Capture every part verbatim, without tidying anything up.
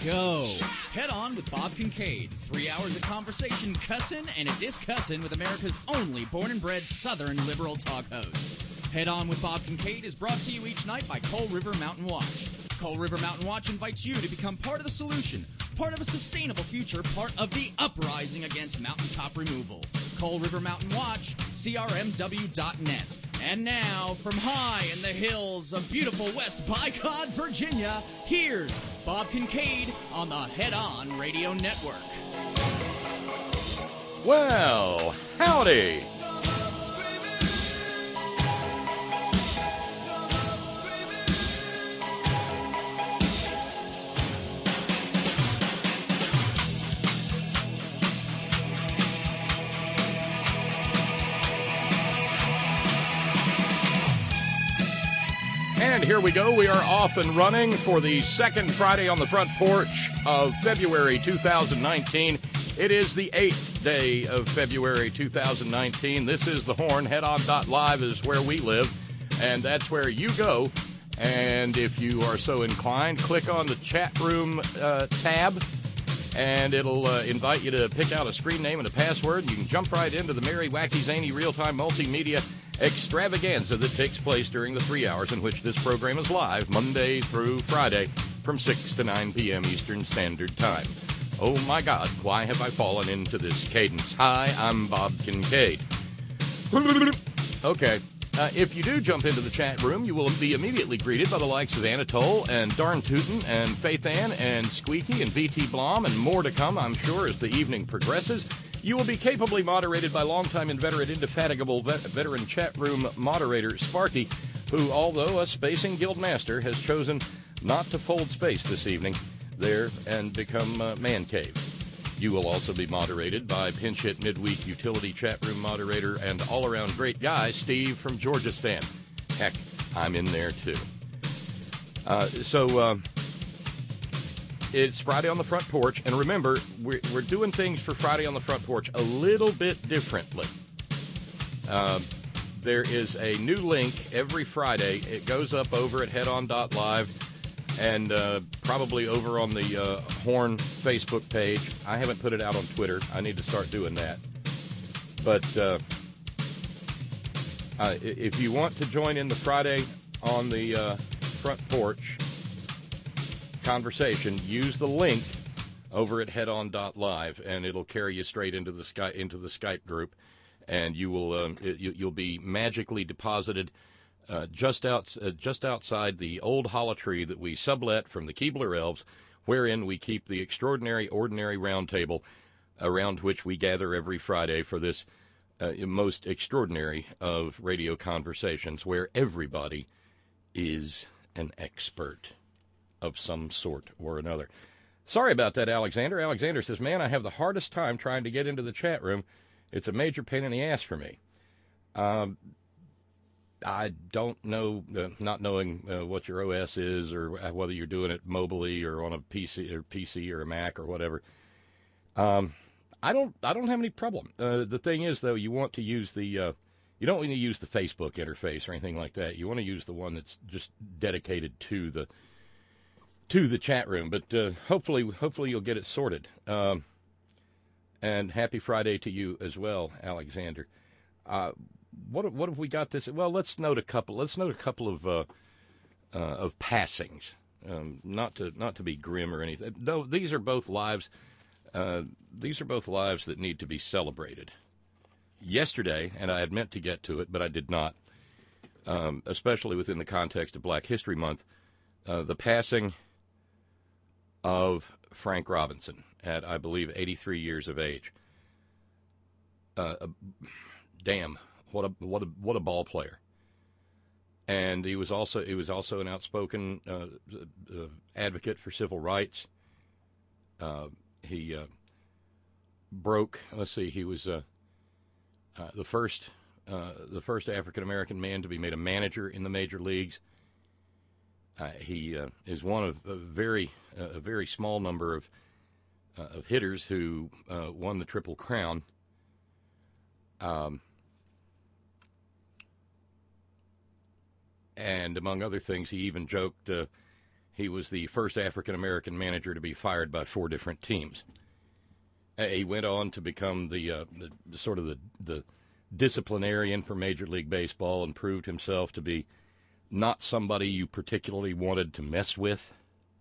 go. Head On with Bob Kincaid. Three hours of conversation, cussin' and a discussin' with America's only born and bred Southern liberal talk host. Head On with Bob Kincaid is brought to you each night by Coal River Mountain Watch. Coal River Mountain Watch invites you to become part of the solution, part of a sustainable future, part of the uprising against mountaintop removal. Coal River Mountain Watch, C R M W dot net. And now, from high in the hills of beautiful West Bicod, Virginia, here's Bob Kincaid on the Head On Radio Network. Well, howdy. And here we go. We are off and running for the second Friday on the Front Porch of February two thousand nineteen. It is the eighth day of February two thousand nineteen. This is The Horn. Head On dot live is where we live, and that's where you go. And if you are so inclined, click on the chat room uh, tab, and it'll uh, invite you to pick out a screen name and a password. You can jump right into the merry, wacky, zany, real-time multimedia extravaganza that takes place during the three hours in which this program is live, Monday through Friday, from six to nine p.m. Eastern Standard Time. Oh, my God, why have I fallen into this cadence? Hi, I'm Bob Kincaid. Okay, uh, if you do jump into the chat room, you will be immediately greeted by the likes of Anatole and Darn Tootin' and Faith Ann and Squeaky and B T Blom and more to come, I'm sure, as the evening progresses. You will be capably moderated by longtime inveterate, indefatigable vet- veteran chat room moderator Sparky, who, although a spacing guild master, has chosen not to fold space this evening there and become uh, man cave. You will also be moderated by pinch hit midweek utility chat room moderator and all-around great guy Steve from Georgistan. Heck, I'm in there too. Uh, so... Uh, It's Friday on the Front Porch, and remember, we're, we're doing things for Friday on the Front Porch a little bit differently. Uh, there is a new link every Friday. It goes up over at Head On dot live and uh, probably over on the uh, Horn Facebook page. I haven't put it out on Twitter. I need to start doing that. But uh, uh, if you want to join in the Friday on the uh, Front Porch conversation, use the link over at Head On dot live, and it'll carry you straight into the Sky into the Skype group, and you will um, it, you, you'll be magically deposited uh, just out uh, just outside the old hollow tree that we sublet from the Keebler Elves, wherein we keep the extraordinary ordinary round table, around which we gather every Friday for this uh, most extraordinary of radio conversations, where everybody is an expert of some sort or another. Sorry about that, Alexander. Alexander says, man, I have the hardest time trying to get into the chat room. It's a major pain in the ass for me. Um, I don't know, uh, not knowing uh, what your O S is or whether you're doing it mobily or on a P C or P C or a Mac or whatever. Um, I don't, I don't have any problem. Uh, the thing is, though, you want to use the, uh, you don't want to use the Facebook interface or anything like that. You want to use the one that's just dedicated to the to the chat room, but uh, hopefully hopefully you'll get it sorted. Um, and happy Friday to you as well, Alexander. Uh, what what have we got this? Well, let's note a couple. Let's note a couple of uh, uh, of passings. Um, not to not to be grim or anything. Though these are both lives. Uh, these are both lives that need to be celebrated. Yesterday, and I had meant to get to it, but I did not. Um, especially within the context of Black History Month, uh, the passing of Frank Robinson at, I believe, eighty-three years of age. Uh, uh, damn, what a what a what a ball player! And he was also he was also an outspoken uh, uh, advocate for civil rights. Uh, he uh, broke. Let's see, he was uh, uh, the first uh, the first African American man to be made a manager in the major leagues. Uh, he uh, is one of a very uh, a very small number of uh, of hitters who uh, won the Triple Crown. Um, and among other things, he even joked. Uh, he was the first African-American manager to be fired by four different teams. Uh, he went on to become the, uh, the, the sort of the, the disciplinarian for Major League Baseball and proved himself to be not somebody you particularly wanted to mess with.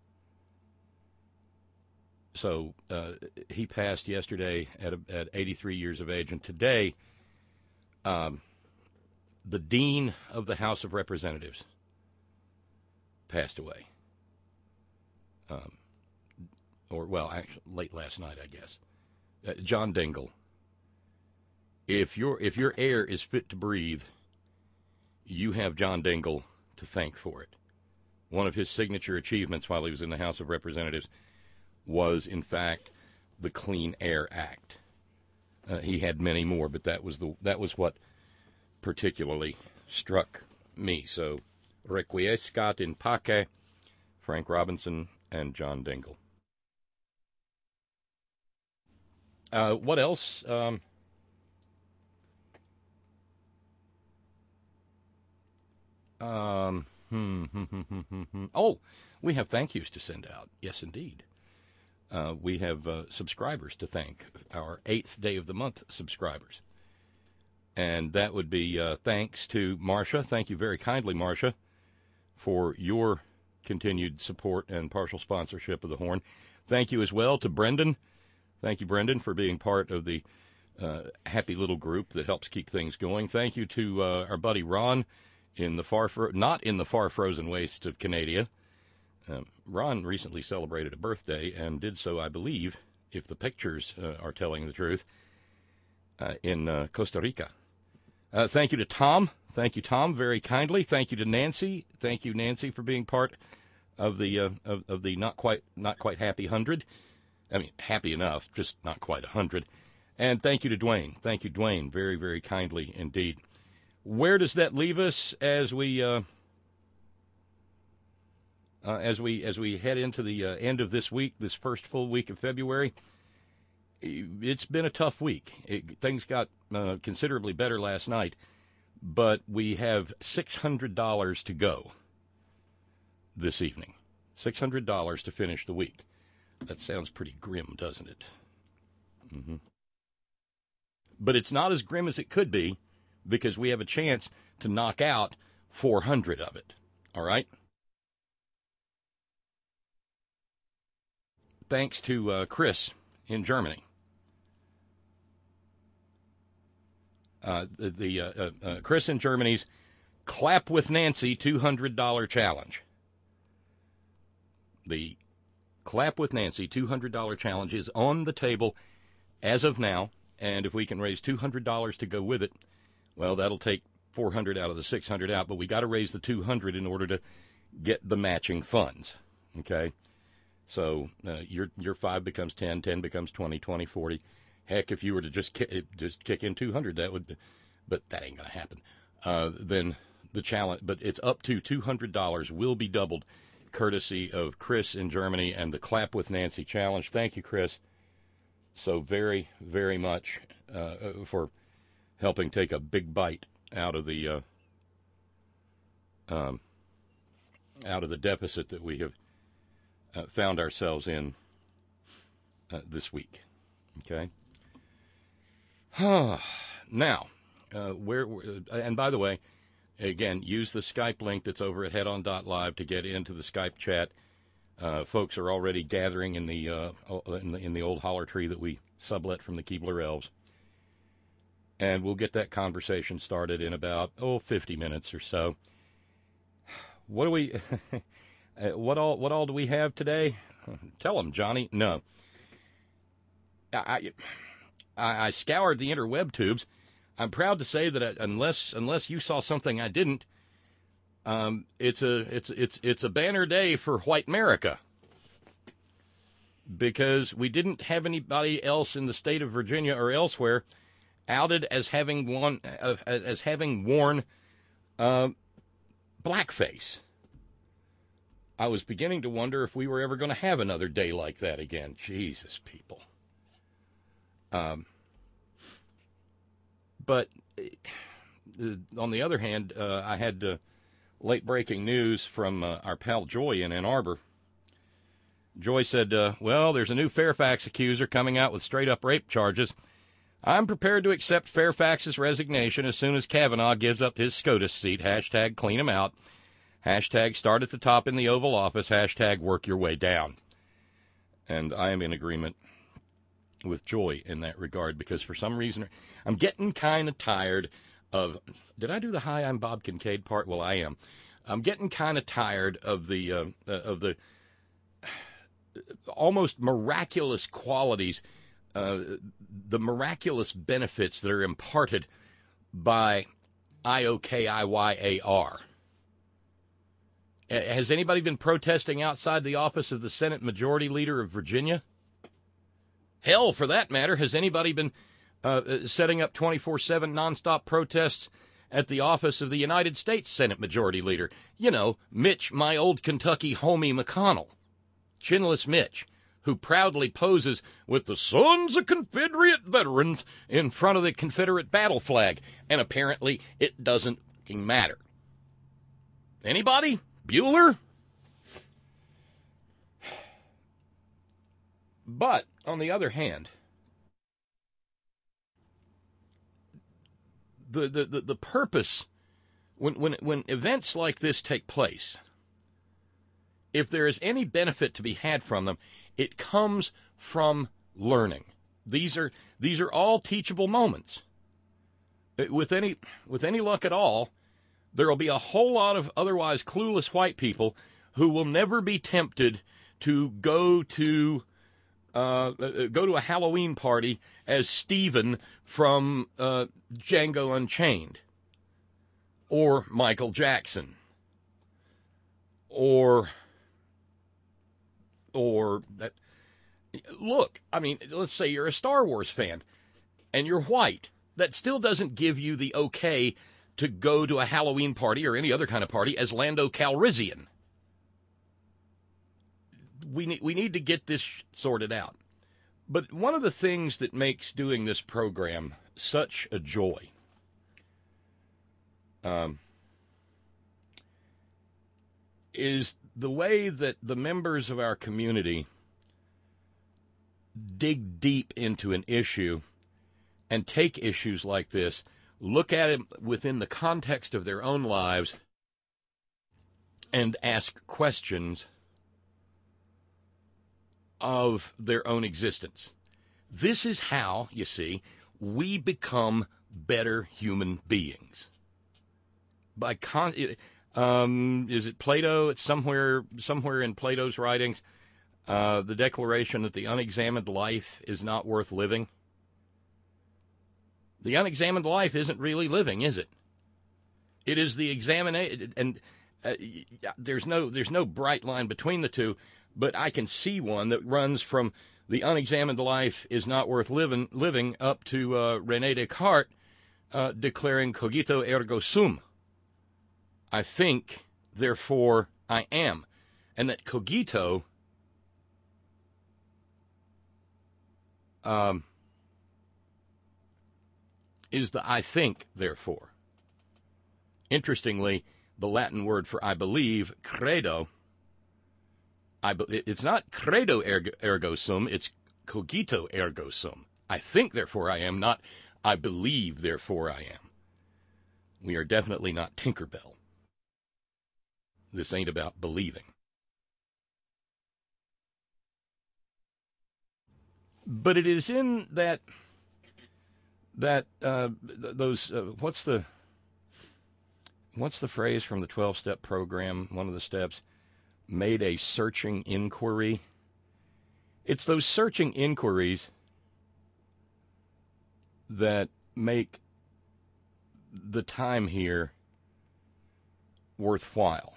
So uh, he passed yesterday at, a, at eighty-three years of age, and today um, the Dean of the House of Representatives passed away. Um, or, well, actually, late last night, I guess. Uh, John Dingell. If your if your air is fit to breathe, you have John Dingell to thank for it. One of his signature achievements while he was in the House of Representatives was, in fact, the Clean Air Act. Uh, he had many more, but that was the that was what particularly struck me. So, requiescat in pace, Frank Robinson and John Dingell. Uh, what else? Um, um, hmm, hmm, hmm, hmm, hmm, hmm. Oh, we have thank yous to send out. Yes, indeed. Uh, we have uh, subscribers to thank, our eighth day of the month subscribers. And that would be uh, thanks to Marcia. Thank you very kindly, Marcia, for your continued support and partial sponsorship of the Horn. Thank you as well to Brendan. Thank you, Brendan, for being part of the uh, happy little group that helps keep things going. Thank you to uh, our buddy Ron, in the far fro- not in the far frozen wastes of Canada. Um, Ron recently celebrated a birthday and did so, I believe, if the pictures uh, are telling the truth, uh, in uh, Costa Rica. Uh, thank you to Tom. Thank you, Tom, very kindly. Thank you to Nancy. Thank you, Nancy, for being part of the uh, of, of the not quite not quite happy hundred. I mean, happy enough, just not quite a hundred. And thank you to Dwayne. Thank you, Dwayne, very very kindly indeed. Where does that leave us as we? Uh, Uh, as we as we head into the uh, end of this week, this first full week of February? It's been a tough week. It, things got uh, considerably better last night, but we have six hundred dollars to go this evening. six hundred dollars to finish the week. That sounds pretty grim, doesn't it? Mm-hmm. But it's not as grim as it could be, because we have a chance to knock out four hundred of it. All right? Thanks to uh, Chris in Germany. Uh, the the uh, uh, uh, Chris in Germany's Clap with Nancy two hundred dollars challenge. The Clap with Nancy two hundred dollars challenge is on the table as of now, and if we can raise two hundred dollars to go with it, well, that'll take four hundred dollars out of the six hundred dollars out, but we got to raise the two hundred dollars in order to get the matching funds, okay? So uh, your your five becomes ten, ten becomes twenty, twenty, forty. Heck, if you were to just ki- just kick in two hundred, that would, but that ain't gonna happen. Uh, then the challenge, but it's up to two hundred dollars will be doubled, courtesy of Chris in Germany and the Clap with Nancy challenge. Thank you, Chris, so very very much uh, for helping take a big bite out of the uh, um, out of the deficit that we have. Uh, found ourselves in uh, this week. Okay. Now, uh, where, where and by the way, again, use the Skype link that's over at head on dot live to get into the Skype chat. Uh, folks are already gathering in the, uh, in the in the old holler tree that we sublet from the Keebler Elves, and we'll get that conversation started in about oh fifty minutes or so. What do we? Uh, what all? What all do we have today? Tell them, Johnny. No, I, I, I scoured the interweb tubes. I'm proud to say that unless unless you saw something I didn't, um, it's a it's it's it's a banner day for white America, because we didn't have anybody else in the state of Virginia or elsewhere outed as having worn uh, as having worn uh, blackface. I was beginning to wonder if we were ever going to have another day like that again. Jesus, people. Um, but uh, on the other hand, uh, I had uh, late-breaking news from uh, our pal Joy in Ann Arbor. Joy said, uh, well, there's a new Fairfax accuser coming out with straight-up rape charges. I'm prepared to accept Fairfax's resignation as soon as Kavanaugh gives up his SCOTUS seat. Hashtag clean him out. Hashtag start at the top in the Oval Office. Hashtag work your way down. And I am in agreement with Joy in that regard, because for some reason I'm getting kind of tired of, did I do the hi, I'm Bob Kincaid part? Well, I am. I'm getting kind of tired of the, uh, uh, of the almost miraculous qualities, uh, the miraculous benefits that are imparted by I O K I Y A R. Has anybody been protesting outside the office of the Senate Majority Leader of Virginia? Hell, for that matter, has anybody been uh, setting up twenty-four seven nonstop protests at the office of the United States Senate Majority Leader? You know, Mitch, my old Kentucky homie McConnell. Chinless Mitch, who proudly poses with the Sons of Confederate Veterans in front of the Confederate battle flag. And apparently it doesn't matter. Anybody? Bueller? But, on the other hand, the, the, the, the purpose, when, when, when events like this take place, if there is any benefit to be had from them, it comes from learning. These are, these are all teachable moments. With any, with any luck at all, there will be a whole lot of otherwise clueless white people who will never be tempted to go to uh, go to a Halloween party as Stephen from uh, Django Unchained, or Michael Jackson, or or that. Look, I mean, let's say you're a Star Wars fan and you're white. That still doesn't give you the okay to go to a Halloween party or any other kind of party as Lando Calrissian. We need, we need to get this sorted out. But one of the things that makes doing this program such a joy um, is the way that the members of our community dig deep into an issue and take issues like this, look at it within the context of their own lives, and ask questions of their own existence. This is how, you see, we become better human beings. By con- um, is it Plato? It's somewhere, somewhere in Plato's writings, uh, the declaration that the unexamined life is not worth living. The unexamined life isn't really living, is it? It is the examination, and uh, there's no there's no bright line between the two, but I can see one that runs from the unexamined life is not worth living, living up to uh, René Descartes uh, declaring cogito ergo sum. I think, therefore I am. And that cogito um, is the I think, therefore. Interestingly, the Latin word for I believe, credo, I be, it's not credo ergo, ergo sum, it's cogito ergo sum. I think, therefore I am, not I believe, therefore I am. We are definitely not Tinkerbell. This ain't about believing. But it is in that, that, uh, th- those, uh, what's the, what's the phrase from the twelve-step program, one of the steps, made a searching inquiry? It's those searching inquiries that make the time here worthwhile.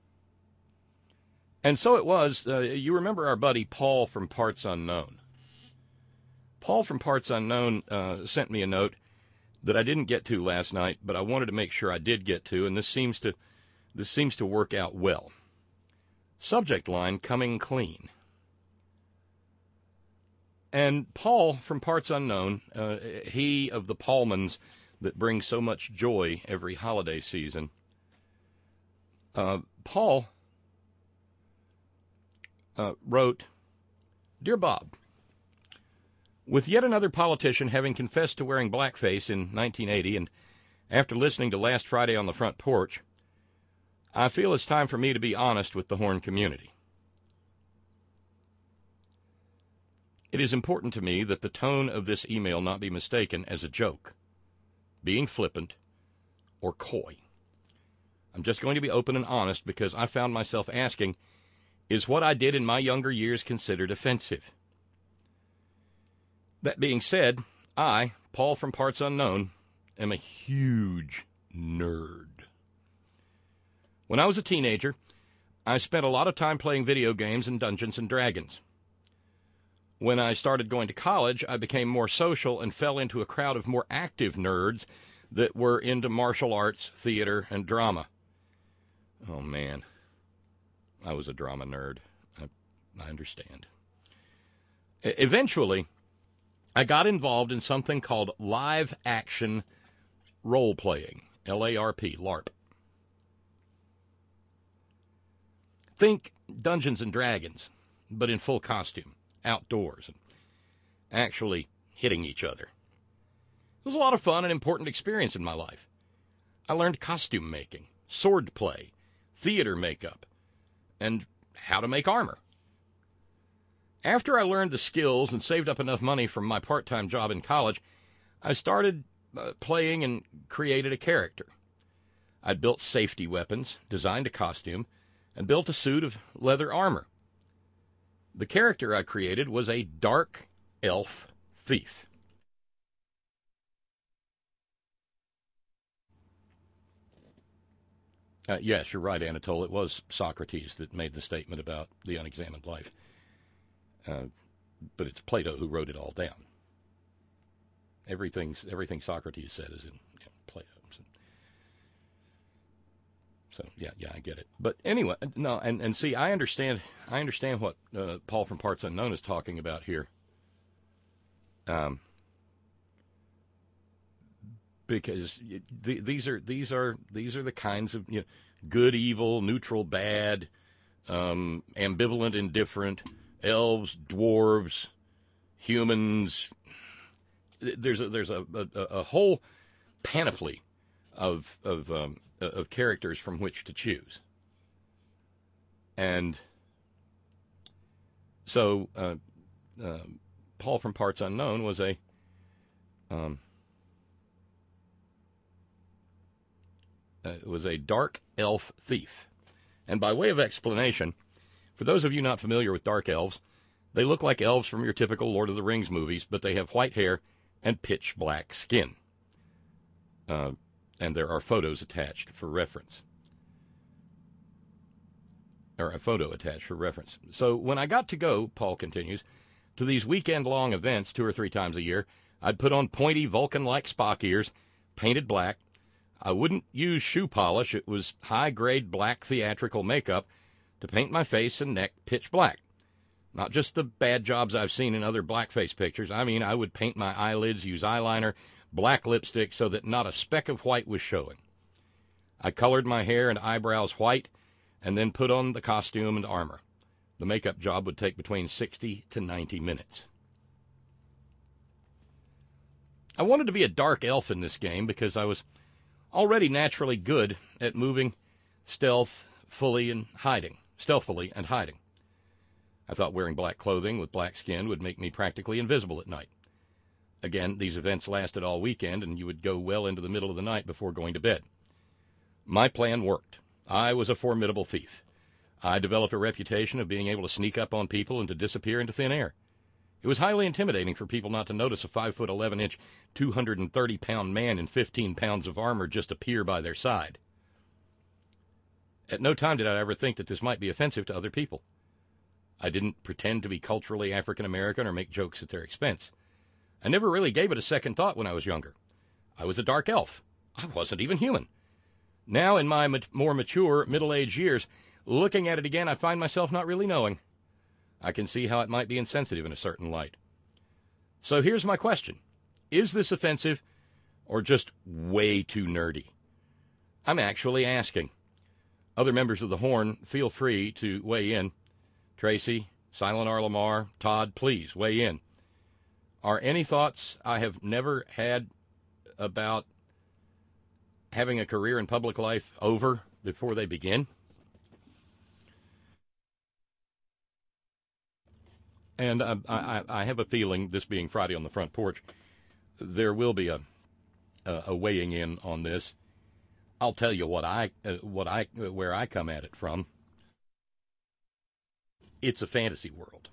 And so it was, uh, you remember our buddy Paul from Parts Unknown. Paul from Parts Unknown uh, sent me a note that I didn't get to last night, but I wanted to make sure I did get to, and this seems to this seems to work out well. Subject line, coming clean. And Paul from Parts Unknown, uh, he of the Paulmans that bring so much joy every holiday season, uh, Paul uh, wrote, Dear Bob, with yet another politician having confessed to wearing blackface in nineteen eighty, and after listening to Last Friday on the Front Porch, I feel it's time for me to be honest with the Horn community. It is important to me that the tone of this email not be mistaken as a joke, being flippant, or coy. I'm just going to be open and honest because I found myself asking, is what I did in my younger years considered offensive? That being said, I, Paul from Parts Unknown, am a huge nerd. When I was a teenager, I spent a lot of time playing video games and Dungeons and Dragons. When I started going to college, I became more social and fell into a crowd of more active nerds that were into martial arts, theater, and drama. Oh, man. I was a drama nerd. I, I understand. E- eventually, I got involved in something called live-action role-playing, L A R P, LARP. Think Dungeons and Dragons, but in full costume, outdoors, and actually hitting each other. It was a lot of fun and important experience in my life. I learned costume making, sword play, theater makeup, and how to make armor. After I learned the skills and saved up enough money from my part-time job in college, I started uh, playing and created a character. I'd built safety weapons, designed a costume, and built a suit of leather armor. The character I created was a dark elf thief. Uh, yes, you're right, Anatole. It was Socrates that made the statement about the unexamined life. Uh, but it's Plato who wrote it all down. Everything, everything Socrates said is in yeah, Plato. So, so, yeah, yeah, I get it. But anyway, no, and, and see, I understand, I understand what uh, Paul from Parts Unknown is talking about here. Um, because th- these are these are these are the kinds of, you know, good, evil, neutral, bad, um, ambivalent, indifferent. Elves, dwarves, humans. There's a, there's a, a, a whole panoply of of um, of characters from which to choose, and so uh, uh, Paul from Parts Unknown was a um, uh, was a dark elf thief, and by way of explanation. For those of you not familiar with dark elves, they look like elves from your typical Lord of the Rings movies, but they have white hair and pitch black skin. Uh, and there are photos attached for reference. Or a photo attached for reference. So when I got to go, Paul continues, to these weekend-long events two or three times a year, I'd put on pointy Vulcan-like Spock ears, painted black. I wouldn't use shoe polish. It was high-grade black theatrical makeup, to paint my face and neck pitch black. Not just the bad jobs I've seen in other blackface pictures. I mean, I would paint my eyelids, use eyeliner, black lipstick so that not a speck of white was showing. I colored my hair and eyebrows white and then put on the costume and armor. The makeup job would take between sixty to ninety minutes. I wanted to be a dark elf in this game because I was already naturally good at moving stealth fully and hiding. Stealthily and hiding. I thought wearing black clothing with black skin would make me practically invisible at night. Again, these events lasted all weekend, and you would go well into the middle of the night before going to bed. My plan worked. I was a formidable thief. I developed a reputation of being able to sneak up on people and to disappear into thin air. It was highly intimidating for people not to notice a five foot eleven inch, two hundred thirty pound man in fifteen pounds of armor just appear by their side. At no time did I ever think that this might be offensive to other people. I didn't pretend to be culturally African American or make jokes at their expense. I never really gave it a second thought when I was younger. I was a dark elf. I wasn't even human. Now, in my mat- more mature, middle-aged years, looking at it again, I find myself not really knowing. I can see how it might be insensitive in a certain light. So here's my question. Is this offensive or just way too nerdy? I'm actually asking. Other members of the Horn, feel free to weigh in. Tracy, Silent R. Lamar, Todd, please weigh in. Are any thoughts I have never had about having a career in public life over before they begin? And I, I, I have a feeling, this being Friday on the Front Porch, there will be a a, a weighing in on this. I'll tell you what I uh, what I uh, where I come at it from. It's a fantasy world,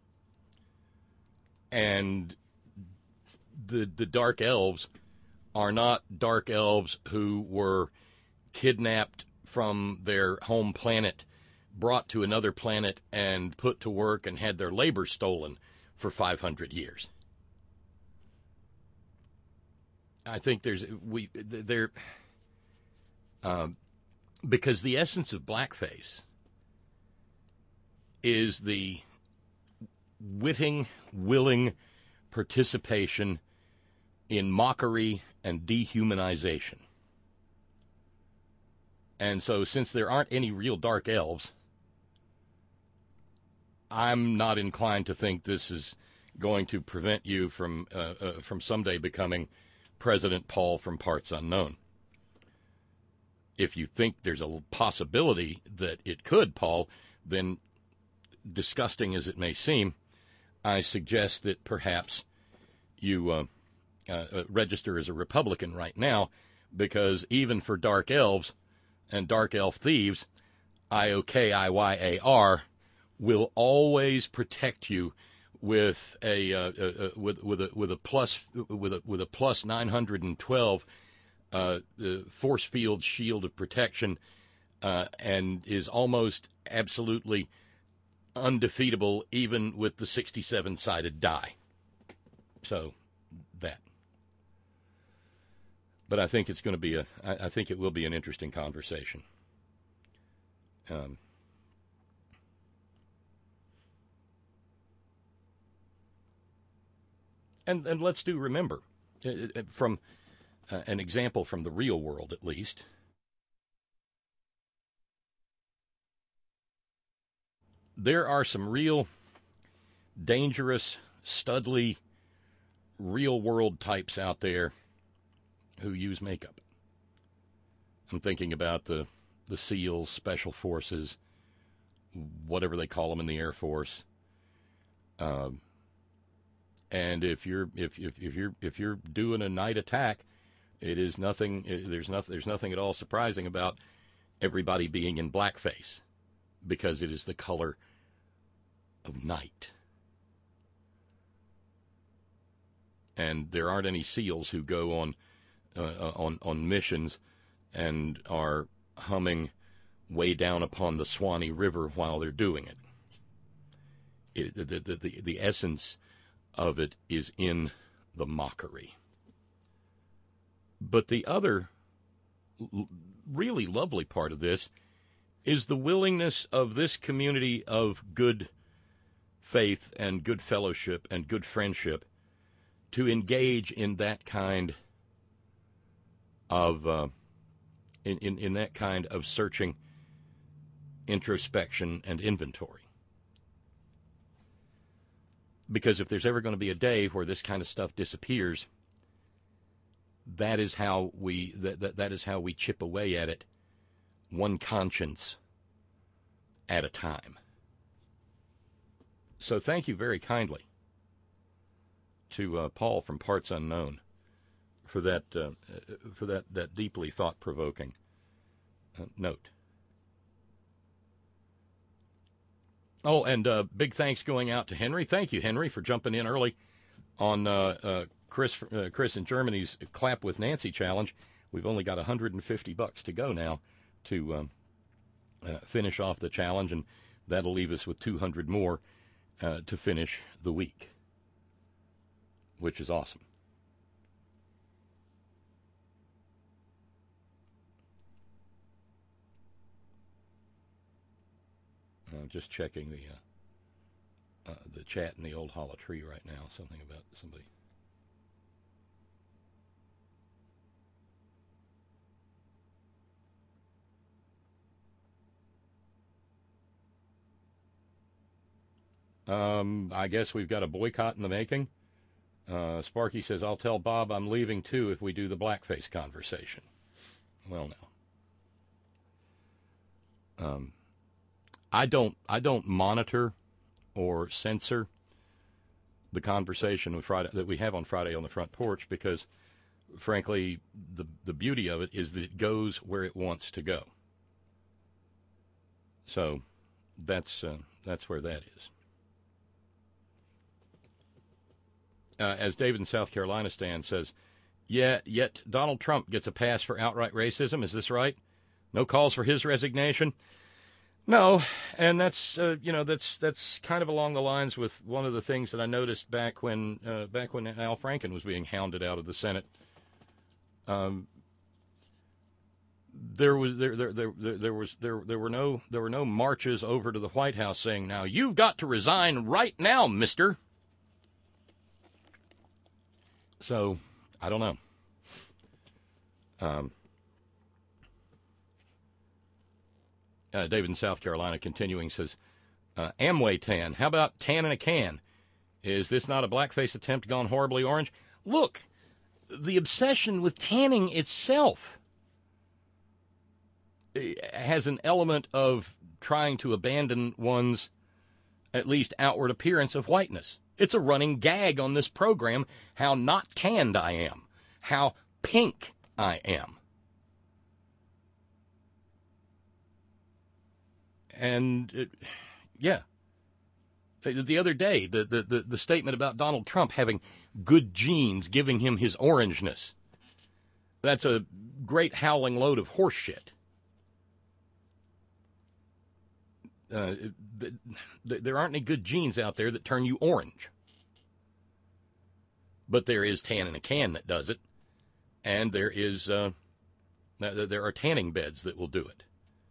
and the the dark elves are not dark elves who were kidnapped from their home planet, brought to another planet, and put to work and had their labor stolen for five hundred years. I think there's we there um, because the essence of blackface is the witting, willing participation in mockery and dehumanization. And so, since there aren't any real dark elves, I'm not inclined to think this is going to prevent you from uh, uh, from someday becoming President Paul from Parts Unknown. If you think there's a possibility that it could, Paul, then, disgusting as it may seem, I suggest that perhaps you uh, uh, register as a Republican right now, because even for dark elves and dark elf thieves, I O K I Y A R will always protect you with a uh, uh, uh, with with a with a plus with a with a plus nine hundred twelve uh, uh, force field shield of protection, uh, and is almost absolutely undefeatable even with the sixty-seven sided die. So that. But I think it's going to be a. I, I think it will be an interesting conversation. Um, and and let's do remember uh, from uh, an example from the real world, at least. There are some real dangerous, studly, real-world types out there who use makeup. I'm thinking about the, the SEALs, Special Forces, whatever they call them in the Air Force. Um, and if you're if, if if you're if you're doing a night attack, it is nothing. There's nothing. There's nothing at all surprising about everybody being in blackface, because it is the color of night. And there aren't any SEALs who go on uh, on on missions and are humming "Way Down Upon the Swanee River" while they're doing it. It the, the, the, the essence of it is in the mockery. But the other l- really lovely part of this is the willingness of this community of good faith and good fellowship and good friendship to engage in that kind of uh, in, in, in that kind of searching, introspection, and inventory. Because if there's ever going to be a day where this kind of stuff disappears, that is how we that, that, that is how we chip away at it, one conscience at a time. So thank you very kindly to uh, Paul from Parts Unknown for that uh, for that, that deeply thought-provoking uh, note. Oh, and uh, big thanks going out to Henry. Thank you, Henry, for jumping in early on uh, uh, Chris uh, Chris in Germany's Clap with Nancy challenge. We've only got one hundred fifty bucks to go now to um, uh, finish off the challenge, and that'll leave us with two hundred more uh, to finish the week, which is awesome. I'm just checking the uh, uh, the chat in the old hollow tree right now. Something about somebody. Um, I guess we've got a boycott in the making. Uh, Sparky says, I'll tell Bob I'm leaving, too, if we do the blackface conversation. Well, no. Um, I don't, I don't monitor or censor the conversation with Friday, that we have on Friday on the Front Porch because, frankly, the the beauty of it is that it goes where it wants to go. So that's uh, that's where that is. Uh, as David in South Carolina Stan says, yeah, yet Donald Trump gets a pass for outright racism. Is this right? No calls for his resignation? No, and that's uh, you know that's that's kind of along the lines with one of the things that I noticed back when uh, back when Al Franken was being hounded out of the Senate. Um, there was there there, there there there was there there were no there were no marches over to the White House saying, "Now you've got to resign right now, Mister" So I don't know. Um. Uh, David in South Carolina continuing says, uh, Amway tan. How about tan in a can? Is this not a blackface attempt gone horribly orange? Look, the obsession with tanning itself has an element of trying to abandon one's at least outward appearance of whiteness. It's a running gag on this program how not tanned I am, how pink I am. And, it, yeah, the other day, the, the, the, the statement about Donald Trump having good genes giving him his orangeness, that's a great howling load of horse shit. Uh, th- th- there aren't any good genes out there that turn you orange. But there is tan in a can that does it, and there is uh, there are tanning beds that will do it.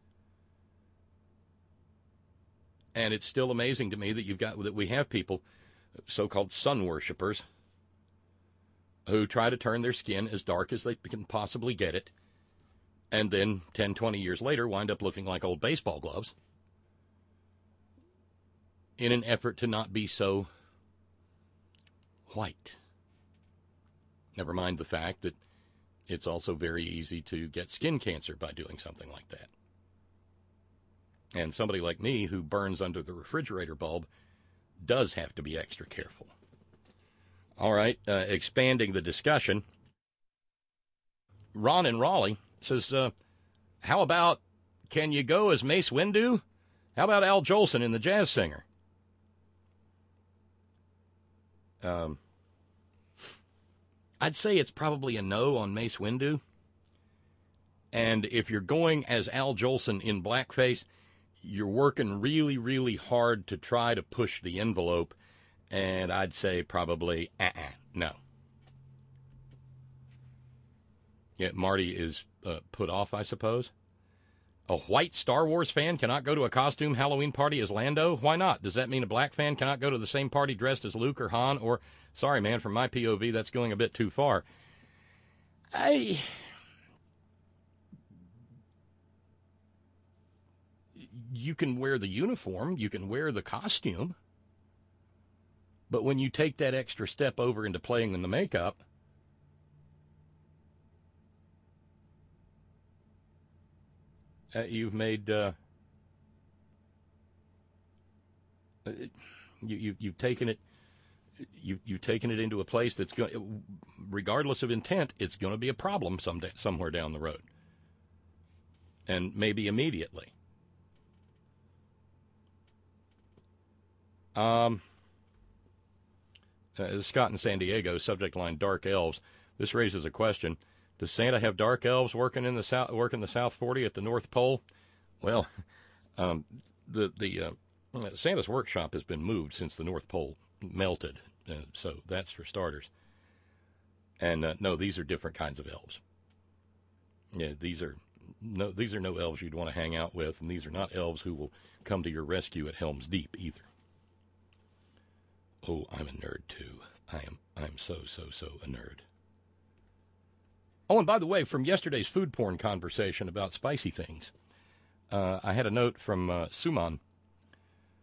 And it's still amazing to me that you've got that we have people, so-called sun worshipers, who try to turn their skin as dark as they can possibly get it, and then ten, twenty years later wind up looking like old baseball gloves in an effort to not be so white. Never mind the fact that it's also very easy to get skin cancer by doing something like that. And somebody like me who burns under the refrigerator bulb does have to be extra careful. All right, uh, expanding the discussion. Ron in Raleigh says, uh, how about, can you go as Mace Windu? How about Al Jolson in The Jazz Singer? Um, I'd say it's probably a no on Mace Windu. And if you're going as Al Jolson in blackface, you're working really, really hard to try to push the envelope, and I'd say probably uh-uh, no. Yeah, Marty is uh, put off, I suppose. A white Star Wars fan cannot go to a costume Halloween party as Lando? Why not? Does that mean a black fan cannot go to the same party dressed as Luke or Han? Or, sorry, man, from my P O V, that's going a bit too far. I... You can wear the uniform, you can wear the costume, but when you take that extra step over into playing in the makeup, uh, you've made uh, you, you you've taken it you you've taken it into a place that's going, regardless of intent, it's going to be a problem someday somewhere down the road, and maybe immediately. Um, uh, Scott in San Diego, subject line Dark Elves. This raises a question. Does Santa have dark elves working in the south, working the South forty at the North Pole? Well, um, the the uh, Santa's workshop has been moved since the North Pole melted, uh, so that's for starters. And uh, no, these are different kinds of elves. Yeah, these are no these are no elves you'd want to hang out with, and these are not elves who will come to your rescue at Helm's Deep either. Oh, I'm a nerd, too. I am I'm so, so, so a nerd. Oh, and by the way, from yesterday's food porn conversation about spicy things, uh, I had a note from uh, Suman,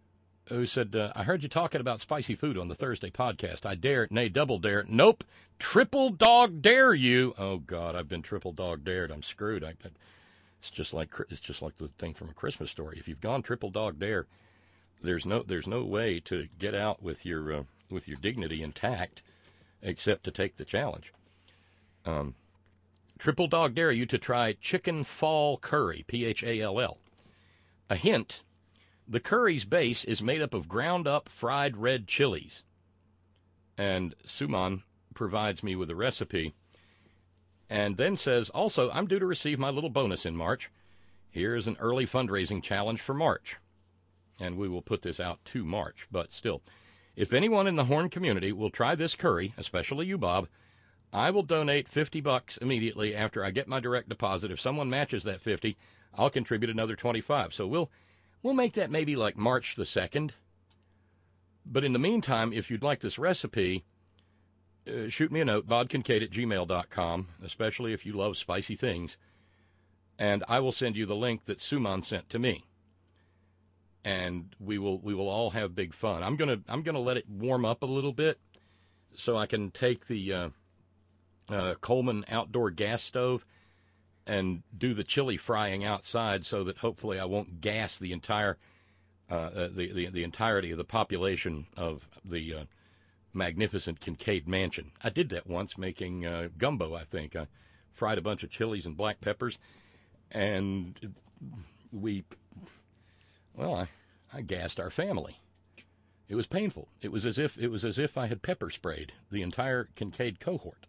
who said, uh, I heard you talking about spicy food on the Thursday podcast. I dare, nay, double dare. Nope, triple dog dare you. Oh, God, I've been triple dog dared. I'm screwed. I, I, it's just like it's just like the thing from A Christmas Story. If you've gone triple dog dare, there's no there's no way to get out with your uh, with your dignity intact except to take the challenge. Um, triple dog dare you to try chicken fall curry, P H A L L. A hint. The curry's base is made up of ground-up fried red chilies. And Suman provides me with a recipe and then says, also, I'm due to receive my little bonus in March. Here is an early fundraising challenge for March. And we will put this out to March, but still. If anyone in the Horn community will try this curry, especially you, Bob, I will donate fifty bucks immediately after I get my direct deposit. If someone matches that fifty, I'll contribute another twenty-five. So we'll We'll make that maybe like March the second. But in the meantime, if you'd like this recipe, uh, shoot me a note, bob kincaid at gmail dot com, especially if you love spicy things, and I will send you the link that Suman sent to me. And we will we will all have big fun. I'm gonna I'm gonna let it warm up a little bit so I can take the uh, uh, Coleman outdoor gas stove and do the chili frying outside so that hopefully I won't gas the entire uh, uh, the, the the entirety of the population of the uh, magnificent Kincaid mansion. I did that once making uh, gumbo, I think. I fried a bunch of chilies and black peppers, and we, well, I, I gassed our family. It was painful. It was as if it was as if I had pepper sprayed the entire Kincaid cohort.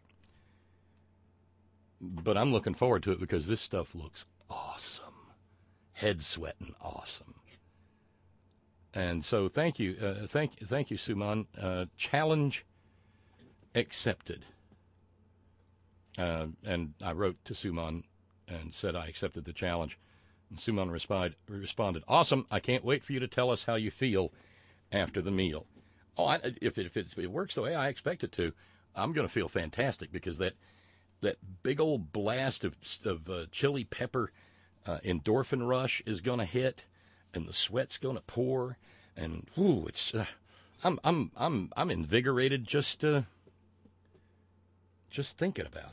But I'm looking forward to it because this stuff looks awesome. Head sweating awesome. And so thank you, uh, thank, thank you, Suman. Uh, challenge accepted. Uh, and I wrote to Suman and said I accepted the challenge. And Suman responded, responded, awesome, I can't wait for you to tell us how you feel after the meal. Oh, I, if, it, if, it, if it works the way I expect it to, I'm going to feel fantastic because that that big old blast of, of uh, chili pepper uh, endorphin rush is going to hit, and the sweat's going to pour, and whoo, it's uh, I'm I'm I'm I'm invigorated just uh, just thinking about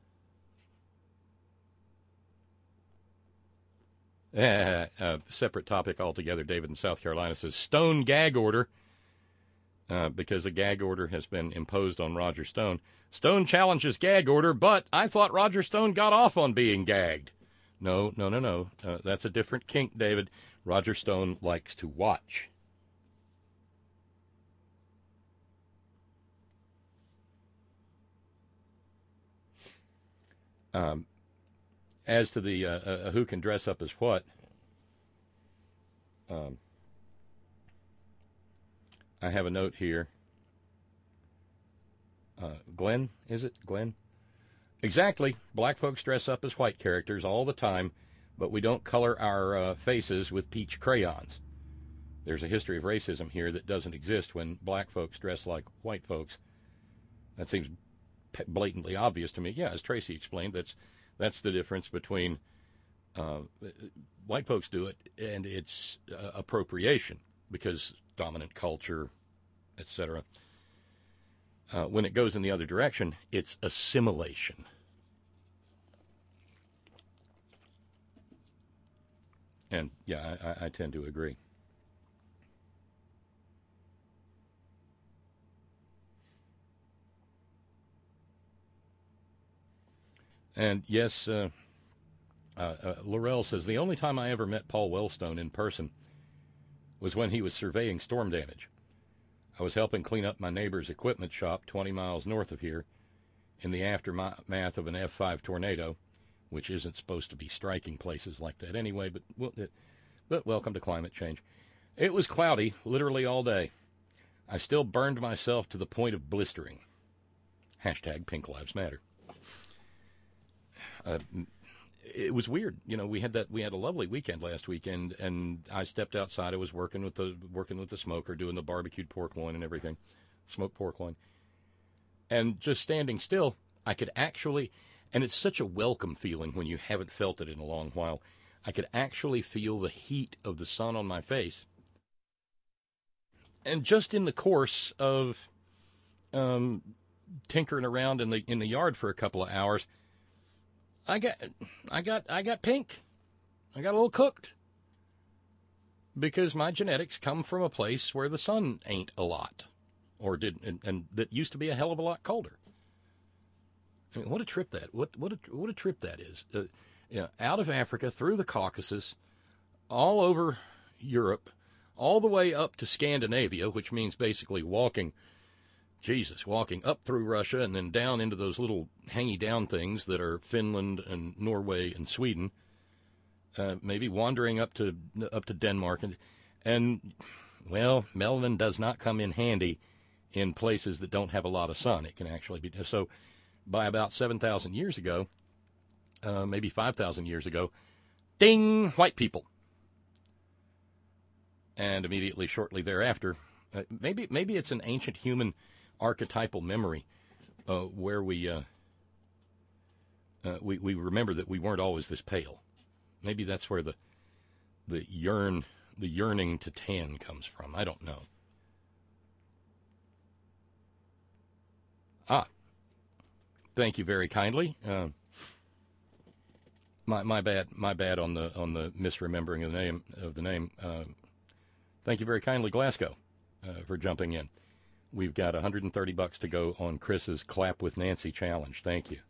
it. Uh, uh, separate topic altogether. David in South Carolina says Stone gag order. Uh, because a gag order has been imposed on Roger Stone. Stone challenges gag order, but I thought Roger Stone got off on being gagged. No, no, no, no. Uh, that's a different kink, David. Roger Stone likes to watch. Um, as to the uh, uh, who can dress up as what, um, I have a note here. Uh, Glenn, is it? Glenn? Exactly. Black folks dress up as white characters all the time, but we don't color our uh, faces with peach crayons. There's a history of racism here that doesn't exist when black folks dress like white folks. That seems blatantly obvious to me. Yeah, as Tracy explained, that's that's the difference between uh, white folks do it and it's uh, appropriation because dominant culture, et cetera. Uh, when it goes in the other direction, it's assimilation. And, yeah, I, I tend to agree. And, yes, uh, uh, uh, Laurel says, the only time I ever met Paul Wellstone in person was when he was surveying storm damage. I was helping clean up my neighbor's equipment shop twenty miles north of here in the aftermath of an F five tornado, which isn't supposed to be striking places like that anyway, but, but welcome to climate change. It was cloudy literally all day. I still burned myself to the point of blistering. Hashtag Pink Lives Matter. Uh, It was weird, you know. We had that. We had a lovely weekend last weekend, and I stepped outside. I was working with the working with the smoker, doing the barbecued pork loin and everything, smoked pork loin, and just standing still, I could actually, and it's such a welcome feeling when you haven't felt it in a long while. I could actually feel the heat of the sun on my face, and just in the course of um, tinkering around in the in the yard for a couple of hours, I got I got I got pink. I got a little cooked. Because my genetics come from a place where the sun ain't a lot, or did, and, and that used to be a hell of a lot colder. I mean, what a trip that what what a what a trip that is. Uh, you know, out of Africa, through the Caucasus, all over Europe, all the way up to Scandinavia, which means basically walking, Jesus, walking up through Russia and then down into those little hangy down things that are Finland and Norway and Sweden. Uh, maybe wandering up to up to Denmark, and, and well, melanin does not come in handy in places that don't have a lot of sun. It can actually be so. By about seven thousand years ago, uh, maybe five thousand years ago, ding, white people, and immediately shortly thereafter, uh, maybe maybe it's an ancient human archetypal memory uh, where we uh, uh, we we remember that we weren't always this pale. Maybe that's where the the yearn the yearning to tan comes from. I don't know. Ah, thank you very kindly. Uh, my my bad my bad on the on the misremembering of the name of the name. Uh, thank you very kindly, Glasgow, uh, for jumping in. We've got one hundred thirty bucks to go on Chris's Clap with Nancy challenge. Thank you.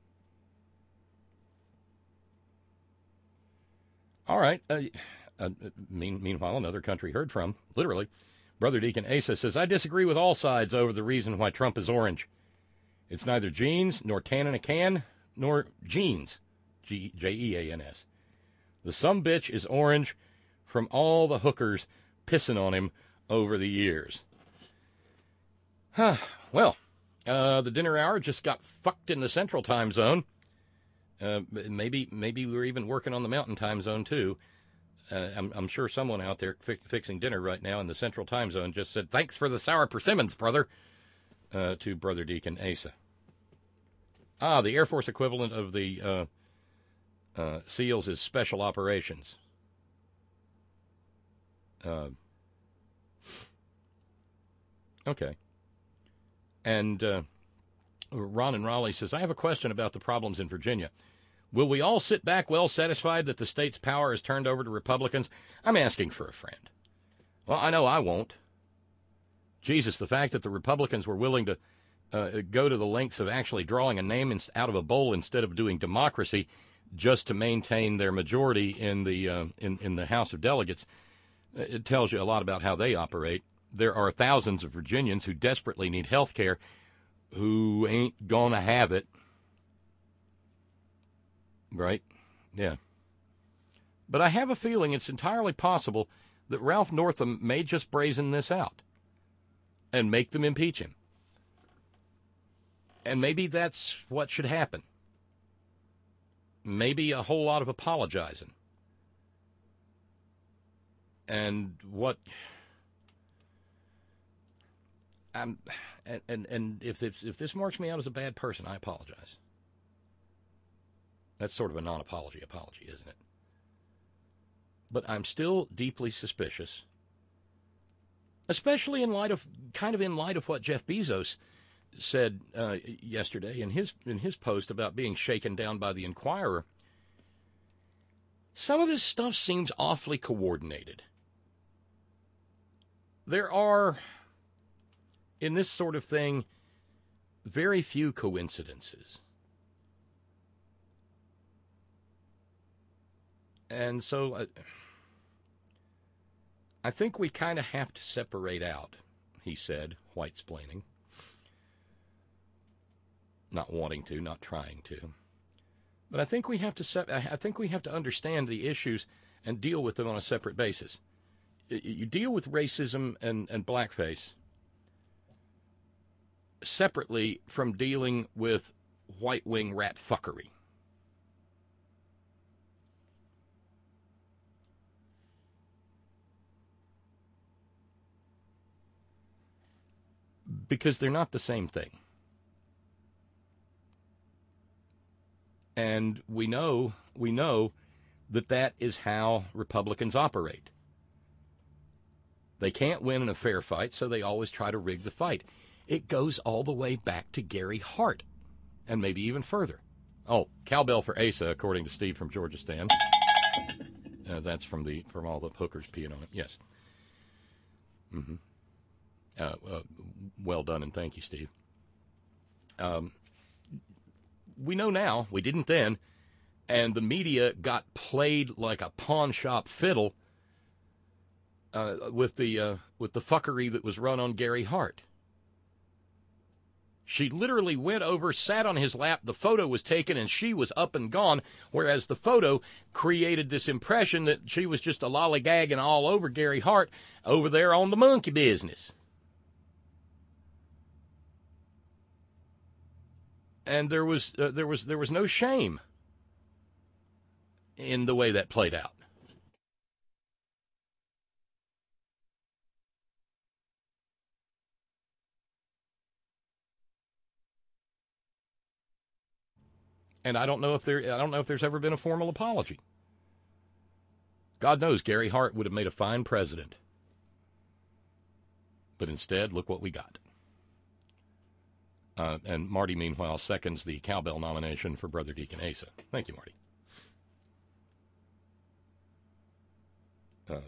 All right. Uh, uh, mean, meanwhile, another country heard from, literally, Brother Deacon Asa says, I disagree with all sides over the reason why Trump is orange. It's neither jeans, nor tan in a can, nor jeans, G- J E A N S. The sumbitch is orange from all the hookers pissing on him over the years. Huh. Well, uh, the dinner hour just got fucked in the central time zone. Uh, maybe maybe we're even working on the mountain time zone, too. Uh, I'm, I'm sure someone out there fi- fixing dinner right now in the central time zone just said, thanks for the sour persimmons, brother, uh, to Brother Deacon Asa. Ah, the Air Force equivalent of the uh, uh, SEALs is Special Operations. Uh, okay. And uh, Ron in Raleigh says, I have a question about the problems in Virginia. Will we all sit back well satisfied that the state's power is turned over to Republicans? I'm asking for a friend. Well, I know I won't. Jesus, the fact that the Republicans were willing to uh, go to the lengths of actually drawing a name in, out of a bowl instead of doing democracy just to maintain their majority in the uh, in, in the House of Delegates, it tells you a lot about how they operate. There are thousands of Virginians who desperately need health care who ain't going to have it. Right? Yeah. But I have a feeling it's entirely possible that Ralph Northam may just brazen this out and make them impeach him. And maybe that's what should happen. Maybe a whole lot of apologizing. And what... I'm, and, and, and if, this, if this marks me out as a bad person, I apologize. That's sort of a non-apology apology, isn't it? But I'm still deeply suspicious, especially in light of, kind of in light of what Jeff Bezos said uh, yesterday in his in his post about being shaken down by the Inquirer. Some of this stuff seems awfully coordinated. There are, in this sort of thing, very few coincidences. And so uh, I think we kind of have to separate out, he said, white-splaining. Not wanting to, not trying to. But I think we have to se- I think we have to understand the issues and deal with them on a separate basis. You deal with racism and, and blackface separately from dealing with white-wing rat fuckery. Because they're not the same thing. And we know, we know that that is how Republicans operate. They can't win in a fair fight, so they always try to rig the fight. It goes all the way back to Gary Hart, and maybe even further. Oh, cowbell for Asa, according to Steve from Georgia Stan. Uh, that's from the from all the hookers peeing on it. Yes. Mm-hmm. Uh, uh, well done, and thank you, Steve. Um, we know now. We didn't then. And the media got played like a pawn shop fiddle uh, with the uh, with the fuckery that was run on Gary Hart. She literally went over, sat on his lap, the photo was taken, and she was up and gone, whereas the photo created this impression that she was just a lollygagging all over Gary Hart over there on the monkey business. And there was uh, there was there was no shame in the way that played out. And I don't know if there I don't know if there's ever been a formal apology. God knows Gary Hart would have made a fine president. But instead, look what we got. Uh, and Marty, meanwhile, seconds the cowbell nomination for Brother Deacon Asa. Thank you, Marty. Um,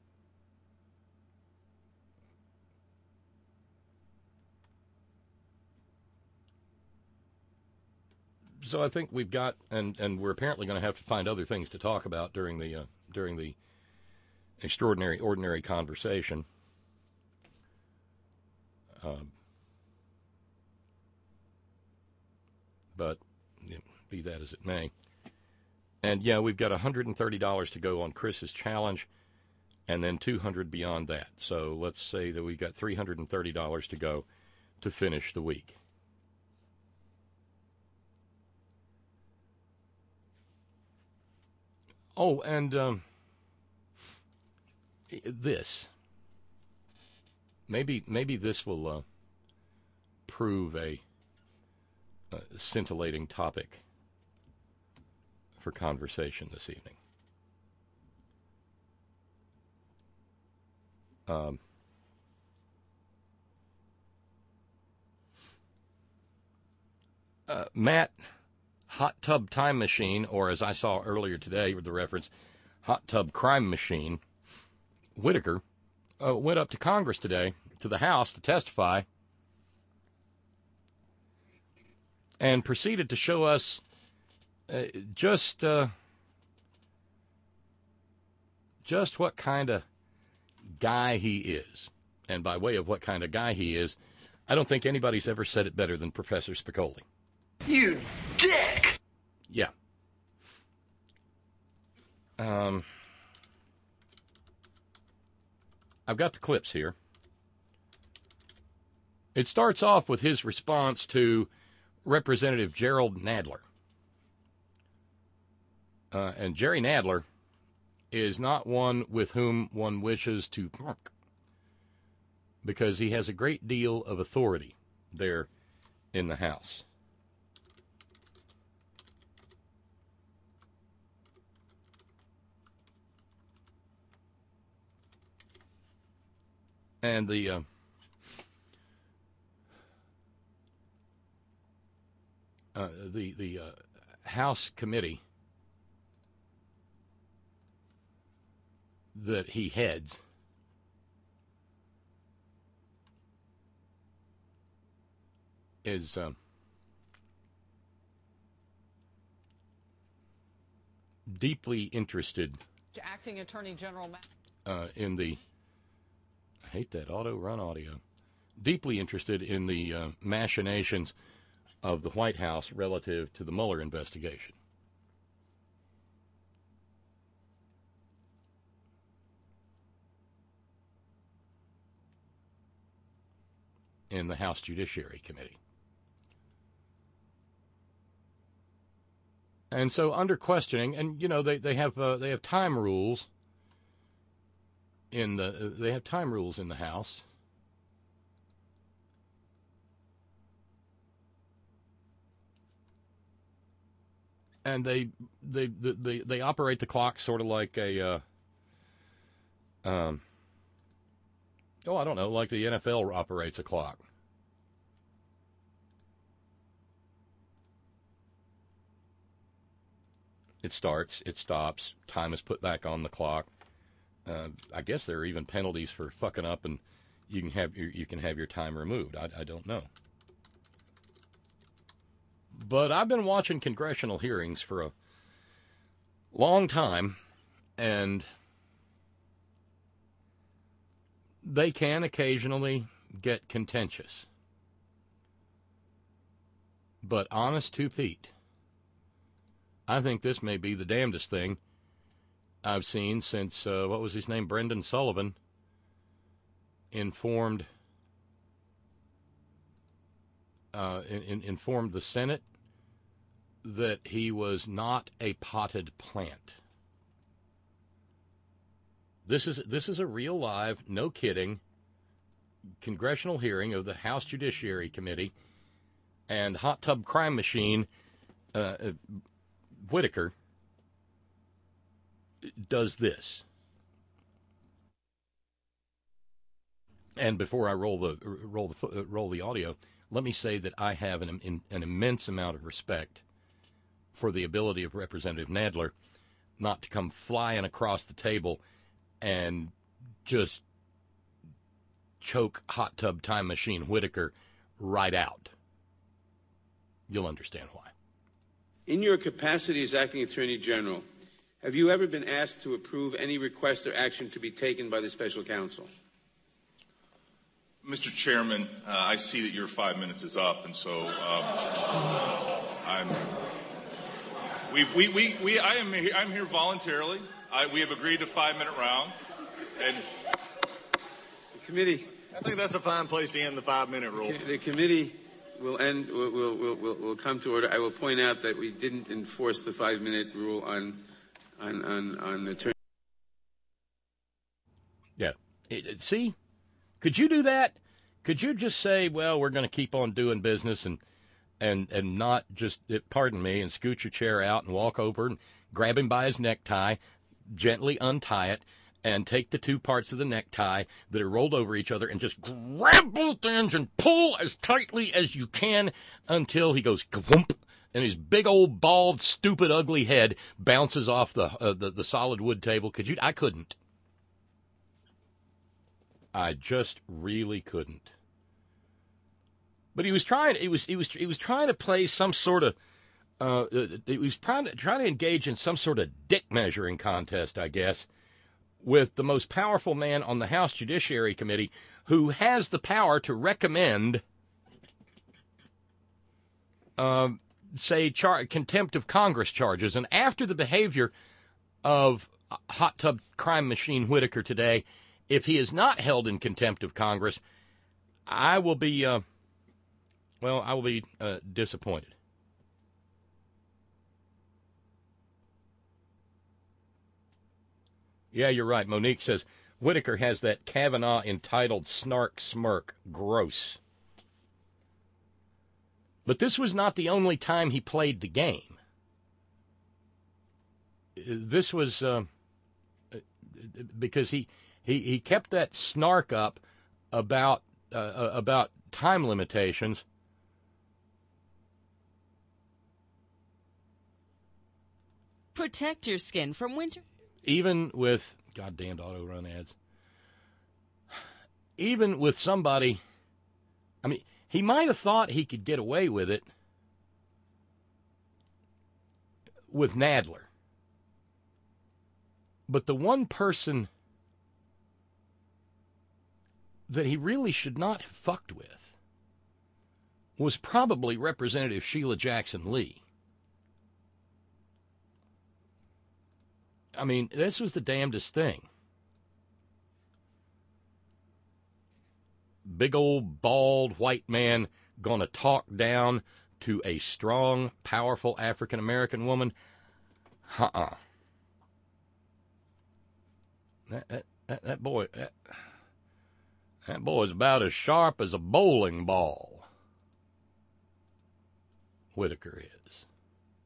so I think we've got, and, and we're apparently going to have to find other things to talk about during the uh, during the extraordinary, ordinary conversation. Um, but you know, be that as it may. And, yeah, we've got one hundred thirty dollars to go on Chris's challenge, and then two hundred dollars beyond that. So let's say that we've got three hundred thirty dollars to go to finish the week. Oh, and um, this. Maybe maybe this will uh, prove a, a scintillating topic for conversation this evening. Um, uh, Matt, Hot Tub Time Machine, or as I saw earlier today with the reference, Hot Tub Crime Machine, Whitaker, uh, went up to Congress today, to the House, to testify, and proceeded to show us uh, just uh, just what kind of guy he is. And by way of what kind of guy he is, I don't think anybody's ever said it better than Professor Spicoli. You dick! Yeah. Um, I've got the clips here. It starts off with his response to Representative Gerald Nadler. Uh, and Jerry Nadler is not one with whom one wishes to plunk, because he has a great deal of authority there in the House. And the uh, uh, the the uh, House committee that he heads is um, deeply interested. Acting Attorney General uh, in the. I hate that auto run audio. Deeply interested in the uh, machinations of the White House relative to the Mueller investigation. In the House Judiciary Committee. And so under questioning, and you know, they, they have uh, they have time rules in the they have time rules in the House. And they they they they operate the clock sort of like a uh, um Oh, I don't know, like the N F L operates a clock. It starts, it stops, time is put back on the clock. Uh, I guess there are even penalties for fucking up, and you can have your, you can have your time removed. I, I don't know. But I've been watching congressional hearings for a long time, and they can occasionally get contentious. But honest to Pete, I think this may be the damnedest thing I've seen since, uh, what was his name, Brendan Sullivan, informed uh, in, informed the Senate that he was not a potted plant. This is this is a real live, no kidding, congressional hearing of the House Judiciary Committee, and hot tub crime machine uh, Whitaker does this. And before I roll the roll the roll the audio, let me say that I have an an immense amount of respect for the ability of Representative Nadler not to come flying across the table and just choke hot tub time machine Whitaker right out. You'll understand why. In your capacity as acting Attorney General, have you ever been asked to approve any request or action to be taken by the special counsel? Mister Chairman, uh, I see that your five minutes is up, and so um, I'm. We, we, we, we, I am. Here, I'm here voluntarily. I, we have agreed to five-minute rounds, and the committee. I think that's a fine place to end the five-minute rule. The committee will end. Will will will will come to order. I will point out that we didn't enforce the five-minute rule on on on on attorney. Yeah. It, it, see. Could you do that? Could you just say, well, we're going to keep on doing business and and and not just, pardon me, and scoot your chair out and walk over and grab him by his necktie, gently untie it, and take the two parts of the necktie that are rolled over each other and just grab both ends and pull as tightly as you can until he goes kwump, and his big old bald, stupid, ugly head bounces off the uh, the, the solid wood table. Could you? I couldn't. I just really couldn't. But he was trying. He was. He was. He was trying to play some sort of. Uh, he was trying to trying to engage in some sort of dick measuring contest, I guess, with the most powerful man on the House Judiciary Committee, who has the power to recommend, uh, say, char- contempt of Congress charges. And after the behavior of hot tub crime machine Whitaker today, if he is not held in contempt of Congress, I will be, uh, well, I will be uh, disappointed. Yeah, you're right. Monique says, Whitaker has that Kavanaugh entitled snark smirk. Gross. But this was not the only time he played the game. This was uh, because he... He he kept that snark up about uh, about time limitations. Protect your skin from winter. Even with goddamned auto run ads. Even with somebody, I mean, he might have thought he could get away with it with Nadler. But the one person that he really should not have fucked with was probably Representative Sheila Jackson Lee. I mean, this was the damnedest thing. Big old, bald, white man gonna talk down to a strong, powerful African-American woman? Uh-uh. That, that, that, that boy... That, That boy's about as sharp as a bowling ball. Whitaker is.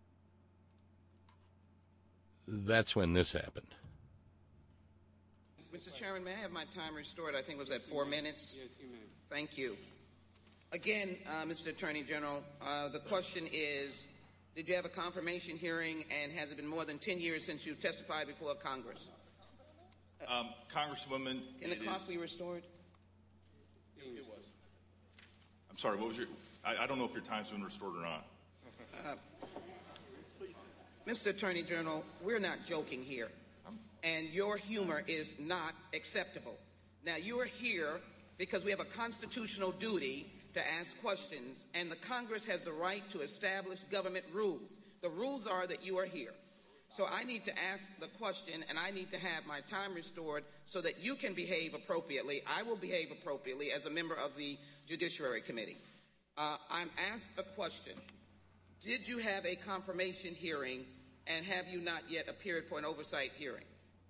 That's when this happened. Mister Chairman, may I have my time restored? I think it was at four minutes. Yes, you may. Thank you. Again, uh, Mister Attorney General, uh, the question is, did you have a confirmation hearing, and has it been more than ten years since you testified before Congress? Um, Congresswoman, Can the it clock is- be restored? It was. I'm sorry, what was your, I, I don't know if your time's been restored or not. Uh, Mister Attorney General, we're not joking here, and your humor is not acceptable. Now, you are here because we have a constitutional duty to ask questions, and the Congress has the right to establish government rules. The rules are that you are here. So I need to ask the question, and I need to have my time restored so that you can behave appropriately. I will behave appropriately as a member of the Judiciary Committee. Uh, I'm asked a question. Did you have a confirmation hearing, and have you not yet appeared for an oversight hearing?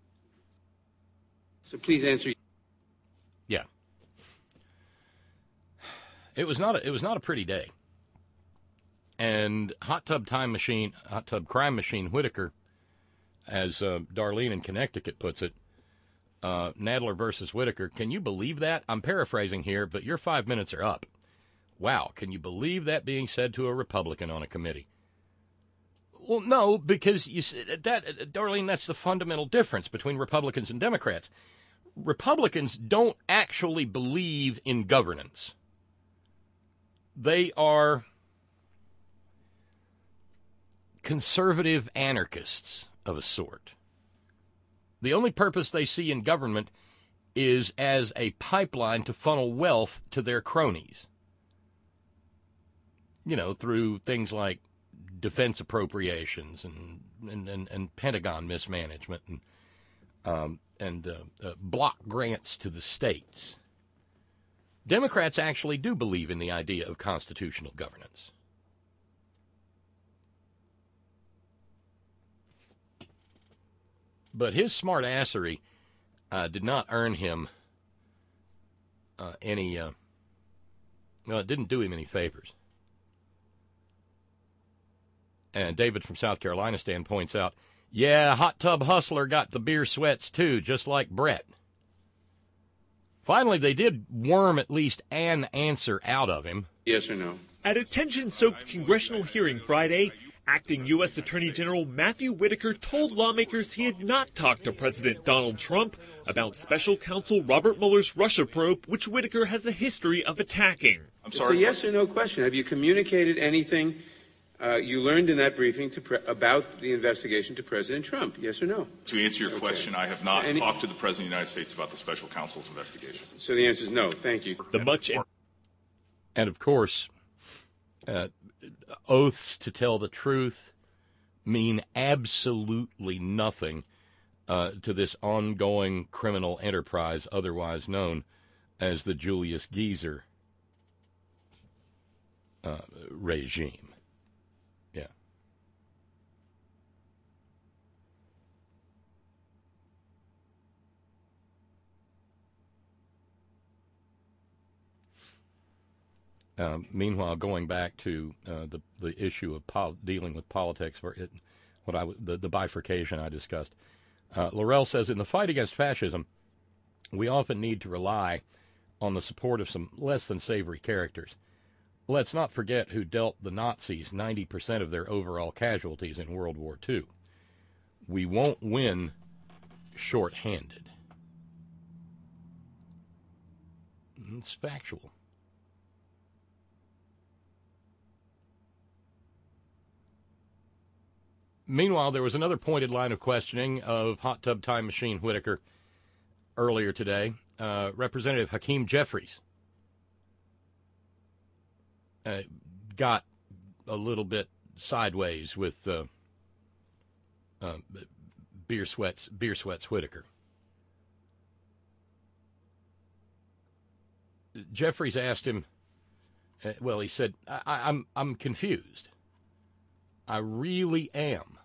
So please answer. Yeah. It was not a, it was not a pretty day. And Hot Tub Time Machine, Hot Tub Crime Machine Whitaker, as uh, Darlene in Connecticut puts it, uh, Nadler versus Whitaker. Can you believe that? I'm paraphrasing here, but your five minutes are up. Wow, can you believe that being said to a Republican on a committee? Well, no, because you that Darlene, that's the fundamental difference between Republicans and Democrats. Republicans don't actually believe in governance. They are conservative anarchists of a sort. The only purpose they see in government is as a pipeline to funnel wealth to their cronies. You know, through things like defense appropriations and and, and, and Pentagon mismanagement and um, and uh, uh, block grants to the states. Democrats actually do believe in the idea of constitutional governance. But his smart assery uh, did not earn him uh, any, uh, well, it didn't do him any favors. And David from South Carolina stand points out, yeah, Hot Tub Hustler got the beer sweats too, just like Brett. Finally, they did worm at least an answer out of him. Yes or no? At a tension-soaked congressional hearing Friday, acting U S Attorney General Matthew Whitaker told lawmakers he had not talked to President Donald Trump about Special Counsel Robert Mueller's Russia probe, which Whitaker has a history of attacking. I'm sorry. It's a yes or no question. Have you communicated anything uh, you learned in that briefing to pre- about the investigation to President Trump? Yes or no? To answer your okay. question, I have not Any- talked to the President of the United States about the Special Counsel's investigation. So the answer is no. Thank you. The much, and of course, uh, oaths to tell the truth mean absolutely nothing uh, to this ongoing criminal enterprise, otherwise known as the Julius Geezer uh, regime. Yeah. Um, meanwhile, going back to uh, the the issue of pol- dealing with politics, for it, what I the, the bifurcation I discussed, uh, Laurel says in the fight against fascism, we often need to rely on the support of some less than savory characters. Let's not forget who dealt the Nazis ninety percent of their overall casualties in World War Two. We won't win short-handed. It's factual. Meanwhile, there was another pointed line of questioning of Hot Tub Time Machine Whitaker earlier today. Uh, Representative Hakeem Jeffries uh, got a little bit sideways with uh, uh, beer sweats, beer sweats Whitaker. Jeffries asked him. Uh, well, he said, I, "I'm I'm confused. I really am."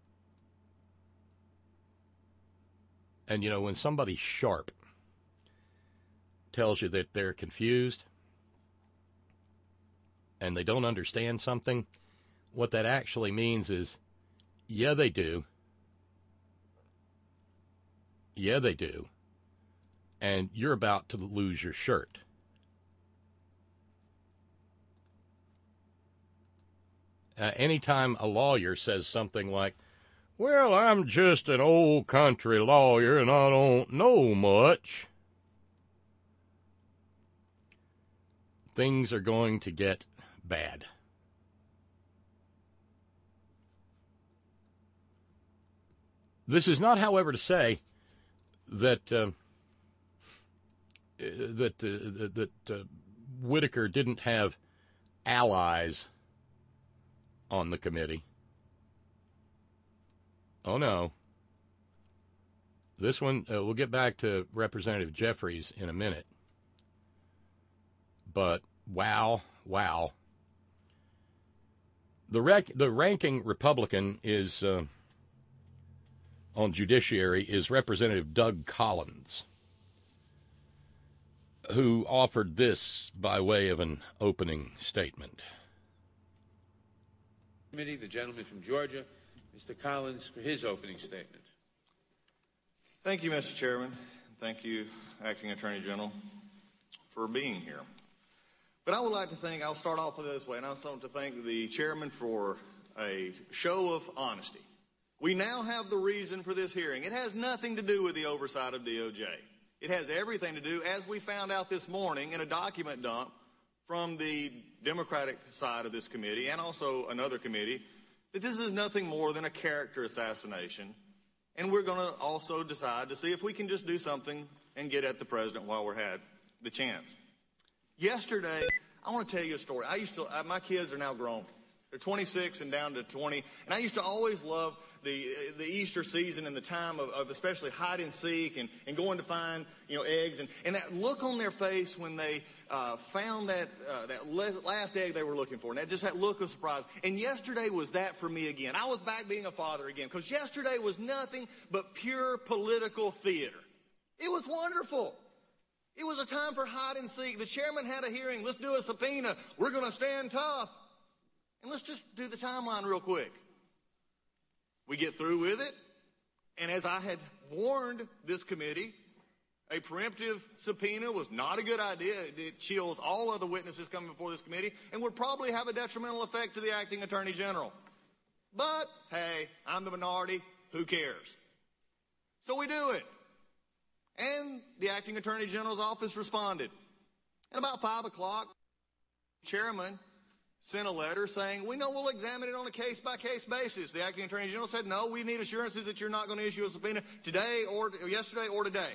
And, you know, when somebody sharp tells you that they're confused and they don't understand something, what that actually means is, yeah, they do. Yeah, they do. and you're about to lose your shirt. Uh, anytime a lawyer says something like, well, I'm just an old country lawyer and I don't know much, things are going to get bad. This is not, however, to say that uh, that uh, that uh, Whitaker didn't have allies on the committee. Oh, no. This one, uh, we'll get back to Representative Jeffries in a minute. But, wow, wow. The, rec- the ranking Republican is uh, on Judiciary is Representative Doug Collins, who offered this by way of an opening statement. Committee, the gentleman from Georgia, Mister Collins, for his opening statement. Thank you, Mister Chairman. Thank you, Acting Attorney General, for being here. But I would like to think, I'll start off with this way, and I also want to thank the chairman for a show of honesty. We now have the reason for this hearing. It has nothing to do with the oversight of D O J. It has everything to do, as we found out this morning in a document dump from the Democratic side of this committee and also another committee, that this is nothing more than a character assassination. And we're going to also decide to see if we can just do something and get at the president while we're had the chance. Yesterday, I want to tell you a story. I used to, my kids are now grown. They're twenty-six and down to twenty. And I used to always love the the Easter season and the time of, of especially hide and seek and, and going to find, you know, eggs. And, and that look on their face when they uh, found that, uh, that last egg they were looking for. And that just that look of surprise. And yesterday was that for me again. I was back being a father again. Because yesterday was nothing but pure political theater. It was wonderful. It was a time for hide and seek. The chairman had a hearing. Let's do a subpoena. We're going to stand tough. And let's just do the timeline real quick. We get through with it, and as I had warned this committee, a preemptive subpoena was not a good idea. It chills all other witnesses coming before this committee and would probably have a detrimental effect to the acting attorney general. But, hey, I'm the minority. Who cares? So we do it. And the acting attorney general's office responded. At about five o'clock, the chairman sent a letter saying, we know we'll examine it on a case-by-case basis. The acting attorney general said, no, we need assurances that you're not going to issue a subpoena today or, or yesterday or today.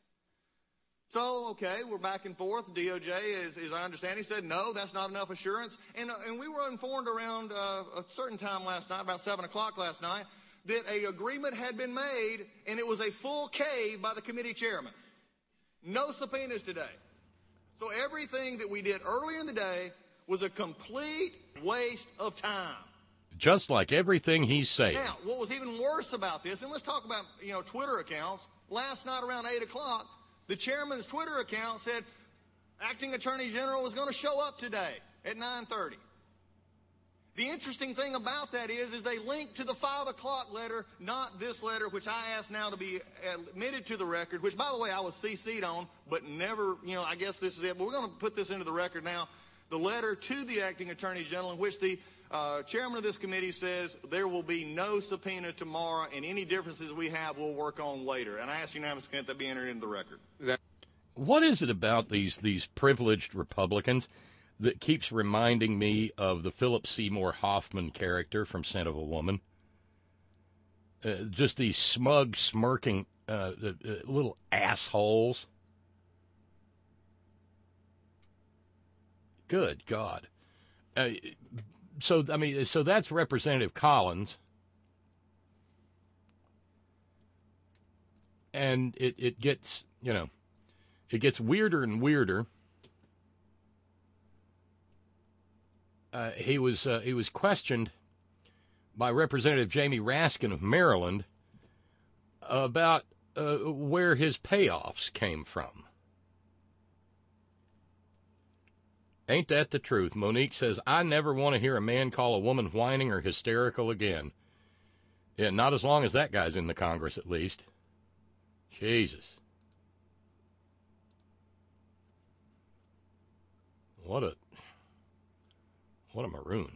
So, okay, we're back and forth. D O J, as, as I understand, he said, no, that's not enough assurance. And, uh, and we were informed around uh, a certain time last night, about seven o'clock last night, that an agreement had been made, and it was a full cave by the committee chairman. No subpoenas today. So everything that we did earlier in the day was a complete waste of time. Just like everything he's saying. Now, what was even worse about this, and let's talk about, you know, Twitter accounts. Last night around eight o'clock, the chairman's Twitter account said acting attorney general was going to show up today at nine thirty. The interesting thing about that is, is they linked to the five o'clock letter, not this letter, which I asked now to be admitted to the record, which, by the way, I was C C'd on, but never, you know, I guess this is it. But we're going to put this into the record now. The letter to the acting attorney general in which the uh, chairman of this committee says there will be no subpoena tomorrow and any differences we have we'll work on later. And I ask unanimous consent that be entered into the record. What is it about these these privileged Republicans that keeps reminding me of the Philip Seymour Hoffman character from Scent of a Woman? Uh, just these smug, smirking uh, uh, little assholes. Good God. Uh, so, I mean, so that's Representative Collins. And it, it gets, you know, it gets weirder and weirder. Uh, he was uh, he was questioned by Representative Jamie Raskin of Maryland about uh, where his payoffs came from. Ain't that the truth? Monique says, I never want to hear a man call a woman whining or hysterical again. Yeah, not as long as that guy's in the Congress, at least. Jesus. What a what a maroon.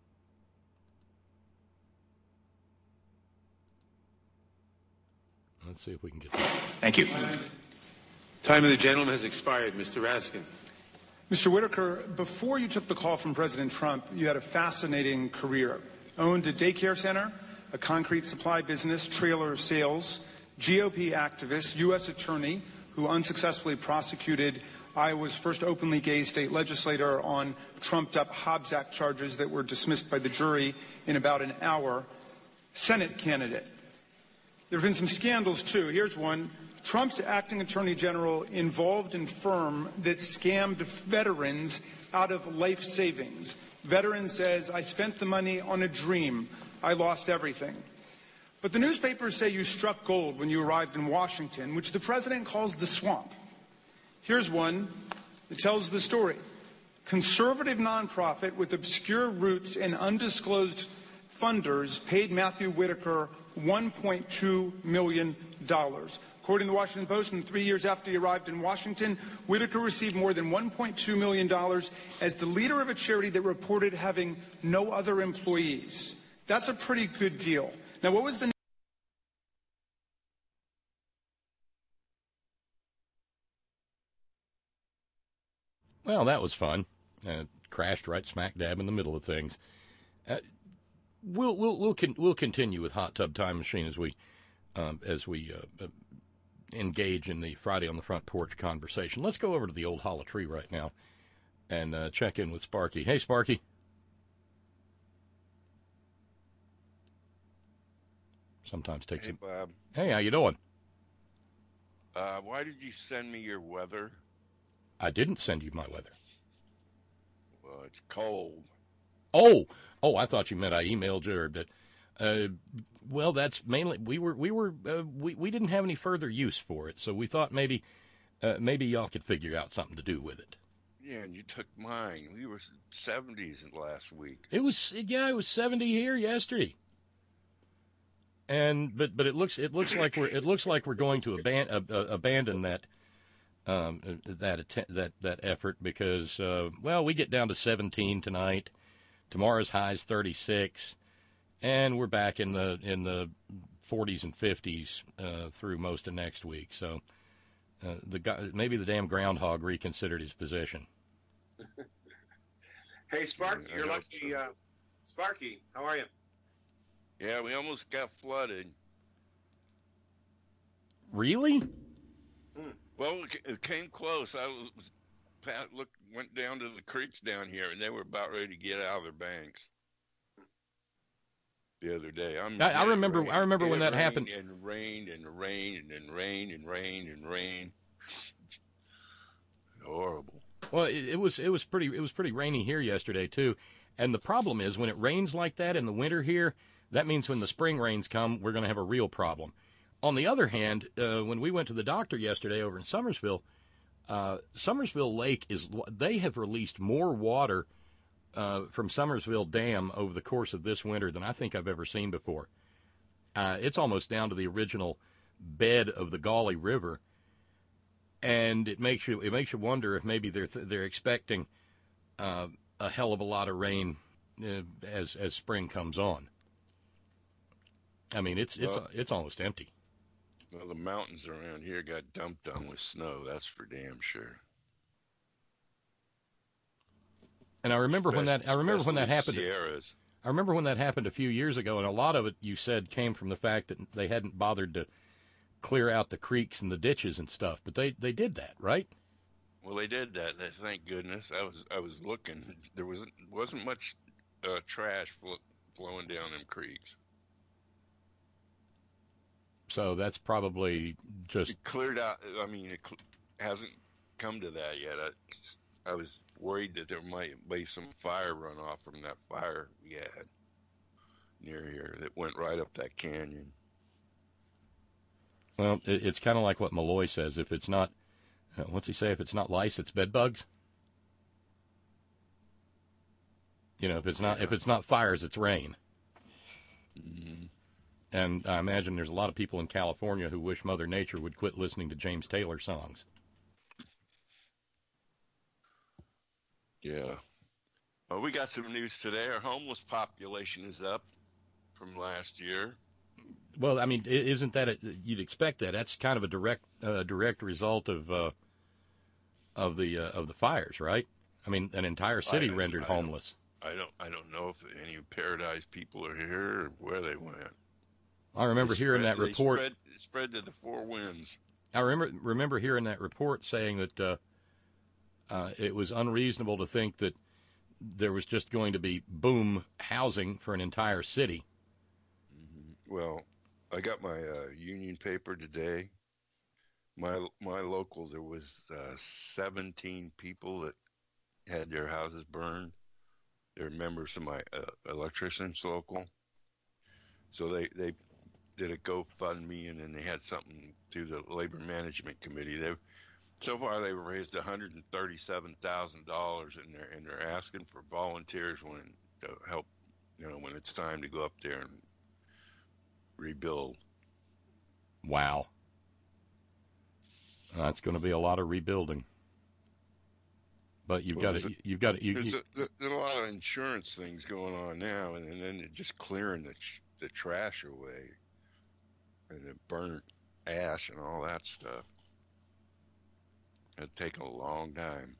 Let's see if we can get that. Thank you. Time of the gentleman has expired. Mister Raskin. Mister Whitaker, before you took the call from President Trump, you had a fascinating career. Owned a daycare center, a concrete supply business, trailer sales, G O P activist, U S attorney who unsuccessfully prosecuted Iowa's first openly gay state legislator on trumped-up Hobbs Act charges that were dismissed by the jury in about an hour, Senate candidate. There have been some scandals, too. Here's one. Trump's acting attorney general involved in firm that scammed veterans out of life savings. Veteran says, I spent the money on a dream. I lost everything. But the newspapers say you struck gold when you arrived in Washington, which the president calls the swamp. Here's one that tells the story. Conservative nonprofit with obscure roots and undisclosed funders paid Matthew Whitaker one point two million dollars. According to the Washington Post, in the three years after he arrived in Washington, Whitaker received more than one point two million dollars as the leader of a charity that reported having no other employees. That's a pretty good deal. Now, what was the Well, that was fun. Uh, crashed right smack dab in the middle of things. Uh, we'll we'll we'll con- we'll continue with Hot Tub Time Machine as we um, as we uh, uh, engage in the Friday on the Front Porch conversation. Let's go over to the old hollow tree right now and uh, check in with Sparky. Hey, Sparky. Sometimes takes. Hey, a... Bob. Hey, how you doing? Uh, why did you send me your weather? I didn't send you my weather. Well, it's cold. Oh, oh, I thought you meant I emailed you. Or that, uh, well, that's mainly we were we were uh, we we didn't have any further use for it, so we thought maybe uh, maybe y'all could figure out something to do with it. Yeah, and you took mine. We were seventies last week. It was yeah, it was seventy here yesterday. And but but it looks it looks like we're it looks like we're going to aban- uh, uh, abandon that. Um, that att- that that effort because uh, well we get down to seventeen tonight, tomorrow's high is thirty-six, and we're back in the in the forties and fifties uh, through most of next week. So uh, the guy, maybe the damn groundhog reconsidered his position. Hey Sparky, you're lucky. Uh, Sparky, how are you? Yeah, we almost got flooded. Really? Hmm. Well, it came close. I was Pat looked went down to the creeks down here, and they were about ready to get out of their banks the other day. I'm, I, I remember. Rained, I remember when that rained happened. And rained and rained and rained and rained and rained. Horrible. Well, it, it was it was pretty it was pretty rainy here yesterday too, and the problem is when it rains like that in the winter here, that means when the spring rains come, we're going to have a real problem. On the other hand, uh, when we went to the doctor yesterday over in Summersville, uh, Summersville Lake is they have released more water uh, from Summersville Dam over the course of this winter than I think I've ever seen before. Uh, it's almost down to the original bed of the Gauley River, and it makes you it makes you wonder if maybe they're they're expecting uh, a hell of a lot of rain uh, as as spring comes on. I mean, it's it's well, it's almost empty. Well, the mountains around here got dumped on with snow. That's for damn sure. And I remember Especially, when that I remember when that happened. Sierras. I remember when that happened a few years ago, and a lot of it you said came from the fact that they hadn't bothered to clear out the creeks and the ditches and stuff. But they, they did that, right? Well, they did that. Thank goodness. I was I was looking. There wasn't wasn't much uh, trash fl- flowing down them creeks. So that's probably just it cleared out. I mean, it cl- hasn't come to that yet. I, I was worried that there might be some fire runoff from that fire we had near here that went right up that canyon. Well, it, it's kind of like what Malloy says. If it's not, uh, what's he say? If it's not lice, it's bed bugs. You know, if it's not if it's not fires, it's rain. Mm-hmm. And I imagine there's a lot of people in California who wish Mother Nature would quit listening to James Taylor songs. Yeah. Well, we got some news today. Our homeless population is up from last year. Well, I mean, isn't that a, you'd expect that? That's kind of a direct uh, direct result of uh, of the uh, of the fires, right? I mean, an entire city I, rendered I homeless. Don't, I don't I don't know if any Paradise people are here or where they went. I remember they hearing spread, that report. They spread, spread to the four winds. I remember remember hearing that report saying that uh, uh, it was unreasonable to think that there was just going to be boom housing for an entire city. Mm-hmm. Well, I got my uh, union paper today. My my local, there was uh, seventeen people that had their houses burned. They're members of my uh, electricians local. So they, they did a GoFundMe, and then they had something through the Labor Management Committee. They've so far they've raised one hundred thirty-seven thousand dollars, and they're and they're asking for volunteers when to help, you know, when it's time to go up there and rebuild. Wow. That's going to be a lot of rebuilding. But you've Well, got to, a, you've got to, you, there's, you, a, there's a lot of insurance things going on now, and, and then they're just clearing the the trash away, and the burnt ash and all that stuff. It'd take a long time.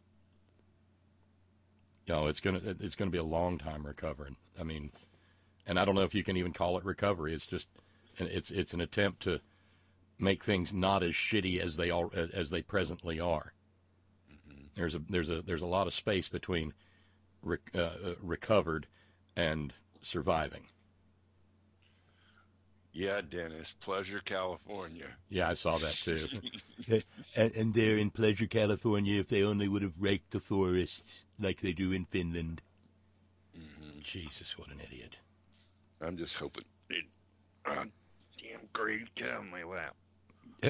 you know, it's gonna, it's gonna be a long time recovering. I mean, and I don't know if you can even call it recovery. It's just, it's, it's an attempt to make things not as shitty as they all, as they presently are. Mm-hmm. There's a, there's a, there's a lot of space between rec, uh, recovered and surviving. Yeah, Dennis, Pleasure, California. Yeah, I saw that too. and, and they're in Pleasure, California, if they only would have raked the forests like they do in Finland. Mm-hmm. Jesus, what an idiot. I'm just hoping it, uh, damn great get out of my lap. Uh,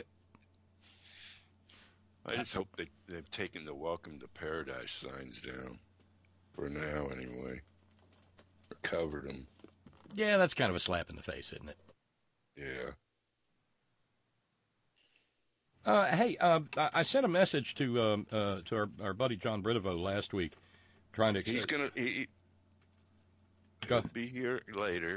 I just hope they, they've taken the Welcome to Paradise signs down. For now, anyway. Or covered them. Yeah, that's kind of a slap in the face, isn't it? Yeah. Uh, hey, uh, I sent a message to um, uh, to our, our buddy John Britovo last week, trying to. He's gonna he, Go. he'll be here later,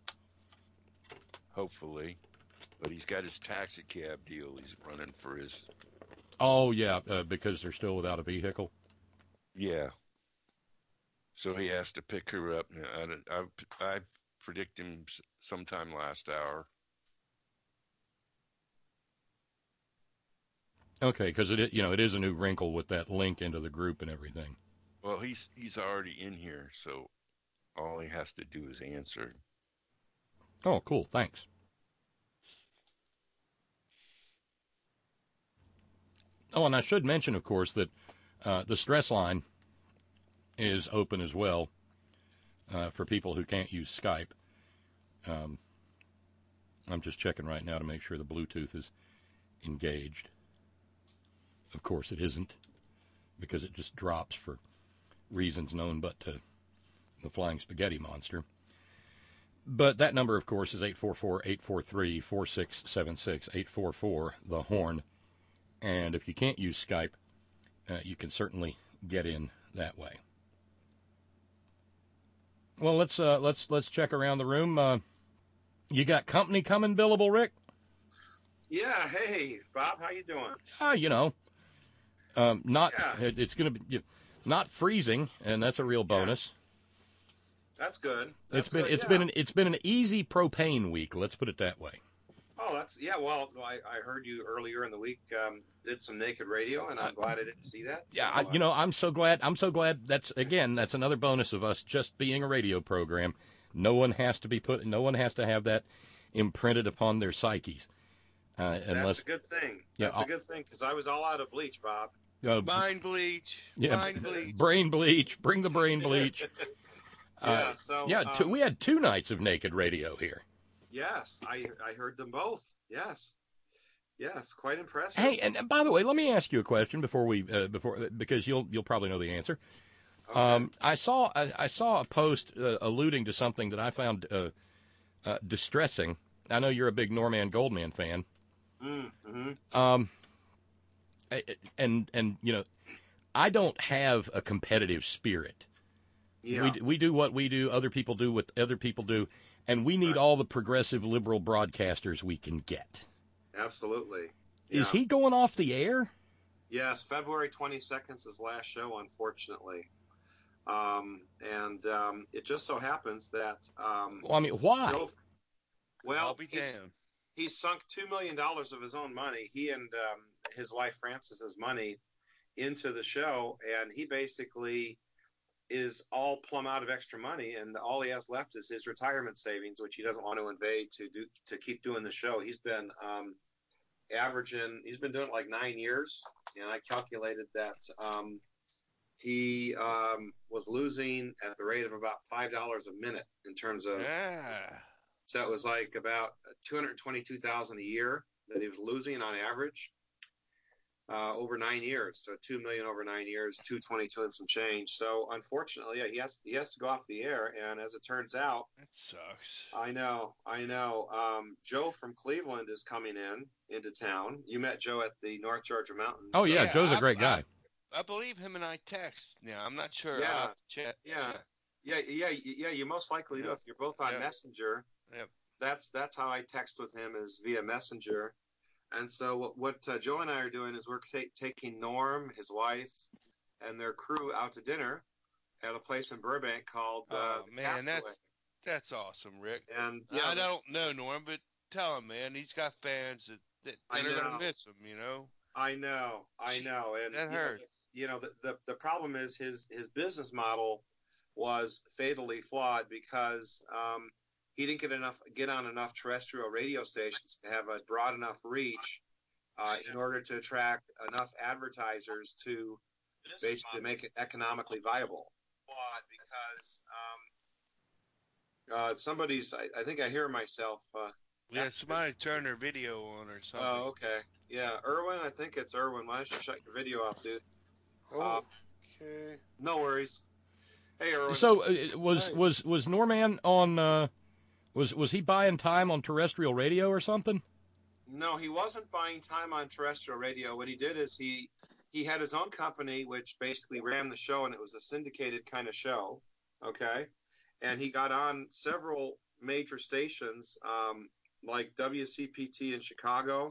hopefully, but he's got his taxi cab deal. He's running for his. Oh yeah, uh, because they're still without a vehicle. Yeah. So he has to pick her up. I I, I predict him sometime last hour. Okay, because it you know it is a new wrinkle with that link into the group and everything. Well, he's he's already in here, so all he has to do is answer. Oh, cool! Thanks. Oh, and I should mention, of course, that uh, the stress line is open as well uh, for people who can't use Skype. Um, I'm just checking right now to make sure the Bluetooth is engaged. Of course it isn't, because it just drops for reasons known but to the Flying Spaghetti Monster. But that number, of course, is eight four four, eight four three, four six seven six, eight four four, the horn. And if you can't use Skype, uh, you can certainly get in that way. Well, let's uh, let's let's check around the room. Uh, you got company coming, Billable Rick? Yeah. Hey, Bob, how you doing? Ah, uh, you know, um, not yeah. it, it's going to be you know, not freezing, and that's a real bonus. Yeah. That's good. That's it's been good, it's yeah. been an, it's been an easy propane week. Let's put it that way. Oh, that's yeah. Well, I, I heard you earlier in the week um, did some naked radio, and I'm glad I didn't see that. So, Yeah, I, you know, I'm so glad. I'm so glad. That's again, that's another bonus of us just being a radio program. No one has to be put. No one has to have that imprinted upon their psyches. Uh, unless, that's a good thing. Yeah, that's I'll, a good thing because I was all out of bleach, Bob. Uh, Mind bleach. Yeah, mind bleach. Brain bleach. Bring the brain bleach. yeah. Uh, so yeah, two, um, we had two nights of naked radio here. Yes, I I heard them both. Yes, yes, quite impressive. Hey, and, and by the way, let me ask you a question before we uh, before because you'll you'll probably know the answer. Okay. Um, I saw I, I saw a post uh, alluding to something that I found uh, uh, distressing. I know you're a big Norman Goldman fan. Mm-hmm. Um, and and you know, I don't have a competitive spirit. Yeah. We we do what we do. Other people do what other people do, and we need right. all the progressive liberal broadcasters we can get. Absolutely. Is yeah. he going off the air? Yes, February twenty-second is his last show, unfortunately. Um, and um, it just so happens that. Um, well, I mean, why? Joe, well, I'll be he's, damned. he's sunk two million dollars of his own money. He and um, his wife Frances's money into the show, and he basically is all plumb out of extra money, and all he has left is his retirement savings, which he doesn't want to invade to do to keep doing the show. He's been um, averaging, he's been doing it like nine years, and I calculated that um, he um, was losing at the rate of about five dollars a minute in terms of. Yeah. So it was like about two hundred twenty-two thousand dollars a year that he was losing on average. Uh, over nine years, so two million over nine years, two twenty-two and some change. So unfortunately, yeah, he has he has to go off the air. And as it turns out, that sucks. I know, I know. Um, Joe from Cleveland is coming in into town. You met Joe at the North Georgia Mountains. Oh yeah, yeah Joe's I, a great guy. I, I believe him and I text. Now I'm not sure. Yeah, chat. yeah, yeah, yeah, yeah. You most likely do if you're both on yep. Messenger. Yep. That's that's how I text with him is via Messenger. And so what, what uh, Joe and I are doing is we're ta- taking Norm, his wife, and their crew out to dinner at a place in Burbank called uh, Oh the man, Castaway. that's that's awesome, Rick. And yeah, I the, don't know Norm, but tell him, man, he's got fans that that, I that are know. gonna miss him. You know. I know, I know, and That you hurts. know, you know the, the the problem is his his business model was fatally flawed because um, he didn't get enough get on enough terrestrial radio stations to have a broad enough reach uh, in order to attract enough advertisers to basically make it economically viable. Because um, uh, somebody's, I, I think I hear myself. Uh, Yeah, somebody turned their video on or something. oh, okay. Yeah, Irwin, I think it's Irwin. Why don't you shut your video off, dude? Uh, Okay. no worries. Hey, Irwin. So uh, was was was Norman on? Uh, was was he buying time on terrestrial radio or something? No, he wasn't buying time on terrestrial radio. What he did is he he had his own company, which basically ran the show, and it was a syndicated kind of show. Okay, and he got on several major stations, um, like W C P T in Chicago.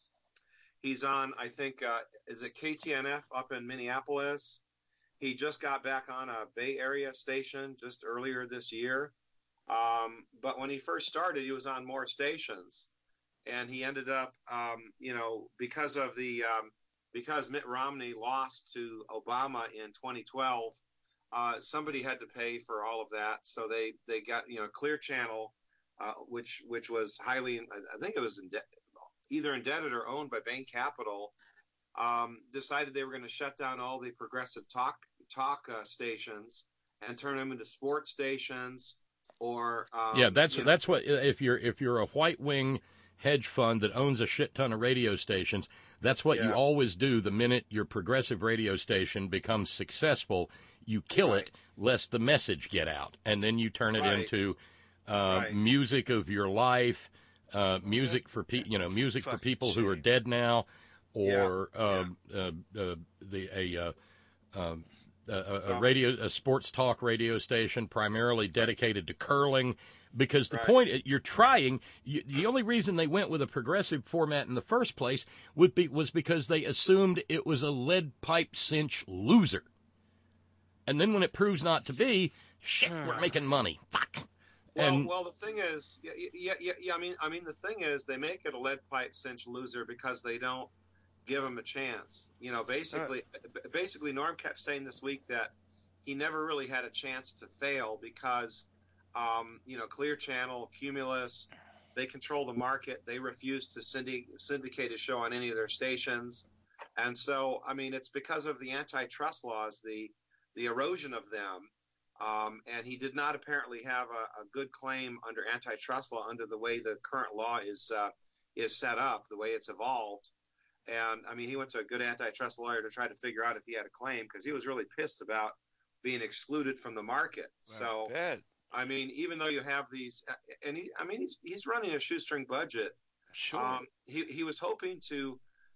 He's on, I think, uh, is it K T N F up in Minneapolis? He just got back on a Bay Area station just earlier this year. Um, but when he first started, he was on more stations. And he ended up, um, you know, because of the um, because Mitt Romney lost to Obama in twenty twelve, uh, somebody had to pay for all of that. So they, they got, you know, Clear Channel, uh, which which was highly, I think it was in de- either indebted or owned by Bain Capital, um, decided they were going to shut down all the progressive talk talk uh, stations and turn them into sports stations. Or um, yeah, that's you know, that's what if you're if you're a white wing hedge fund that owns a shit ton of radio stations, that's what Yeah. you always do. The minute your progressive radio station becomes successful, you kill Right. it lest the message get out, and then you turn it Right. into uh, Right. music of your life, uh, music for pe- you know music for people who are dead now, or um, uh, uh, the a. Uh, um, a, a, a radio, a sports talk radio station primarily dedicated to curling, because the Right. point you're trying, you, the only reason they went with a progressive format in the first place would be was because they assumed it was a lead pipe cinch loser, and then when it proves not to be, shit, we're making money. Fuck. Well, and well, the thing is, yeah, yeah, yeah, yeah. I mean, I mean, the thing is, they make it a lead pipe cinch loser because they don't give him a chance. You know, basically, b- basically, Norm kept saying this week that he never really had a chance to fail because, um, you know, Clear Channel, Cumulus, they control the market. They refuse to syndic- syndicate a show on any of their stations, and so, I mean, it's because of the antitrust laws, the the erosion of them. Um, and he did not apparently have a, a good claim under antitrust law under the way the current law is uh, is set up, the way it's evolved. And, I mean, he went to a good antitrust lawyer to try to figure out if he had a claim because he was really pissed about being excluded from the market. So, I mean, even though you have these – and, he, I mean, he's, he's running a shoestring budget. Sure. Um, he, he was hoping to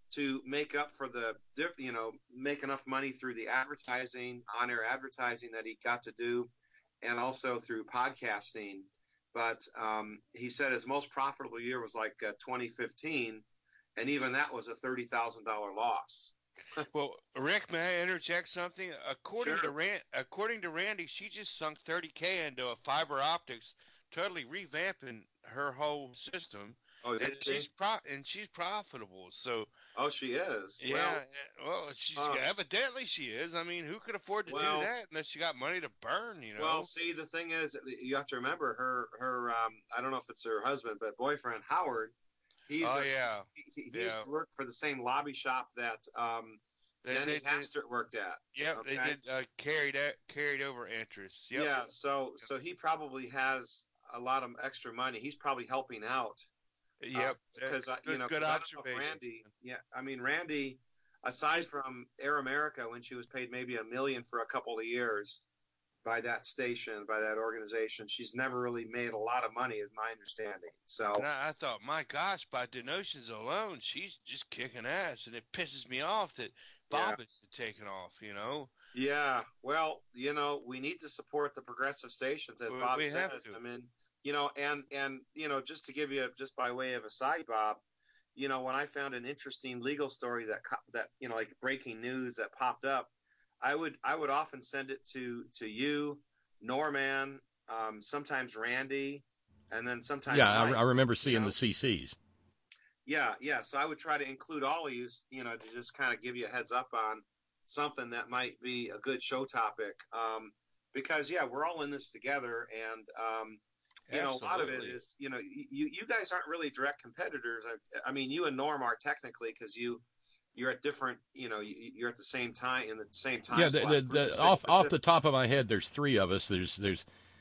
to make up for the, you know, make enough money through the advertising, on-air advertising that he got to do, and also through podcasting. But um, he said his most profitable year was like uh, twenty fifteen, and even that was a thirty thousand dollars loss. Well, Rick, may I interject something? According Sure. to Rand, according to Randy, she just sunk thirty K into a fiber optics, totally revamping her whole system. Oh, did and she? She's pro- and she's profitable. So. Oh, she is. Yeah. Well, well, she's uh, evidently she is. I mean, who could afford to well, do that unless you got money to burn? You know. Well, see, the thing is, you have to remember her. Her, um, I don't know if it's her husband, but boyfriend Howard. He's Oh, a, yeah. He, he Yeah. used to work for the same lobby shop that um, They- Denny they did- Hastert worked at. Yep, okay? they did uh, carried out, carried over interest. Yep. Yeah. So, so he probably has a lot of extra money. He's probably helping out. Yep. Because uh, Good- you know, good 'cause I don't know if observation. Randy. Yeah. I mean, Randy. Aside from Air America, when she was paid maybe a million for a couple of years by that station, by that organization, she's never really made a lot of money, is my understanding. So. And I, I thought, my gosh, by donations alone, she's just kicking ass, and it pisses me off that Bob Yeah. is taking off. You know. Yeah, well, you know, we need to support the progressive stations, as We- Bob we have says. to. I mean, you know, and and you know, just to give you, just by way of a side, Bob, you know, when I found an interesting legal story that co- that you know, like breaking news that popped up, I would I would often send it to to you, Norman, um, sometimes Randy, and then sometimes Yeah, I, Mike, I remember seeing you know? the C Cs. Yeah, yeah. So I would try to include all of you, you know, to just kind of give you a heads up on something that might be a good show topic. Um, because yeah, we're all in this together, and um, you know, a lot of it Absolutely. is, you know, you you guys aren't really direct competitors. I, I mean, you and Norm are technically, because you you're at different, you know, you, you're at the same time in the same time. Yeah, the, slot the, for the, Pacific- off off the Pacific. top of my head, there's three of us. There's there's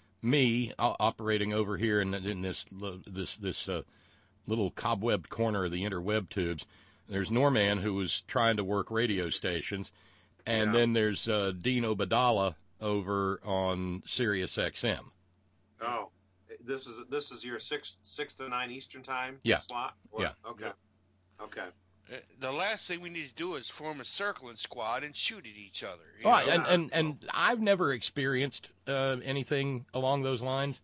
me o- operating over here in, in this lo- this this uh, little cobwebbed corner of the interweb tubes. There's Norman, who was trying to work radio stations, and Yeah. then there's uh, Dean Obadala over on Sirius X M. Oh, this is this is your six six to nine Eastern time Yeah. slot. Or- Yeah. Okay. Okay. Uh, The last thing we need to do is form a circling squad and shoot at each other. you Right, know? and, and, and I've never experienced uh, anything along those lines.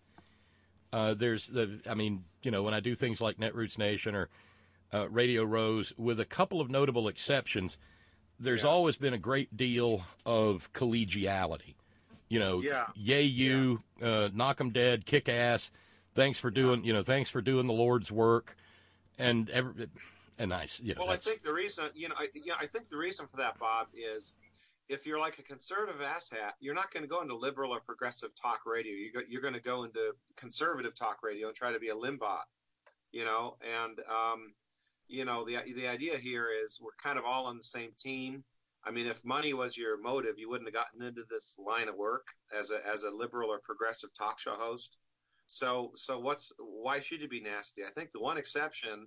Uh, there's the, I mean, you know, when I do things like Netroots Nation or uh, Radio Rose, with a couple of notable exceptions, there's always been a great deal of collegiality. You know, Yeah. yay you, uh, knock 'em dead, kick ass. Thanks for doing, you know, thanks for doing the Lord's work, and every, and I, you know, Well, I that's, think the reason, you know, I, yeah, I think the reason for that, Bob, is if you're like a conservative asshat, you're not going to go into liberal or progressive talk radio. You go, you're going to go into conservative talk radio and try to be a Limbot, you know. And um, you know, the the idea here is we're kind of all on the same team. I mean, if money was your motive, you wouldn't have gotten into this line of work as a as a liberal or progressive talk show host. So, so what's why should you be nasty? I think the one exception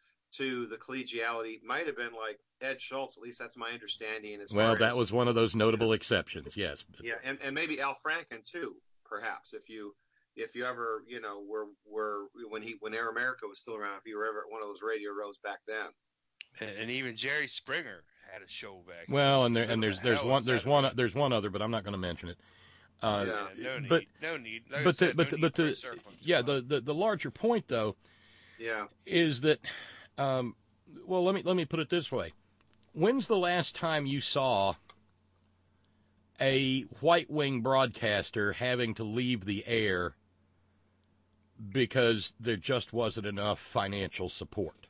to the collegiality might have been like Ed Schultz. At least that's my understanding. As well, far that as, was one of those notable exceptions, yes. yeah, and, and maybe Al Franken too, perhaps if you if you ever you know were were when he when Air America was still around, if you were ever at one of those radio rows back then. And, and even Jerry Springer had a show back. Well, and there then. and there's there's Hell one is there's that? one there's one other, but I'm not going to mention it. Uh, Yeah, no need. but no need. Like I but the, said, but no the, but need for a the circling yeah the, the the larger point though Yeah. is that um, well let me let me put it this way: when's the last time you saw a white wing broadcaster having to leave the air because there just wasn't enough financial support?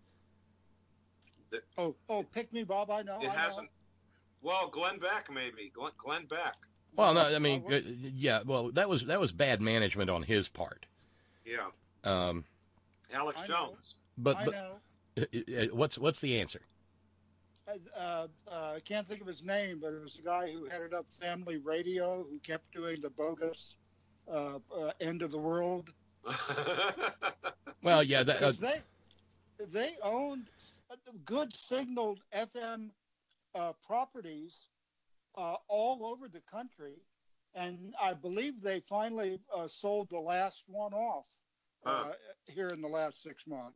Oh, oh, pick me, Bob. I know. It I hasn't. know. Well, Glenn Beck maybe. Glenn, Glenn Beck. Well, no, I mean, uh, yeah, well, that was that was bad management on his part. Yeah. Um, Alex I know. Jones. but I but know. uh, uh, what's what's the answer? Uh, uh, I can't think of his name, but it was the guy who headed up Family Radio, who kept doing the bogus uh, uh, end of the world. Well, yeah, that, uh, Because they they owned good signaled F M uh, properties uh, all over the country, and I believe they finally uh, sold the last one off uh, Huh. here in the last six months.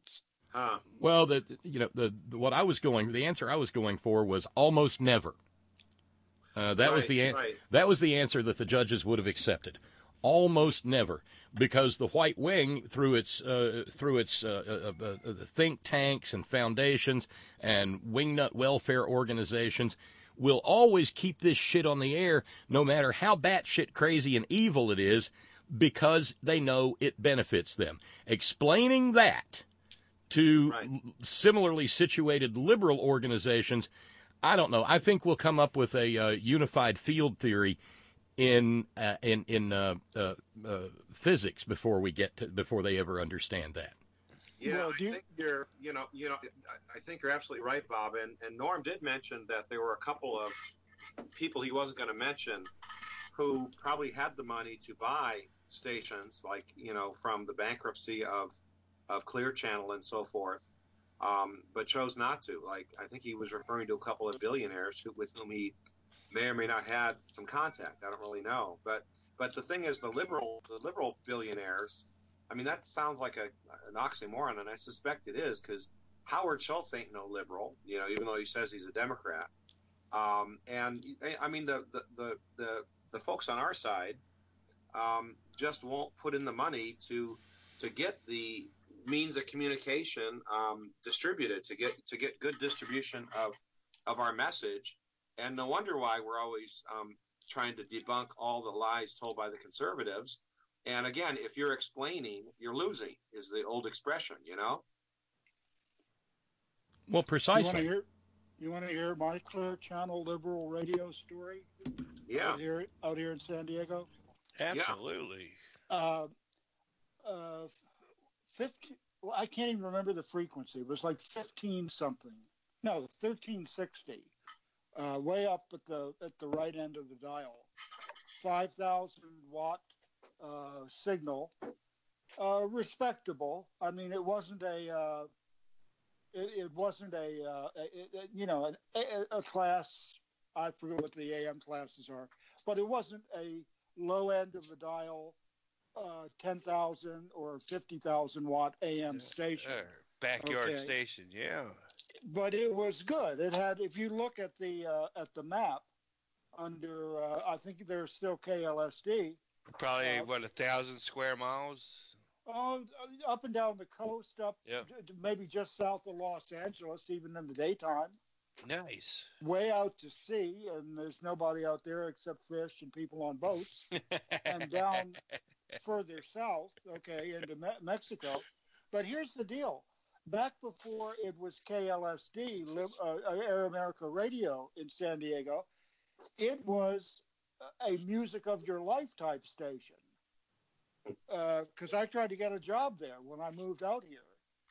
Huh. Well, the you know the, the what I was going the answer I was going for was almost never. Uh, that right, was the an- right. that was the answer that the judges would have accepted. Almost never, because the White Wing, through its uh, through its uh, uh, uh, think tanks and foundations and wingnut welfare organizations, will always keep this shit on the air, no matter how batshit crazy and evil it is, because they know it benefits them. Explaining that to Right. similarly situated liberal organizations, I don't know. I think we'll come up with a uh, unified field theory in uh, in in uh, uh, uh, physics before we get to, before they ever understand that. Yeah, Well, I do you- think you're, you know, you know, I- I think you're absolutely right, Bob. And, and Norm did mention that there were a couple of people he wasn't going to mention who probably had the money to buy stations, like, you know, from the bankruptcy of of Clear Channel and so forth, um, but chose not to. Like, I think he was referring to a couple of billionaires who, with whom he may or may not had some contact. I don't really know, but but the thing is, the liberal the liberal billionaires. I mean, that sounds like a, an oxymoron, and I suspect it is, because Howard Schultz ain't no liberal, you know, even though he says he's a Democrat. Um, and I mean, the the, the the the folks on our side um, just won't put in the money to to get the means of communication um, distributed, to get to get good distribution of of our message. And no wonder why we're always um, trying to debunk all the lies told by the conservatives. And again, if you're explaining, you're losing, is the old expression, you know? Well, You precisely. want to hear? You want to hear my Clear Channel liberal radio story? Yeah. Out here, out here in San Diego. Absolutely. Uh, uh, fifteen. Well, I can't even remember the frequency. It was like fifteen something. No, thirteen sixty. Uh, way up at the at the right end of the dial. Five thousand watt uh, signal. Uh, respectable. I mean, it wasn't a. Uh, it, it wasn't a. Uh, it, it, you know, a, a class. I forget what the A M classes are, but it wasn't a low end of the dial. Uh, ten thousand or fifty thousand watt A M station. Uh, backyard Okay. station, yeah. But it was good. It had, if you look at the uh, at the map under, uh, I think there's still K L S D. Probably, Uh, what, a thousand square miles? Oh, up and down the coast, up Yep. to maybe just south of Los Angeles, even in the daytime. Nice. Way out to sea, and there's nobody out there except fish and people on boats. And down further south, okay, into Me- Mexico. But here's the deal. Back before it was K L S D, Lib- uh, Air America Radio in San Diego, it was a music of your life type station. Because uh, I tried to get a job there when I moved out here.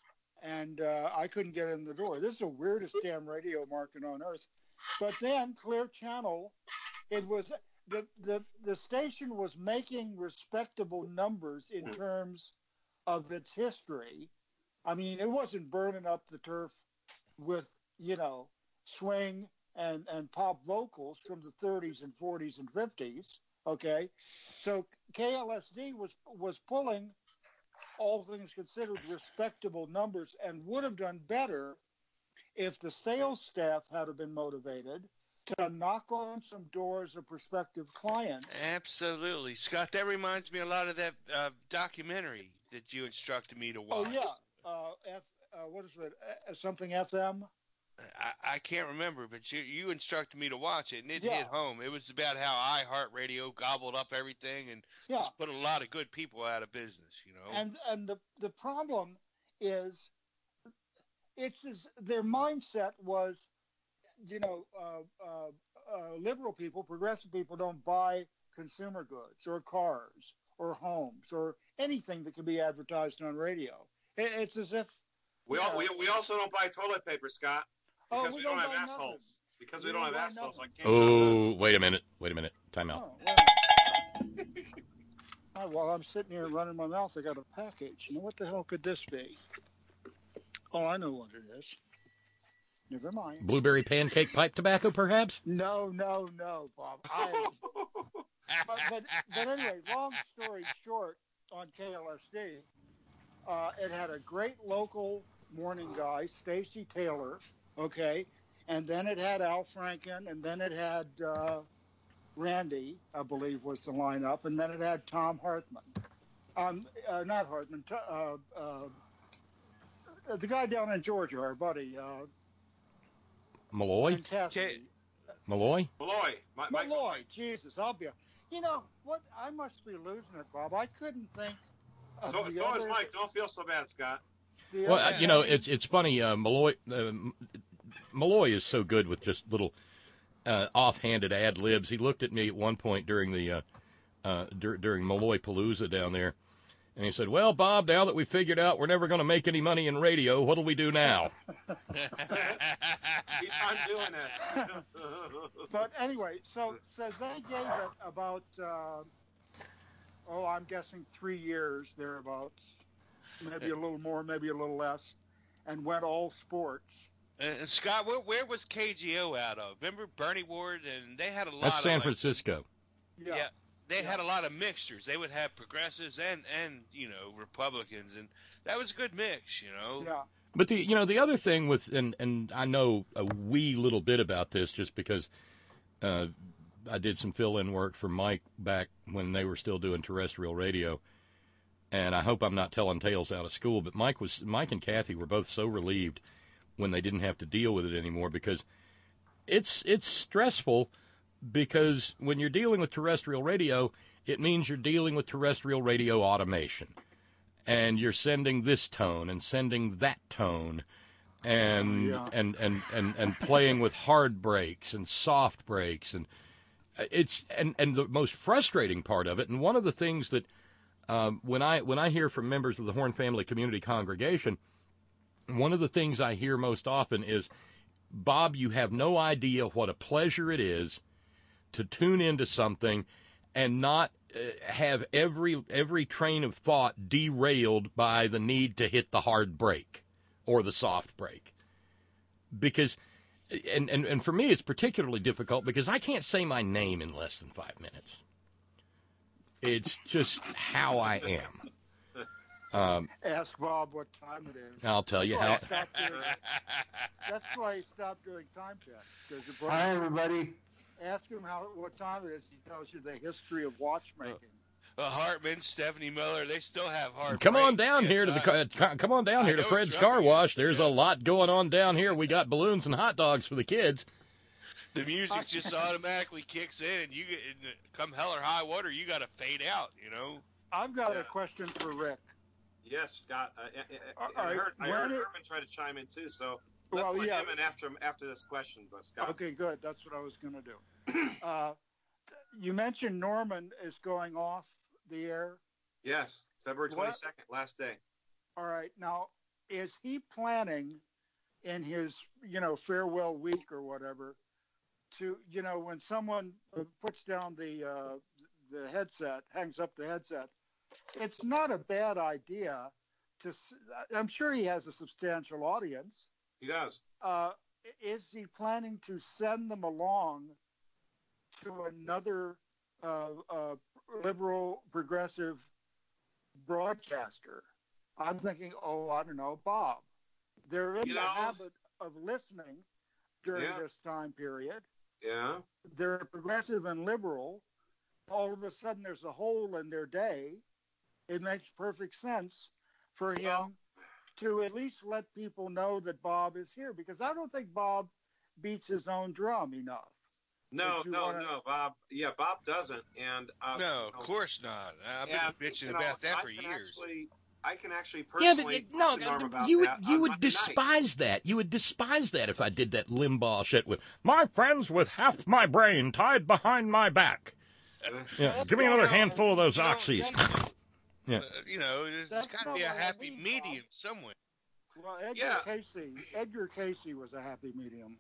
And uh, I couldn't get in the door. This is the weirdest damn radio market on earth. But then Clear Channel, it was the, the the station was making respectable numbers in terms of its history. I mean, it wasn't burning up the turf with, you know, swing and, and pop vocals from the thirties and forties and fifties. Okay, so K L S D was was pulling, all things considered, respectable numbers, and would have done better if the sales staff had been motivated to knock on some doors of prospective clients. Absolutely. Scott, that reminds me a lot of that uh, documentary that you instructed me to watch. Oh, yeah. Uh, F, uh, what is it? Uh, something F M? I, I can't remember, but you, you instructed me to watch it, and it Yeah. hit home. It was about how iHeartRadio gobbled up everything and Yeah. just put a lot of good people out of business, you know? And and the, the problem is, it's as, their mindset was, you know, uh, uh, uh, liberal people, progressive people don't buy consumer goods or cars or homes or anything that can be advertised on radio. It, it's as if We, all, we, we also don't buy toilet paper, Scott, Oh, because we we, don't, don't have buy assholes. Because We we don't, don't have buy assholes. I nothing. can't. Oh, wait a minute. Wait a minute. Time out. Oh, well, oh, while I'm sitting here running my mouth, I got a package. Now, what the hell could this be? Oh, I know what it is. Never mind. Blueberry pancake pipe tobacco, perhaps? No, no, no, Bob. I, but, but, but anyway, long story short, on K L S D, uh, it had a great local morning guy, Stacy Taylor, okay, and then it had Al Franken, and then it had uh, Randy, I believe was the lineup, and then it had Tom Hartman. Um, uh, not Hartman, uh, uh, the guy down in Georgia, our buddy. Uh, Malloy? Cassidy. Malloy? Malloy. My, my, Malloy. Jesus, I'll be. You know what? I must be losing it, Bob. I couldn't think. Of So, the so other, is Mike. Don't feel so bad, Scott. Well, uh, you know, it's it's funny. Uh, Malloy uh, Malloy is so good with just little uh, offhanded ad libs. He looked at me at one point during the uh, uh, dur- during Malloy Palooza down there, and he said, "Well, Bob, now that we figured out we're never going to make any money in radio, what'll we do now?" Keep on doing it. But anyway, so so they gave it about uh, oh, I'm guessing three years thereabouts, maybe a little more, maybe a little less, and went all sports. And, and Scott, where, where was K G O out of? Remember Bernie Ward, and they had a lot. That's of, San like, Francisco. Yeah, yeah they yeah. had a lot of mixtures. They would have progressives and and you know Republicans, and that was a good mix, you know. Yeah. But the you know the other thing with and and I know a wee little bit about this just because uh, I did some fill-in work for Mike back when they were still doing terrestrial radio, and I hope I'm not telling tales out of school. But Mike was Mike and Kathy were both so relieved when they didn't have to deal with it anymore because it's it's stressful because when you're dealing with terrestrial radio, it means you're dealing with terrestrial radio automation. And you're sending this tone and sending that tone and Yeah. and, and, and, and playing with hard breaks and soft breaks and it's and, and the most frustrating part of it, and one of the things that um, when I when I hear from members of the Horn Family Community Congregation, one of the things I hear most often is, Bob, you have no idea what a pleasure it is to tune into something and not uh, have every every train of thought derailed by the need to hit the hard brake or the soft brake. Because, and, and, and for me, it's particularly difficult because I can't say my name in less than five minutes. It's just how I am. Um, Ask Bob what time it is. I'll tell you That's how. why I stopped doing- That's why he stopped doing time checks. Because Hi, everybody. Ask him how what time it is. He tells you the history of watchmaking. Uh, Hartman, Stephanie Miller, they still have hard. Come on breaks. down Yes, here to the I- car- come on down I here to know Fred's it's Car rubbing Wash. There's a lot going on down here. We got balloons and hot dogs for the kids. The music just automatically kicks in, and you get and come hell or high water, you got to fade out. You know. I've got Yeah. a question for Rick. Yes, Scott. Uh, I, I, All I right, heard, I where heard did- Herman try to chime in too. So let's Well, let yeah. him in after after this question, but Scott. Okay, good. That's what I was going to do. Uh, you mentioned Norman is going off the air. Yes, February What? twenty-second, last day. All right. Now, is he planning in his, you know, farewell week or whatever to, you know, when someone uh, puts down the uh, the headset, hangs up the headset, it's not a bad idea to, s- I'm sure he has a substantial audience. He does. Uh, is he planning to send them along to another uh, uh, liberal, progressive broadcaster? I'm thinking, oh, I don't know, Bob. They're in You the know- habit of listening during Yeah. this time period. Yeah. They're progressive and liberal. All of a sudden, there's a hole in their day. It makes perfect sense for him to at least let people know that Bob is here, because I don't think Bob beats his own drum enough. No, If you no, wanna- no, Bob. Yeah, Bob doesn't, and uh, No, you of know, course not. I've been and, bitching you know, about that I for can years. Actually, I can actually Yeah, personally but it, talk no, to Norm about you would that you on would Monday night. despise that. You would despise that if I did that Limbaugh shit with my friends with half my brain tied behind my back. Yeah, give me another handful of those oxys. Yeah. Uh, you know, there's That's got to not be a what I happy mean, medium somewhere. Well, Edgar Yeah. Casey, Edgar Casey was a happy medium.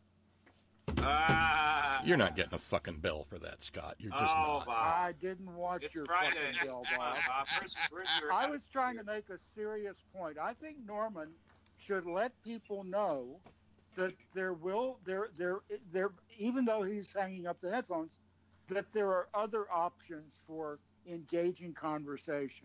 Ah, You're not getting a fucking bell for that, Scott. You're just oh, not. Bob. I didn't watch It's your Friday. fucking bill, Come on, Bob. Bob. Where's, where's your, I was trying to make a serious point. I think Norman should let people know that there will there there there even though he's hanging up the headphones, that there are other options for engaging conversation.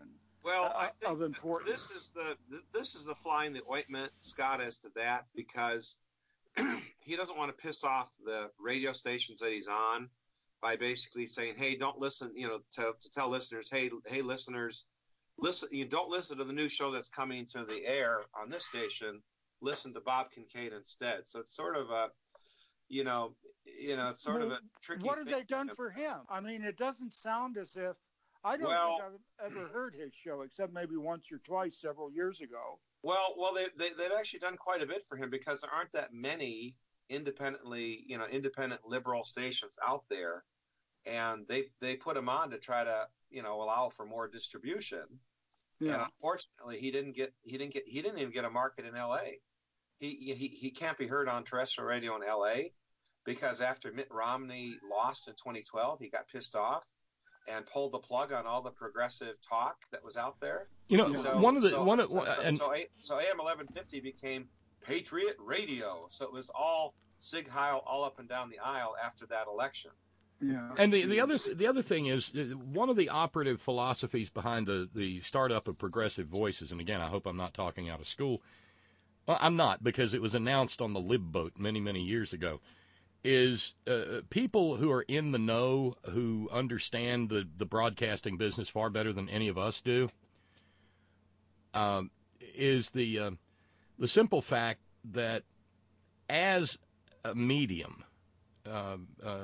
Well, uh, I think of importance. this is the this is the fly in the ointment, Scott, as to that, because he doesn't want to piss off the radio stations that he's on by basically saying, "Hey, don't listen," you know, to, to tell listeners, "Hey, hey, listeners, listen, you don't listen to the new show that's coming to the air on this station. Listen to Bob Kincaid instead." So it's sort of a, you know, you know, it's sort well, of a tricky. What have thing. they done for him? I mean, it doesn't sound as if I don't well, think I've ever heard his show except maybe once or twice several years ago. Well, well, they, they they've actually done quite a bit for him because there aren't that many independently, you know, independent liberal stations out there, and they they put him on to try to, you know, allow for more distribution. Yeah. And unfortunately, he didn't get he didn't get he didn't even get a market in L A. He he he can't be heard on terrestrial radio in L A because after Mitt Romney lost in twenty twelve, he got pissed off and pulled the plug on all the progressive talk that was out there. You know, so, one of the so, one of so, so, and so, A, so A M eleven fifty became Patriot Radio. So it was all Sig Heil all up and down the aisle after that election. Yeah. And the, the other the other thing is one of the operative philosophies behind the, the startup of Progressive Voices, and again, I hope I'm not talking out of school. Well, I'm not, because it was announced on the Lib Boat many, many years ago, is uh, people who are in the know, who understand the, the broadcasting business far better than any of us do, um, is the uh, the simple fact that as a medium, uh, uh,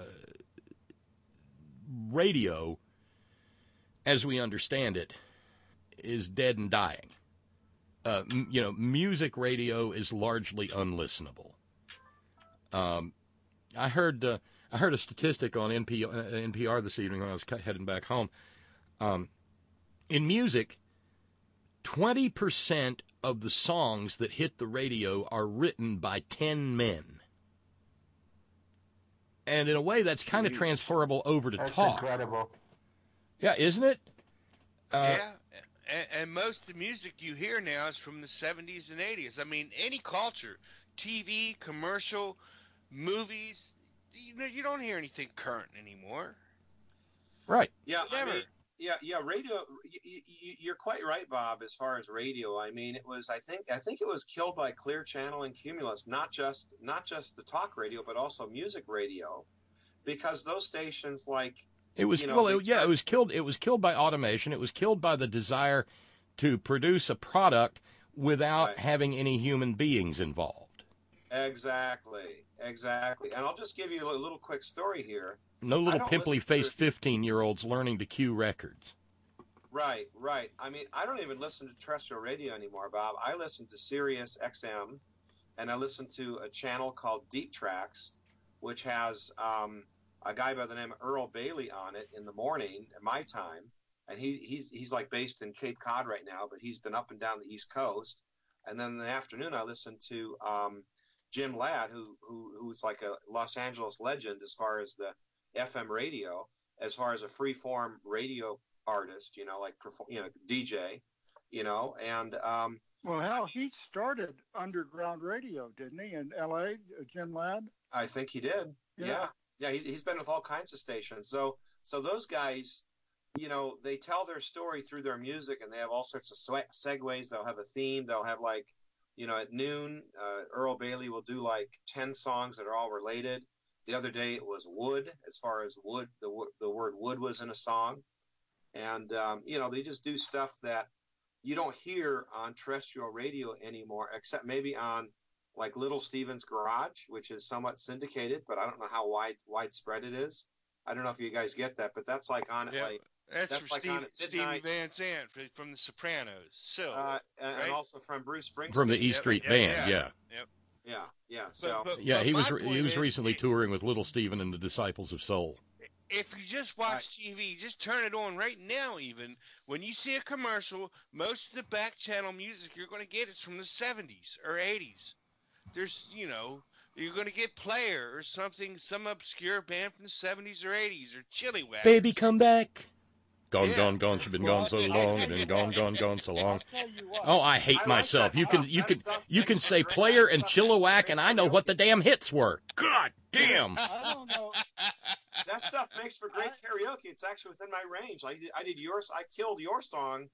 radio, as we understand it, is dead and dying. Uh, m- you know, music radio is largely unlistenable. Um, I heard uh, I heard a statistic on N P R, uh, N P R this evening when I was heading back home. Um, in music, twenty percent of the songs that hit the radio are written by ten men. And in a way, that's kind of transferable over to That's talk. incredible. Yeah, isn't it? Uh, yeah, and, and most of the music you hear now is from the seventies and eighties. I mean, any culture, T V, commercial, movies, you know, you don't hear anything current anymore. Right. Yeah, Never. I mean, yeah, yeah. Radio, you, you, you're quite right, Bob. As far as radio, I mean, it was. I think. I think it was killed by Clear Channel and Cumulus. Not just, not just the talk radio, but also music radio, because those stations, like It was you know, well, they it, yeah. It was killed. It was killed by automation. It was killed by the desire to produce a product without Right. having any human beings involved. Exactly, exactly. And I'll just give you a little quick story here. No I little don't pimply-faced fifteen-year-olds learning to cue records. Right, right. I mean, I don't even listen to terrestrial radio anymore, Bob. I listen to Sirius X M, and I listen to a channel called Deep Tracks, which has um, a guy by the name of Earl Bailey on it in the morning at my time, and he, he's he's like based in Cape Cod right now, but he's been up and down the East Coast. And then in the afternoon, I listen to um, Jim Ladd, who, who who's like a Los Angeles legend as far as the F M radio, as far as a free-form radio artist, you know, like, you know, D J, you know, and um, Well, hell, he started underground radio, didn't he, in L A, Jim Ladd? I think he did. Yeah. Yeah. Yeah. He, he's been with all kinds of stations. So, so those guys, you know, they tell their story through their music, and they have all sorts of swe- segues. They'll have a theme. They'll have, like, you know, at noon, uh, Earl Bailey will do like ten songs that are all related. The other day it was wood, as far as wood, the, the word wood was in a song. And, um, you know, they just do stuff that you don't hear on terrestrial radio anymore, except maybe on like Little Steven's Garage, which is somewhat syndicated, but I don't know how wide widespread it is. I don't know if you guys get that, but that's like on Yeah, like that's, that's from like Steve, on at Stevie midnight. Van Zandt f- from The Sopranos. So, Uh, and, right? and also from Bruce Springsteen. From the E Street Band, yeah. Yep. Yeah, yeah. So but- Yeah, he my was point he was is, recently touring with Little Steven and the Disciples of Soul. If you just watch T V, just turn it on right now even. When you see a commercial, most of the back channel music you're going to get is from the seventies or eighties. There's, you know, you're going to get Player or something, some obscure band from the seventies or eighties or Chili Wax. Baby, come back. Gone, Yeah. gone, gone. She's been gone so long, and been gone, gone, gone so long. Oh, I hate I like myself. that You can, stuff. you That can, stuff you makes can for say great- Player that and stuff makes for Chilliwack, great and I know what the damn hits were. God damn. I don't know. that stuff makes for great karaoke. It's actually within my range. I did, I did yours. I killed your song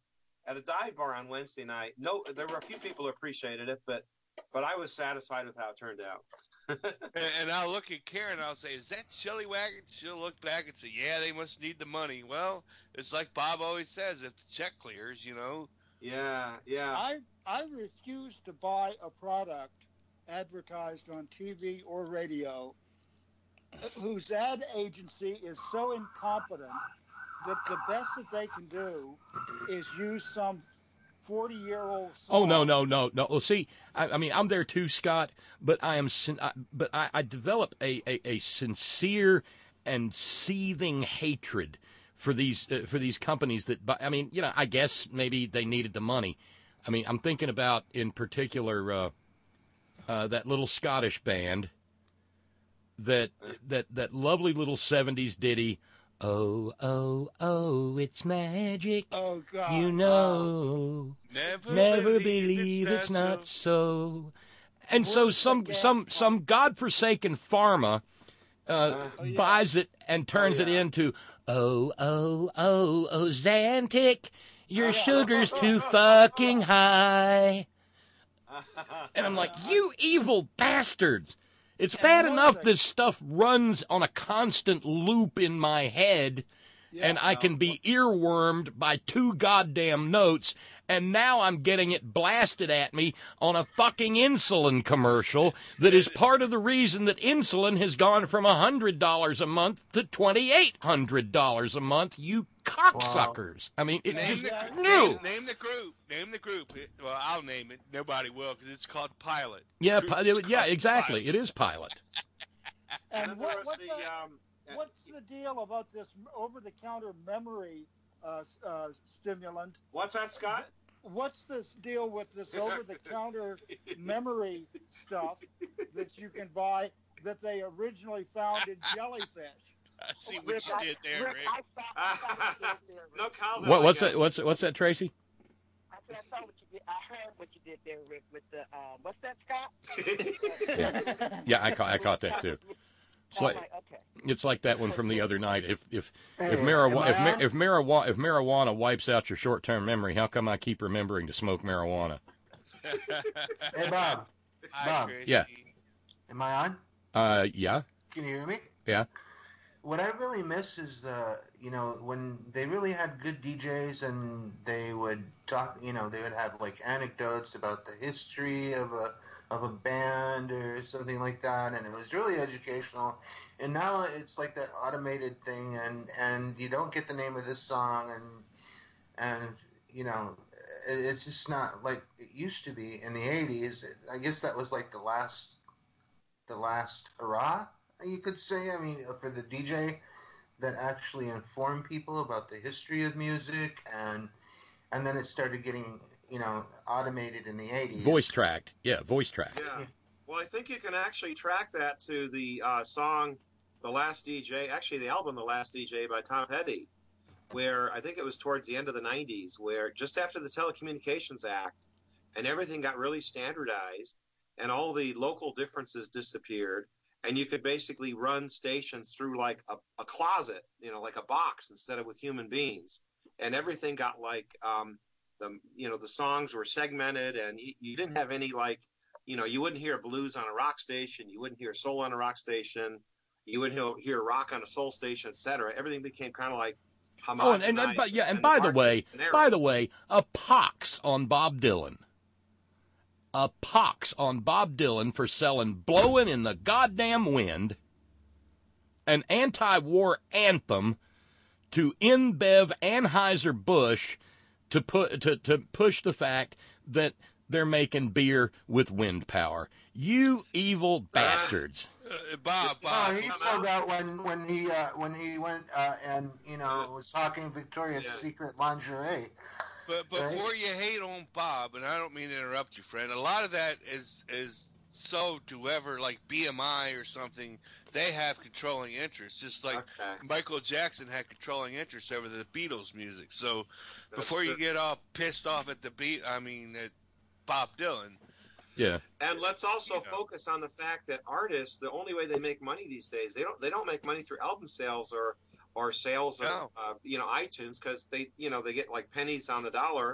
at a dive bar on Wednesday night. No, there were a few people who appreciated it, but but I was satisfied with how it turned out. and, and I'll look at Karen and I'll say, "Is that Chili Wagon?" She'll look back and say, "Yeah, they must need the money." Well, it's like Bob always says: if the check clears, you know. Yeah, yeah. I I refuse to buy a product advertised on T V or radio whose ad agency is so incompetent that the best that they can do is use some forty-year-old song. Oh no no no no! Well, see, I, I mean, I'm there too, Scott. But I am, I, but I, I develop a, a, a sincere and seething hatred for these uh, for these companies that. I mean, you know, I guess maybe they needed the money. I mean, I'm thinking about in particular uh, uh, that little Scottish band that that that lovely little seventies ditty. Oh, oh, oh, it's magic. Oh, God. You know, never, never believe, believe it's, it's not not so. so. And so some some some godforsaken pharma uh, Oh, yeah. buys it and turns Oh, it yeah. into, oh, oh, oh, Ozantic, your sugar's too fucking high. And I'm like, you evil bastards. It's bad one enough thing- this stuff runs on a constant loop in my head, and I can be earwormed by two goddamn notes, and now I'm getting it blasted at me on a fucking insulin commercial that is part of the reason that insulin has gone from one hundred dollars a month to twenty-eight hundred dollars a month, you cocksuckers. I mean, it Name just, the, no. name, name the group. Name the group. It, well, I'll name it. Nobody will because it's called Pilot. Yeah, Group pi- is yeah, called exactly. Pilot. It is Pilot. And then what, there was what's, the, the, um, what's the deal about this over-the-counter memory uh, s- uh, stimulant? What's that, Scott? What's this deal with this over-the-counter memory stuff that you can buy that they originally found in jellyfish? I see what you did there, Rick. No comment. What, what's I that? guess. What's what's that, Tracy? I said, I saw what you did. I heard what you did there, Rick, with the, uh, what's that, Scott? Yeah, yeah, I caught I caught that too. It's like okay. it's like that one from the other night. If if if Hey, marijuana am if, I ma- on? if marijuana if marijuana wipes out your short term memory, how come I keep remembering to smoke marijuana? Hey, Bob. Hi, Bob. Tracy. Yeah. Am I on? Uh, yeah, Can you hear me? yeah. What I really miss is the, you know, when they really had good D Js and they would talk, you know, they would have like anecdotes about the history of a of a band or something like that, and it was really educational. And now it's like that automated thing, and and you don't get the name of this song, and and you know, it, it's just not like it used to be in the eighties. I guess that was like the last the last hurrah, you could say. I mean, for the D J that actually informed people about the history of music, and and then it started getting, you know, automated in the eighties. Voice tracked, yeah, voice tracked. Yeah. Well, I think you can actually track that to the uh, song "The Last D J." Actually, the album "The Last D J" by Tom Petty, where I think it was towards the end of the nineties, where just after the Telecommunications Act, and everything got really standardized, and all the local differences disappeared, and you could basically run stations through like a, a closet, you know, like a box instead of with human beings, and everything got like um, the you know the songs were segmented, and you, you didn't have any like you know you wouldn't hear blues on a rock station, you wouldn't hear soul on a rock station, you wouldn't hear, hear rock on a soul station, et cetera. Everything became kind of like homogenized. Oh, and, and, and but, yeah, and in by the marching way, scenario. by the way, a pox on Bob Dylan. A pox on Bob Dylan for selling "Blowin' in the Goddamn Wind," an anti-war anthem to InBev Anheuser-Busch to put to, to push the fact that they're making beer with wind power. You evil bastards. Uh, Bob, Oh, Bob. he said that when when he uh, when he went uh, and you know was talking Victoria's Secret lingerie. But Right? before you hate on Bob, and I don't mean to interrupt you, friend, a lot of that is is so to whoever like B M I or something, they have controlling interests, just like Michael Jackson had controlling interests over the Beatles music. So That's before you true. get all pissed off at the beat, I mean at Bob Dylan. Yeah. And let's also focus on the fact that artists, the only way they make money these days, they don't they don't make money through album sales or or sales of No. uh, you know iTunes, because they you know they get like pennies on the dollar,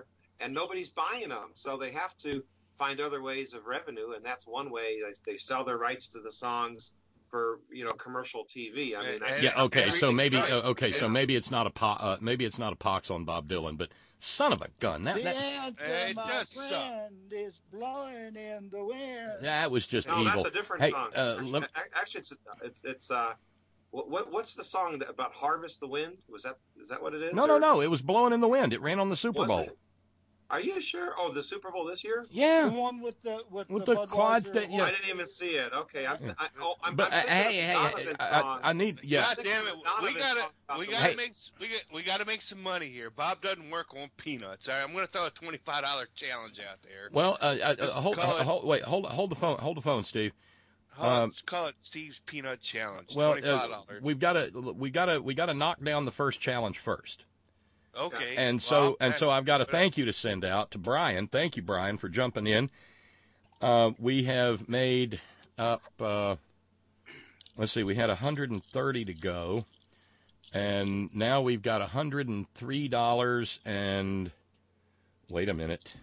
and nobody's buying them. So they have to find other ways of revenue, and that's one way. They, they sell their rights to the songs for, you know, commercial T V. I mean, I, Yeah. Okay. So maybe. right. Uh, okay. Yeah. So maybe it's not a po- uh, maybe it's not a pox on Bob Dylan, but son of a gun, that The that, answer, It my does suck. friend, is blowing in the wind. that was just No, evil. that's a different hey, song. Uh, actually, lem- a- actually, it's it's it's uh, what, what what's the song that, about Harvest the Wind? Was that is that what it is? no, no, or- no. It was blowing in the wind. It ran on the Super Was Bowl. it? Are you sure? Oh, the Super Bowl this year? Yeah. The one with the with, With the, the Budweiser Clydesdale- yeah. I didn't even see it. Okay, I'm, I, oh, I'm, But I'm uh, thinking hey, of hey, the hey, Donovan I, song. I, I need yeah. God damn it! We Donovan gotta, song about we the gotta Hey. make, we got, we gotta make some money here. Bob doesn't work on peanuts. All right, I'm gonna throw a twenty-five dollar challenge out there. Well, uh, uh, Just hold, call it- hold, wait, hold, hold the phone, hold the phone, Steve. Hold on, um, let's call it Steve's Peanut Challenge. Well, twenty-five uh, dollars. we've got to, we got to, we got to knock down the first challenge first. Okay. And well, so, and that- so, I've got a thank you to send out to Brian. Thank you, Brian, for jumping in. Uh, we have made up. Uh, let's see, we had one hundred thirty to go, and now we've got one hundred three dollars and. Wait a minute.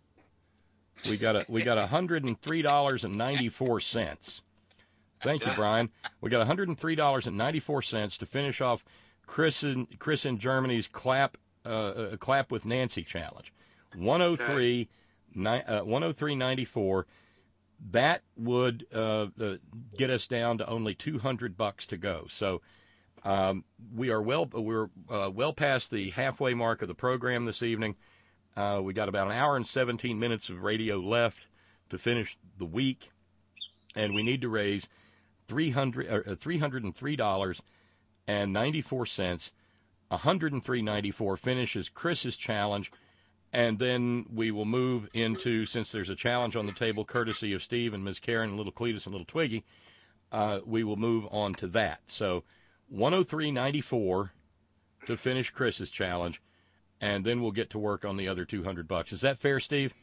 We got a we got one hundred three dollars and ninety four cents. Thank you, Brian. We got one hundred three dollars and ninety four cents to finish off Chris in Chris in Germany's clap uh, uh, clap with Nancy challenge. one oh three ninety-four. That would uh, uh, get us down to only two hundred bucks to go. So um, we are well we're uh, well past the halfway mark of the program this evening. Uh, we got about an hour and seventeen minutes of radio left to finish the week, and we need to raise three hundred uh, three hundred three dollars and ninety-four cents. one hundred three dollars and ninety-four cents finishes Chris's challenge, and then we will move into, since there's a challenge on the table courtesy of Steve and Miz Karen, Little Cletus and Little Twiggy, uh, we will move on to that. So one hundred three dollars and ninety-four cents to finish Chris's challenge, and then we'll get to work on the other two hundred bucks. Is that fair, Steve?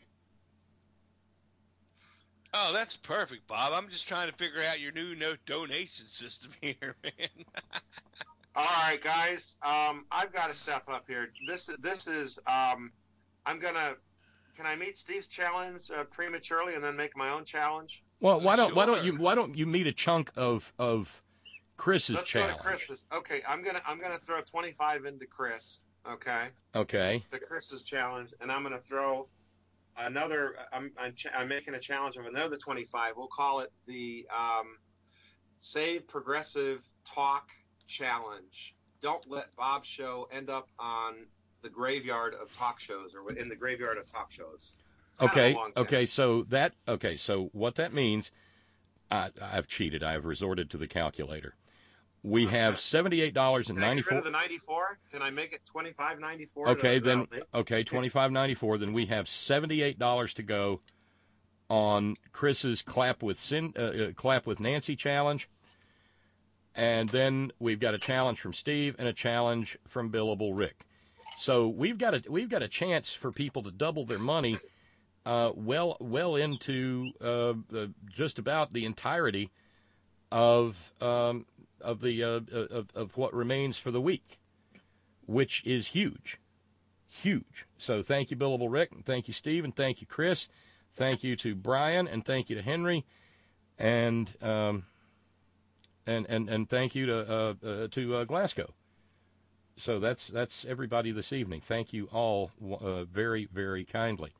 Oh, that's perfect, Bob. I'm just trying to figure out your new no donation system here, man. All right, guys. Um, I've got to step up here. This this is. Um, I'm gonna. Can I meet Steve's challenge uh, prematurely and then make my own challenge? Well, why don't why don't you why don't you meet a chunk of of Chris's Let's challenge? go to Chris's. Okay, I'm gonna I'm gonna throw twenty-five into Chris. Okay. Okay. To Chris's challenge, and I'm gonna throw another. I'm I'm, ch- I'm making a challenge of another twenty-five. We'll call it the um, Save Progressive Talk Challenge. Don't let Bob's show end up on the graveyard of talk shows, or in the graveyard of talk shows. It's kind of Okay. a long Okay. So that. Okay. So what that means, I, I've cheated. I have resorted to the calculator. We have seventy-eight dollars and Can I get ninety-four. rid of the ninety-four? Can I make it twenty-five ninety-four? Okay, then okay, twenty-five ninety-four. Then we have seventy-eight dollars to go on Chris's clap with Sin, uh, uh, clap with Nancy challenge, and then we've got a challenge from Steve and a challenge from Billable Rick. So we've got a we've got a chance for people to double their money, uh, well well into uh, uh, just about the entirety of um, of the uh, of, of what remains for the week, which is huge, huge. So thank you, Billable Rick, and thank you, Steve, and thank you, Chris. Thank you to Brian, and thank you to Henry, and um, and and and thank you to uh, uh, to uh, Glasgow. So that's that's everybody this evening. Thank you all uh, very very kindly.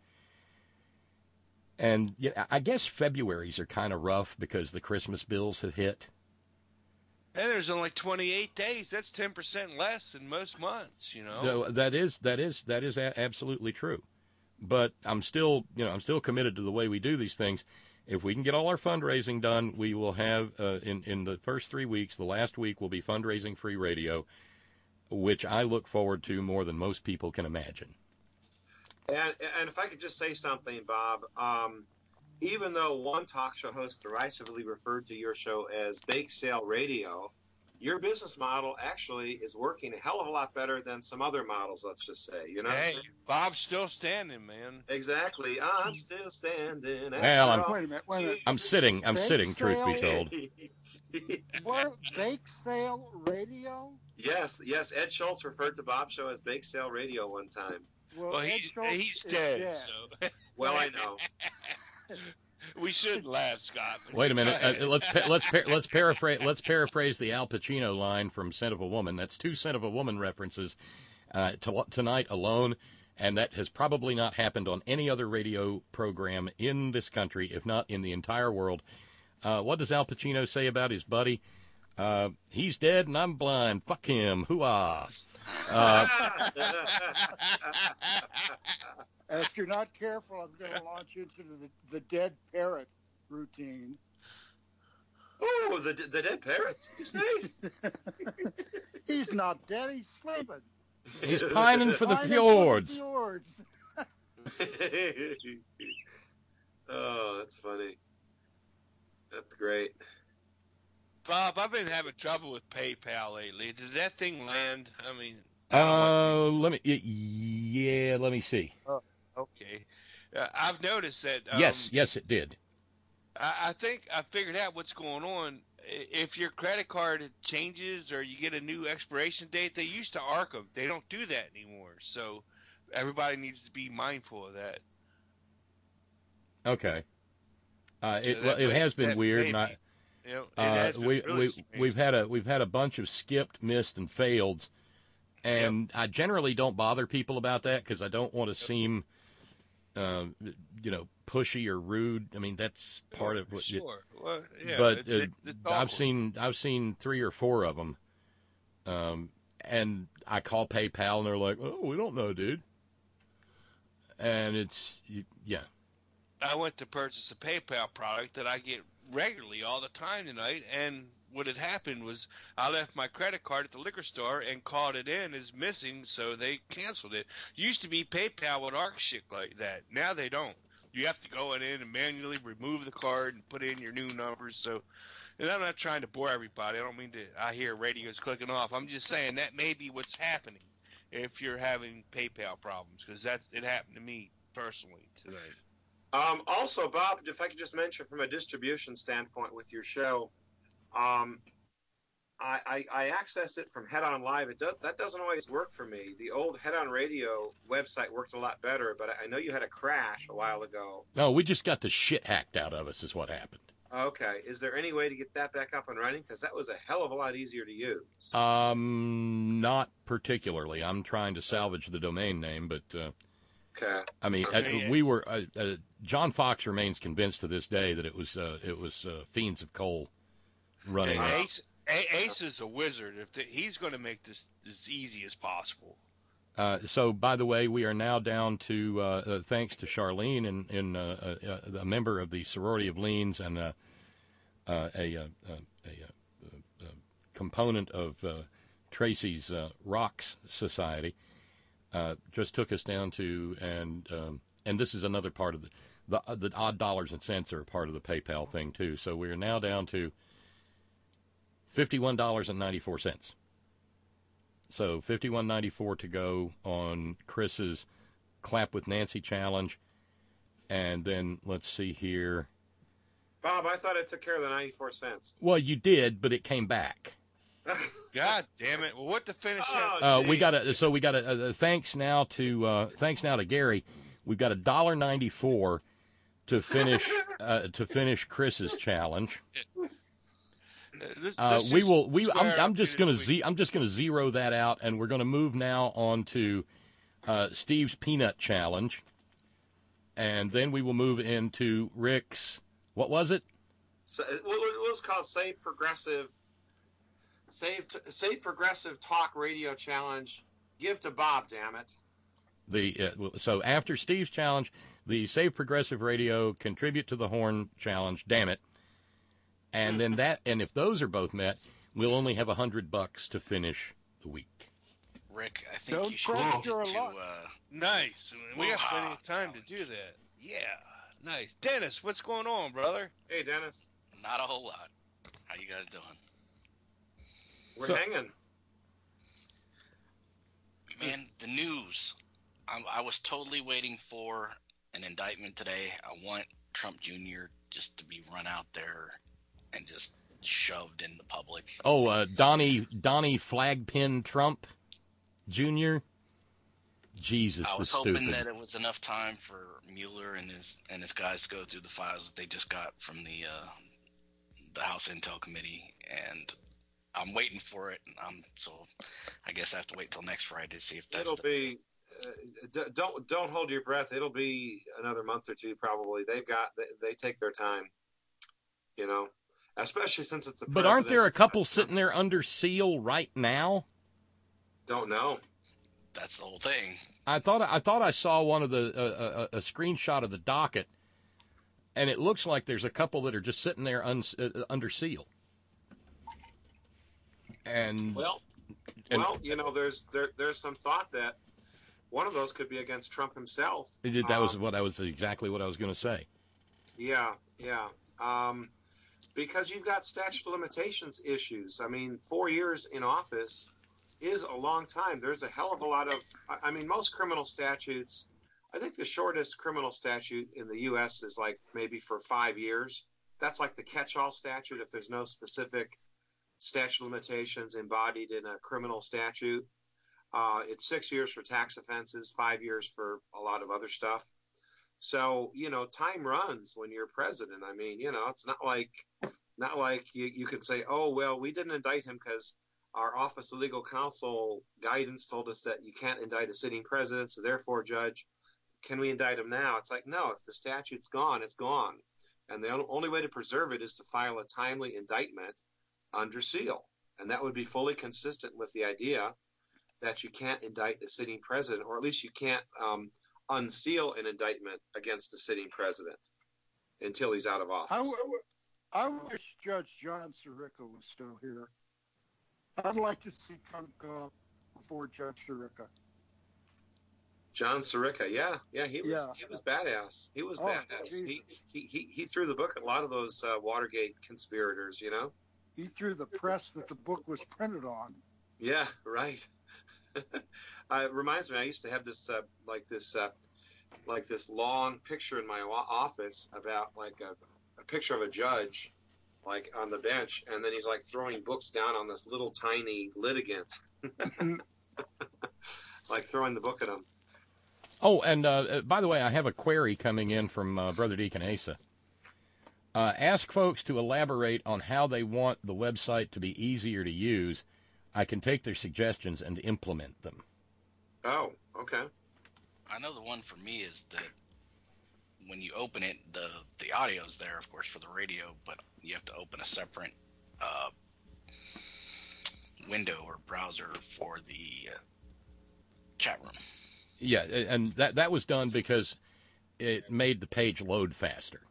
And yeah, I guess February's are kind of rough because the Christmas bills have hit. And there's only twenty-eight days. That's ten percent less than most months, you know. No, that is that is that is a- absolutely true. But I'm still, you know, I'm still committed to the way we do these things. If we can get all our fundraising done, we will have uh, in in the first three weeks. The last week will be fundraising free radio, which I look forward to more than most people can imagine. And, and if I could just say something, Bob, um, even though one talk show host derisively referred to your show as Bake Sale Radio, your business model actually is working a hell of a lot better than some other models, let's just say. You know? Hey, Bob's still standing, man. Exactly. I'm still standing. Well, I'm, Wait a minute, wait a minute. I'm sitting. I'm Bake sitting. Truth be sale? told. What, Bake Sale Radio? Yes, yes. Ed Schultz referred to Bob's show as Bake Sale Radio one time. Well, well Ed he's, Schultz he's is dead. dead. So. Well, I know. We shouldn't laugh, Scott. Wait a minute. Uh, let's pa- let's pa- let's paraphrase let's paraphrase the Al Pacino line from "Scent of a Woman." That's two "Scent of a Woman" references uh, to, tonight alone, and that has probably not happened on any other radio program in this country, if not in the entire world. Uh, what does Al Pacino say about his buddy? Uh, he's dead and I'm blind. Fuck him. Hoo-ah. Uh, If you're not careful, I'm going to launch into the, the dead parrot routine. Oh, the the dead parrot, you say? He's not dead, he's sleeping. He's pining for the Pining fjords. For the fjords. Oh, that's funny. That's great. Bob, I've been having trouble with PayPal lately. Did that thing land? I mean, uh, let me. Yeah, let me see. Oh, okay. Uh, I've noticed that. Um, yes, yes, it did. I, I think I figured out what's going on. If your credit card changes or you get a new expiration date, they used to arc them. They don't do that anymore. So everybody needs to be mindful of that. Okay. Uh, it So that it may- has been that weird. may And I, be- you know, it uh, has been we really we strange. we've had a we've had a bunch of skipped, missed, and failed, and I generally don't bother people about that because I don't want to seem, uh, you know, pushy or rude. I mean, that's part of what. You, Sure. Well, yeah, but it's- uh, it's- it's I've awkward. seen I've seen three or four of them, um, and I call PayPal and they're like, "Oh, we don't know, dude," and it's y- yeah. I went to purchase a PayPal product that I get regularly all the time tonight, and what had happened was I left my credit card at the liquor store and called it in as missing, so they canceled it. Used to be PayPal would arc shit like that. Now they don't. You have to go in and manually remove the card and put in your new numbers. So, and I'm not trying to bore everybody. I don't mean to. I hear radios clicking off. I'm just saying that may be what's happening if you're having PayPal problems, because that's it happened to me personally today. Um, also, Bob, if I could just mention from a distribution standpoint with your show, um, I, I, I accessed it from Head On Live. It does, that doesn't always work for me. The old Head On Radio website worked a lot better, but I know you had a crash a while ago. No, we just got the shit hacked out of us is what happened. Okay. Is there any way to get that back up and running? Because that was a hell of a lot easier to use. Um, not particularly. I'm trying to salvage the domain name, but uh, okay. I mean, Okay. uh, we were. Uh, uh, John Fox remains convinced to this day that it was uh, it was uh, Fiends of Coal running. And it. Ace, A- Ace is a wizard. If the, he's going to make this as easy as possible. Uh, so, by the way, we are now down to, uh, uh, thanks to Charlene, and, and uh, uh, a member of the Sorority of Leans and uh, uh, a, uh, uh, a, uh, uh, component of uh, Tracy's uh, Rocks Society, uh, just took us down to, and um, and this is another part of the, the, uh, the odd dollars and cents are a part of the PayPal thing, too. So we are now down to fifty-one dollars and ninety-four cents. So fifty-one ninety-four to go on Chris's Clap with Nancy challenge, and then let's see here. Bob, I thought I took care of the ninety-four cents. Well, you did, but it came back. God damn it! Well, what to finish up? Uh, we got a so we got a, uh, thanks now to uh, thanks now to Gary. We've got a dollar ninety-four to finish uh, to finish Chris's challenge. Uh, we will. We. I'm, I'm just gonna. Z, I'm just gonna zero that out, and we're gonna move now on to uh, Steve's Peanut Challenge, and then we will move into Rick's. What was it? So, it was called Save Progressive. Save Save Progressive Talk Radio Challenge. Give to Bob, damn it. The uh, so after Steve's challenge, the Save Progressive Radio Contribute to the Horn Challenge. Damn it. And then that, and if those are both met, we'll only have a hundred bucks to finish the week. Rick, I think Don't you should crash move your to. luck. Uh, Nice. We got plenty of time to do that. Yeah. Nice. Dennis, what's going on, brother? Hey, Dennis. not a whole lot. How you guys doing? We're So- hanging. Man, the news. I, I was totally waiting for an indictment today. I want Trump Junior just to be run out there and just shoved in the public. Oh, uh, Donnie Donnie Flagpin Trump Junior Jesus, I was the hoping stupid. that it was enough time for Mueller and his and his guys to go through the files that they just got from the uh, the House Intel Committee, and I'm waiting for it. Um, so I guess I have to wait till next Friday to see if that's. It'll the... be. Uh, d- don't don't hold your breath. It'll be another month or two probably. They've got they, they take their time, you know, especially since it's the. But aren't there a couple That's sitting there under seal right now? Don't know. That's the whole thing. I thought I thought I saw one of the uh, a, a screenshot of the docket, and it looks like there's a couple that are just sitting there un, uh, under seal. And well, and, well, you know, there's there there's some thought that one of those could be against Trump himself. that was um, what I was exactly what I was going to say. Yeah, yeah. Um, because you've got statute of limitations issues. I mean, four years in office is a long time. There's a hell of a lot of, I mean, most criminal statutes, I think the shortest criminal statute in the U S is like maybe for five years. That's like the catch-all statute if there's no specific statute of limitations embodied in a criminal statute. Uh, it's six years for tax offenses, five years for a lot of other stuff. So, you know, time runs when you're president. I mean, you know, it's not like, not like you, you can say, oh, well, we didn't indict him because our Office of Legal Counsel guidance told us that you can't indict a sitting president, so therefore, Judge, can we indict him now? It's like, no, if the statute's gone, it's gone. And the only way to preserve it is to file a timely indictment under seal. And that would be fully consistent with the idea that you can't indict a sitting president, or at least you can't um, unseal an indictment against a sitting president until he's out of office. I, w- I wish Judge John Sirica was still here. I'd like to see Trump go before Judge Sirica. John Sirica, yeah, yeah, he was Yeah. he was badass. He was Oh, badass. He, he he he threw the book at a lot of those uh, Watergate conspirators, you know. He threw the press that the book was printed on. Yeah, right. uh, it reminds me, I used to have this uh, like this uh, like this long picture in my o- office about like a, a picture of a judge like on the bench, and then he's like throwing books down on this little tiny litigant, like throwing the book at him. Oh, and uh, by the way, I have a query coming in from uh, Brother Deacon Asa. Uh, ask folks to elaborate on how they want the website to be easier to use. I can take their suggestions and implement them. Oh, okay. I know the one for me is that when you open it, the the audio's there, of course, for the radio, but you have to open a separate uh, window or browser for the uh, chat room. Yeah, and that that was done because it made the page load faster.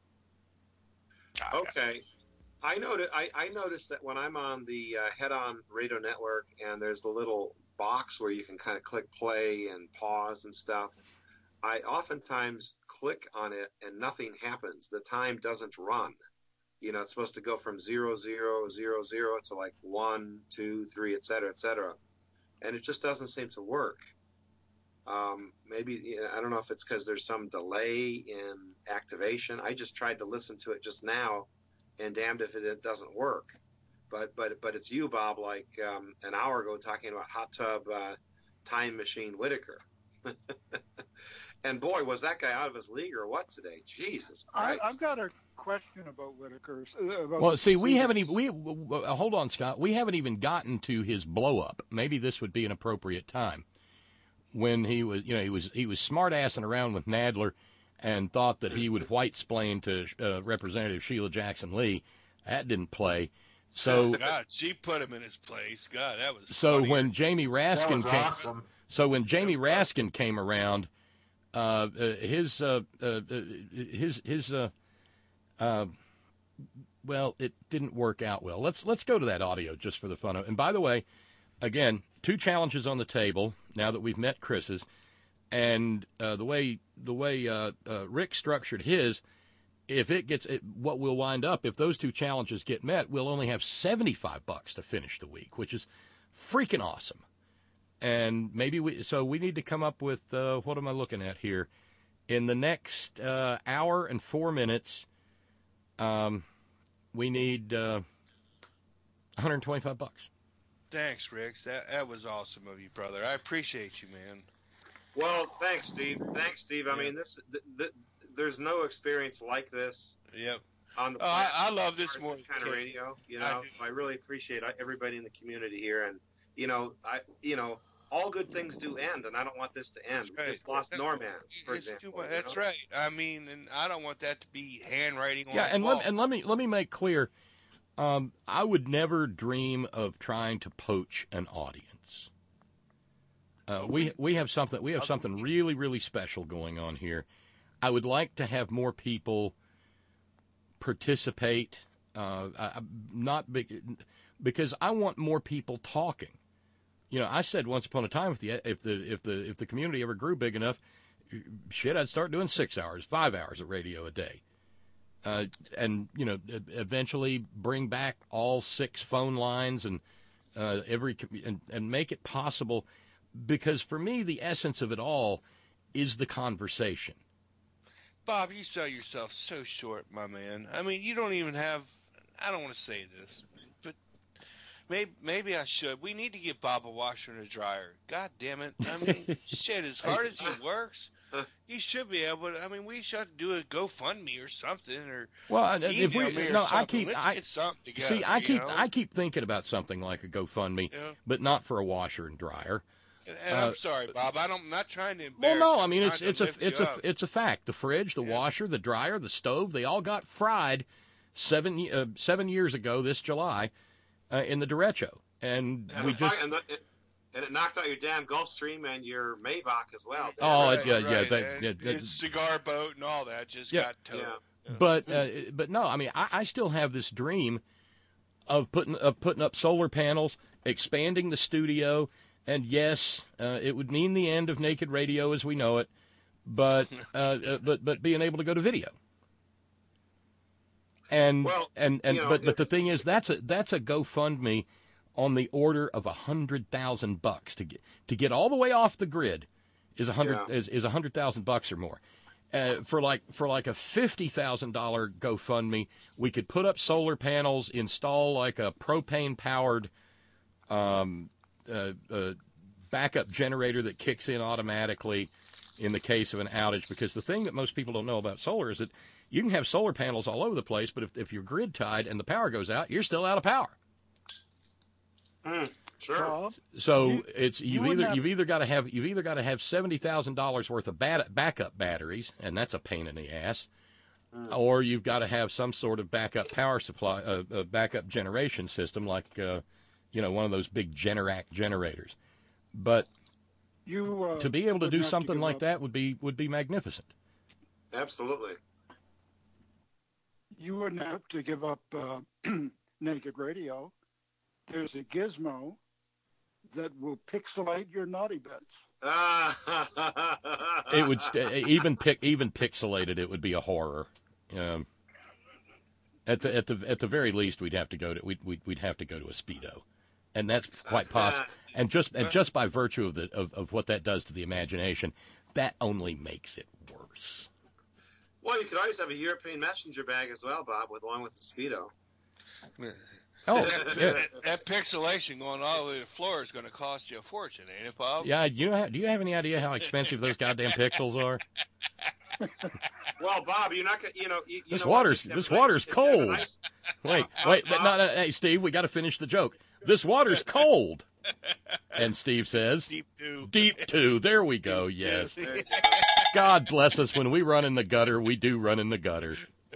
Okay. I noticed, I, I noticed that when I'm on the uh, Head-On Radio Network and there's the little box where you can kind of click play and pause and stuff, I oftentimes click on it and nothing happens. The time doesn't run. You know, it's supposed to go from zero, zero, zero, zero to like one, two, three, et cetera, et cetera. And it just doesn't seem to work. Um, maybe, you know, I don't know if it's because there's some delay in activation. I just tried to listen to it just now, and damned if it, it doesn't work. But but but it's you, Bob, like um, an hour ago talking about Hot Tub uh, Time Machine Whitaker. And boy, was that guy out of his league or what today? Jesus I, Christ. I've got a question about Whitaker. Uh, about Well, the see, we proceedings. haven't even we uh, hold on, Scott. We haven't even gotten to his blow up. Maybe this would be an appropriate time. When he was, you know, he was he was smart assing around with Nadler, and thought that he would white splain to uh, Representative Sheila Jackson Lee. That didn't play. So God, she put him in his place. God, that was so funny. when Jamie Raskin was came, awesome. so when Jamie Raskin came around, uh, uh, his uh, uh, his his uh, uh, well, it didn't work out well. Let's let's go to that audio just for the fun of it. And by the way, again, two challenges on the table now that we've met Chris's, and uh, the way the way uh, uh, Rick structured his, if it gets it, what we'll wind up if those two challenges get met, we'll only have seventy-five bucks to finish the week, which is freaking awesome. And maybe we so we need to come up with uh, what am I looking at here? In the next uh, hour and four minutes, um, we need uh, one hundred twenty-five bucks. Thanks, Rick. That that was awesome of you, brother. I appreciate you, man. Well, thanks, Steve. Thanks, Steve. I mean, this th- th- there's no experience like this. Yep. On the oh, planet I, I love this as more this kind of Kate. radio. You I know, do. so I really appreciate everybody in the community here, and you know, I you know, all good things do end, and I don't want this to end. We Right. just lost Norman, for It's example. too much. you That's know? right. I mean, and I don't want that to be handwriting on Yeah, the and wall. let, and let me let me make clear, um, I would never dream of trying to poach an audience. Uh, we we have something we have something really really special going on here. I would like to have more people participate, uh, I, not be, because I want more people talking. You know, I said once upon a time, if the if the if the if the community ever grew big enough, shit, I'd start doing six hours, five hours of radio a day. Uh, and, you know, eventually bring back all six phone lines and uh, every and, and make it possible, because for me, the essence of it all is the conversation. Bob, you sell yourself so short, my man. I mean, you don't even have. I don't want to say this, but maybe maybe I should. We need to get Bob a washer and a dryer. God damn it! I mean, shit. As hard as he works, he should be able to. I mean, we should do a GoFundMe or something, or Well, I- if email we me or no, I something. keep Let's I get something together. see. I you keep know? I keep thinking about something like a GoFundMe, Yeah. but not for a washer and dryer. And, and Uh, I'm sorry, Bob. I don't, I'm not trying to Well, embarrass no, you. I mean I'm it's trying it's to a lift you it's a up. it's a fact. The fridge, the washer, the dryer, the stove, they all got fried seven uh, seven years ago this July uh, in the derecho, and And, we the just fi- and, the, it, and it knocked out your damn Gulfstream and your Maybach as well. oh Right, yeah yeah right. that, And yeah, that- his cigar boat and all that just Yeah. got towed. Yeah. but uh, but no, I mean I, I still have this dream of putting of putting up solar panels, expanding the studio. And yes, uh, it would mean the end of Naked Radio as we know it, but uh, uh, but but being able to go to video. And Well, and and you know, but but the if- thing is, that's a that's a GoFundMe on the order of a hundred thousand bucks to get to get all the way off the grid is a hundred Yeah. is is a hundred thousand bucks or more. Uh, for like for like a fifty thousand dollar GoFundMe, we could put up solar panels, install like a propane powered um, uh, uh, backup generator that kicks in automatically in the case of an outage. Because the thing that most people don't know about solar is that you can have solar panels all over the place, but if, if you're grid tied and the power goes out, you're still out of power. Mm, sure. Bob, So You- it's you you've wouldn't either have- you've either got to have you've either got to have seventy thousand dollars worth of bat, backup batteries, and that's a pain in the ass, or you've got to have some sort of backup power supply, uh, uh, backup generation system, like uh, you know one of those big Generac generators. But you uh, to be able to wouldn't do have something give like up. that would be would be magnificent. Absolutely. You wouldn't have to give up uh, Naked Radio. There's a gizmo that will pixelate your naughty bits. It would st- even pic- even pixelated. It would be a horror. Um, at the at the at the very least, we'd have to go to we'd we'd, we'd have to go to a Speedo, and that's quite possible. And just and just by virtue of the of, of what that does to the imagination, that only makes it worse. Well, you could always have a European messenger bag as well, Bob, with along with the Speedo. Oh, that, yeah. that, that pixelation going all the way to the floor is going to cost you a fortune, ain't it, Bob? Yeah, you know, do you have any idea how expensive those goddamn pixels are? Well, Bob, you're not gonna, you know, you, you This know what? water's If you have this a nice- water's if you have a cold. nice- Wait, Uh, wait, uh, no, no, hey, Steve, we got to finish the joke. This water's cold. And Steve says, Deep two. Deep two. There we go. Yes. God bless us. When we run in the gutter, we do run in the gutter.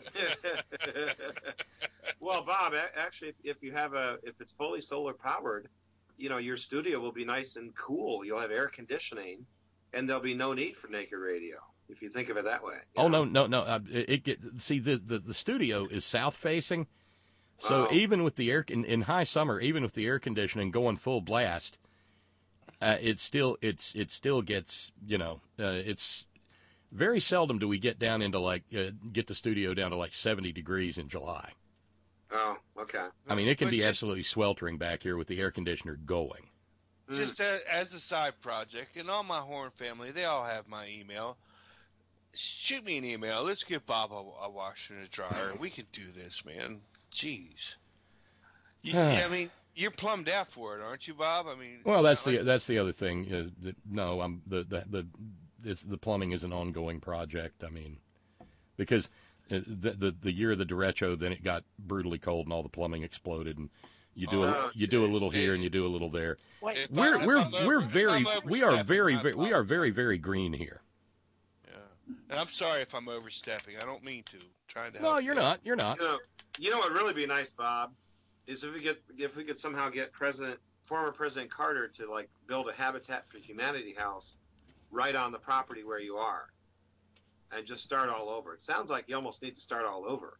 Well, Bob, a- actually, if, if you have a, if it's fully solar powered, you know, your studio will be nice and cool. You'll have air conditioning, and there'll be no need for Naked Radio if you think of it that way. Oh no, no, no! Uh, it, it get see the, the the studio is south facing, so Oh. even with the air in, in high summer, even with the air conditioning going full blast, uh, it still it's it still gets you know uh, it's very seldom do we get down into like uh, get the studio down to like seventy degrees in July. Oh, okay. I mean, it can But be just- absolutely sweltering back here with the air conditioner going. Just a, as a side project, and all my Horn family, they all have my email. Shoot me an email. Let's get Bob a, a washer and a dryer. We can do this, man. Jeez. You, I mean, You're plumbed out for it, aren't you, Bob? I mean, Well, that's the like... that's the other thing. Uh, that, no, I'm the the the it's, the plumbing is an ongoing project. I mean, because the the, the year of the derecho, then it got brutally cold and all the plumbing exploded, and you do Oh, a, you do a little here and you do a little there. If We're I'm- we're if I'm we're over- very if I'm we are overstepping, very, I very we are very very green here. And I'm sorry if I'm overstepping. I don't mean to. Trying to. No, help you're you. not. You're not. You know, you know what would really be nice, Bob, is if we get if we could somehow get President, former President Carter to like build a Habitat for Humanity house right on the property where you are, and just start all over. It sounds like you almost need to start all over.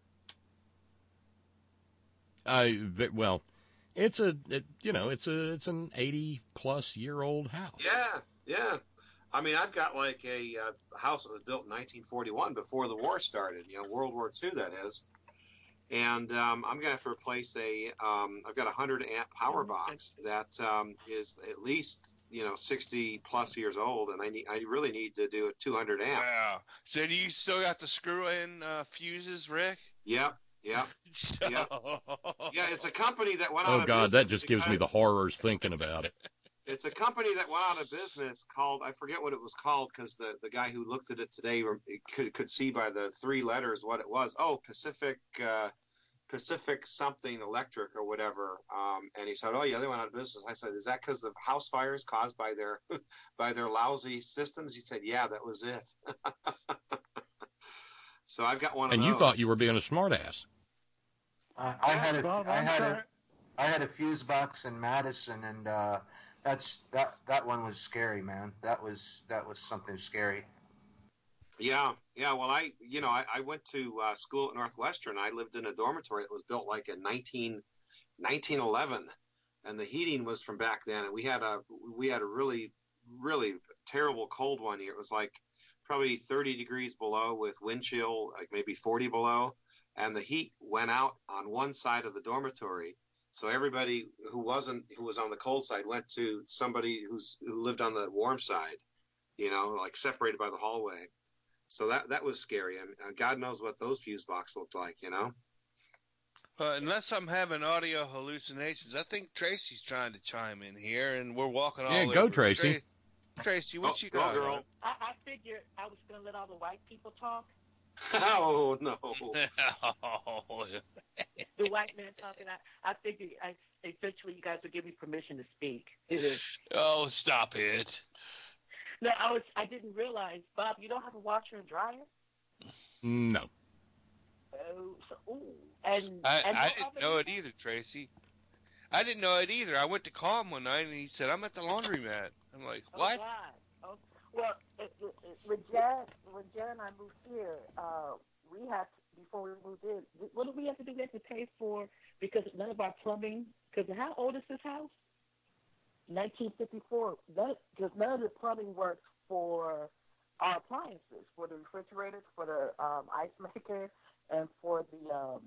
I well, it's a it, you know it's a it's an eighty plus year old house. Yeah, yeah. I mean, I've got like a uh, house that was built in nineteen forty-one before the war started. You know, World War Two, that is. And um, I'm gonna have to replace a. Um, I've got a hundred amp power box that um, is at least you know sixty plus years old, and I need. I really need to do a two hundred amp. Wow. So do you still got the screw-in uh, fuses, Rick? Yep. Yep. Yep. Yeah, it's a company that went out Oh of God, business that just gives me because- the horrors thinking about it. It's a company that went out of business called, I forget what it was called because the, the guy who looked at it today could, could see by the three letters what it was. Oh, Pacific, uh, Pacific something electric or whatever. Um, and he said, oh yeah, they went out of business. I said, is that because of house fires caused by their, by their lousy systems? He said, yeah, that was it. So I've got one of And those. you thought you were being a smartass. I, I had a, Bob, I I'm had sorry. a, I had a fuse box in Madison, and uh, that's that that one was scary, man. That was that was something scary. Yeah, yeah. Well, I, you know, I, I went to uh, school at Northwestern. I lived in a dormitory that was built like in nineteen, nineteen eleven, and the heating was from back then. And we had a we had a really, really terrible cold one year. It was like probably thirty degrees below with wind chill, like maybe forty below, and the heat went out on one side of the dormitory. So everybody who wasn't who was on the cold side went to somebody who's who lived on the warm side, you know, like separated by the hallway. So that that was scary. I mean, God knows what those fuse boxes looked like, you know. Uh, unless I'm having audio hallucinations, I think Tracy's trying to chime in here, and we're walking all Yeah, over. go, Tracy. Tra- Tracy, what Oh, you go, got? girl. I, I figured I was going to let all the white people talk. Oh no! The white man talking. I, I figured I, eventually you guys would give me permission to speak. Oh, stop it! No, I was. I didn't realize, Bob. You don't have a washer and dryer. No. Oh, so, ooh, and I, and I no didn't oven know it either? either, Tracy. I didn't know it either. I went to call him one night, and he said, "I'm at the laundromat." I'm like, "What?" Oh, God. Oh, well, it, it, it, when Jan, when Jan and I moved here, uh, we had to, before we moved in. What did we have to do? We had to pay for because none of our plumbing. Because how old is this house? nineteen fifty-four. Because none of the plumbing works for our appliances, for the refrigerators, for the um, ice maker, and for the. Um,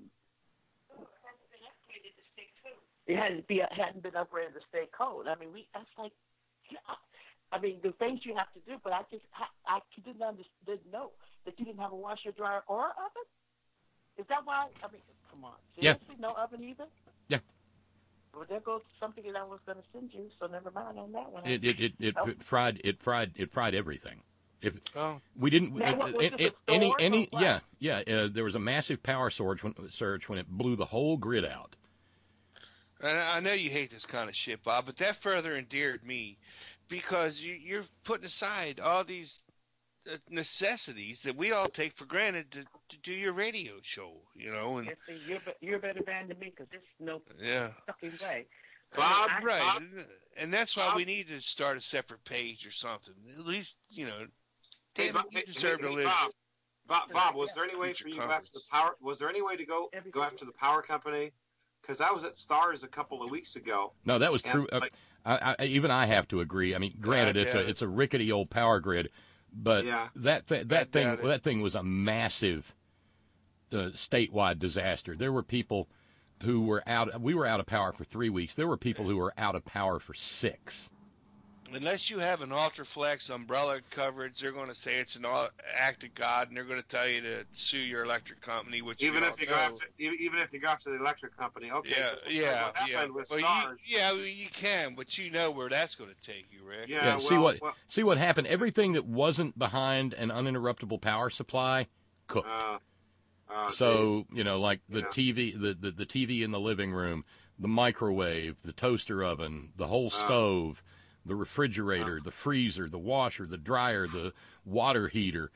it hadn't be hadn't been upgraded to stay cold. I mean, we. That's like. I mean, the things you have to do, but I just I, I didn't understand, didn't know that you didn't have a washer, dryer, or oven. Is that why? I mean, come on. Seriously, Yeah. no oven either. Yeah. Well, there goes something that I was going to send you. So never mind on that one. It it it, it, Oh. it fried it fried it fried everything. If Oh. we didn't Now, what, was it, it it, a any storm any or what? yeah yeah uh, there was a massive power surge when surge when it blew the whole grid out. And I know you hate this kind of shit, Bob, but that further endeared me because you, you're putting aside all these uh, necessities that we all take for granted to, to do your radio show, you know. And Yeah, see, you're, be- you're a better man than me because there's no yeah, fucking way. Bob, I- right. Bob, And that's why Bob- we need to start a separate page or something. At least, you know, Hey, damn Bob, it, you hey, deserve hey, to hey, live. Bob, Bob, Bob, was there any way Future for you to go after the conference. power? Was there any way to go go after the power company? Because I was at Stars a couple of weeks ago. No, that was And, true. Uh, like- I, I, even I have to agree. I mean, granted, I it's a doubt it. it's a rickety old power grid, but Yeah. that th- that thing doubt it. that thing was a massive uh, statewide disaster. There were people who were out. We were out of power for three weeks. There were people who were out of power for six. unless you have an Ultraflex umbrella coverage, they're going to say it's an act of God, and they're going to tell you to sue your electric company. Which even you if you know. go after, even if you go after the electric company, okay. Yeah, cause, yeah, cause what happened yeah. with Well, Stars, you, yeah, well, you can, but you know where that's going to take you, Rick. Yeah, Yeah, well, see what well, see what happened. Everything that wasn't behind an uninterruptible power supply cooked. Uh, uh, so geez. you know, like the Yeah. T V, the, the the T V in the living room, the microwave, the toaster oven, the whole Uh, stove, the refrigerator, uh, the freezer, the washer, the dryer, the water heater,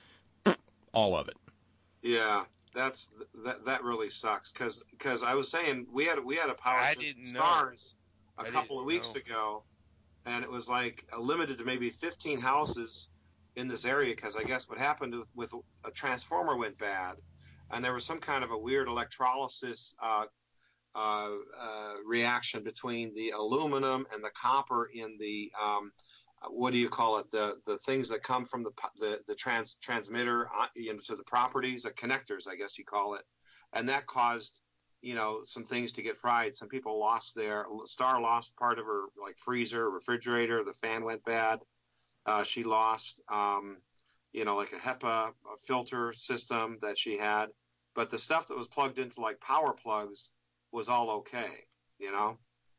all of it. Yeah, that's that. That really sucks because because I was saying we had we had a power I system, didn't know. Stars a I couple didn't of weeks know. ago, and it was like uh, limited to maybe fifteen houses in this area because I guess what happened with, with a transformer went bad, and there was some kind of a weird electrolysis uh, uh, uh, reaction between the aluminum and the copper in the um, what do you call it? The the things that come from the the, the trans transmitter uh, into the properties, the connectors, I guess you call it, and that caused you know some things to get fried. Some people lost their Star lost part of her like freezer, refrigerator. The fan went bad. Uh, she lost um, you know like a HEPA filter system that she had, but the stuff that was plugged into like power plugs was all okay. You know.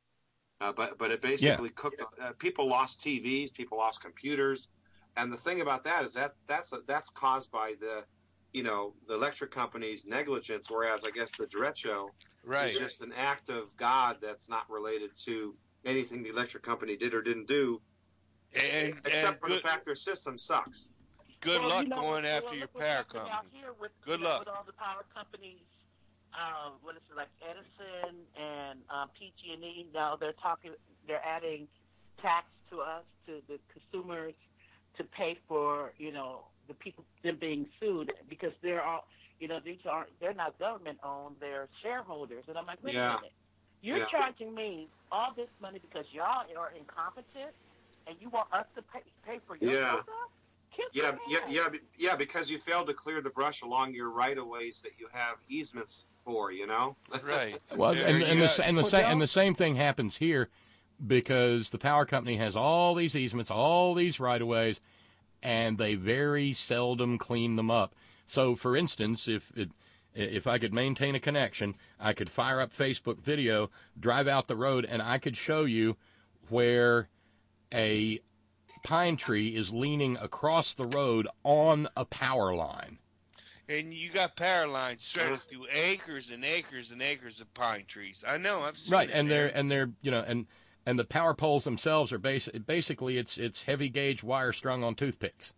Uh, but but it basically yeah. cooked. Uh, people lost T Vs, people lost computers, and the thing about that is that that's a, that's caused by the, you know, the electric company's negligence. Whereas I guess the derecho right. is just an act of God that's not related to anything the electric company did or didn't do, and, except and for good, the fact their system sucks. Good well, luck you know, going well, after well, your what's power happening company. Out here with, good you know, luck with all the power companies. Uh, what is it like Edison and um, P G and E? Now they're talking. They're adding tax to us, to the consumers, to pay for, you know, the people, them being sued because they're all, you know, these aren't, they're not government owned, they're shareholders. And I'm like, wait yeah. a minute. You're yeah. charging me all this money because y'all are incompetent and you want us to pay, pay for your yeah. stuff? Kiss Yeah, yeah, ass. yeah, yeah, because you failed to clear the brush along your right-of-ways that you have easements for, you know? Right. Well, There and, you and, the, got- and, the sa- and the same thing happens here because the power company has all these easements, all these right-of-ways, and they very seldom clean them up. So, for instance, if it, if I could maintain a connection, I could fire up Facebook video, drive out the road, and I could show you where a pine tree is leaning across the road on a power line. And you got power lines stretched through acres and acres and acres of pine trees. I know, I've seen Right, it, and man. they're and they're you know and and the power poles themselves are basic. Basically, it's it's heavy gauge wire strung on toothpicks.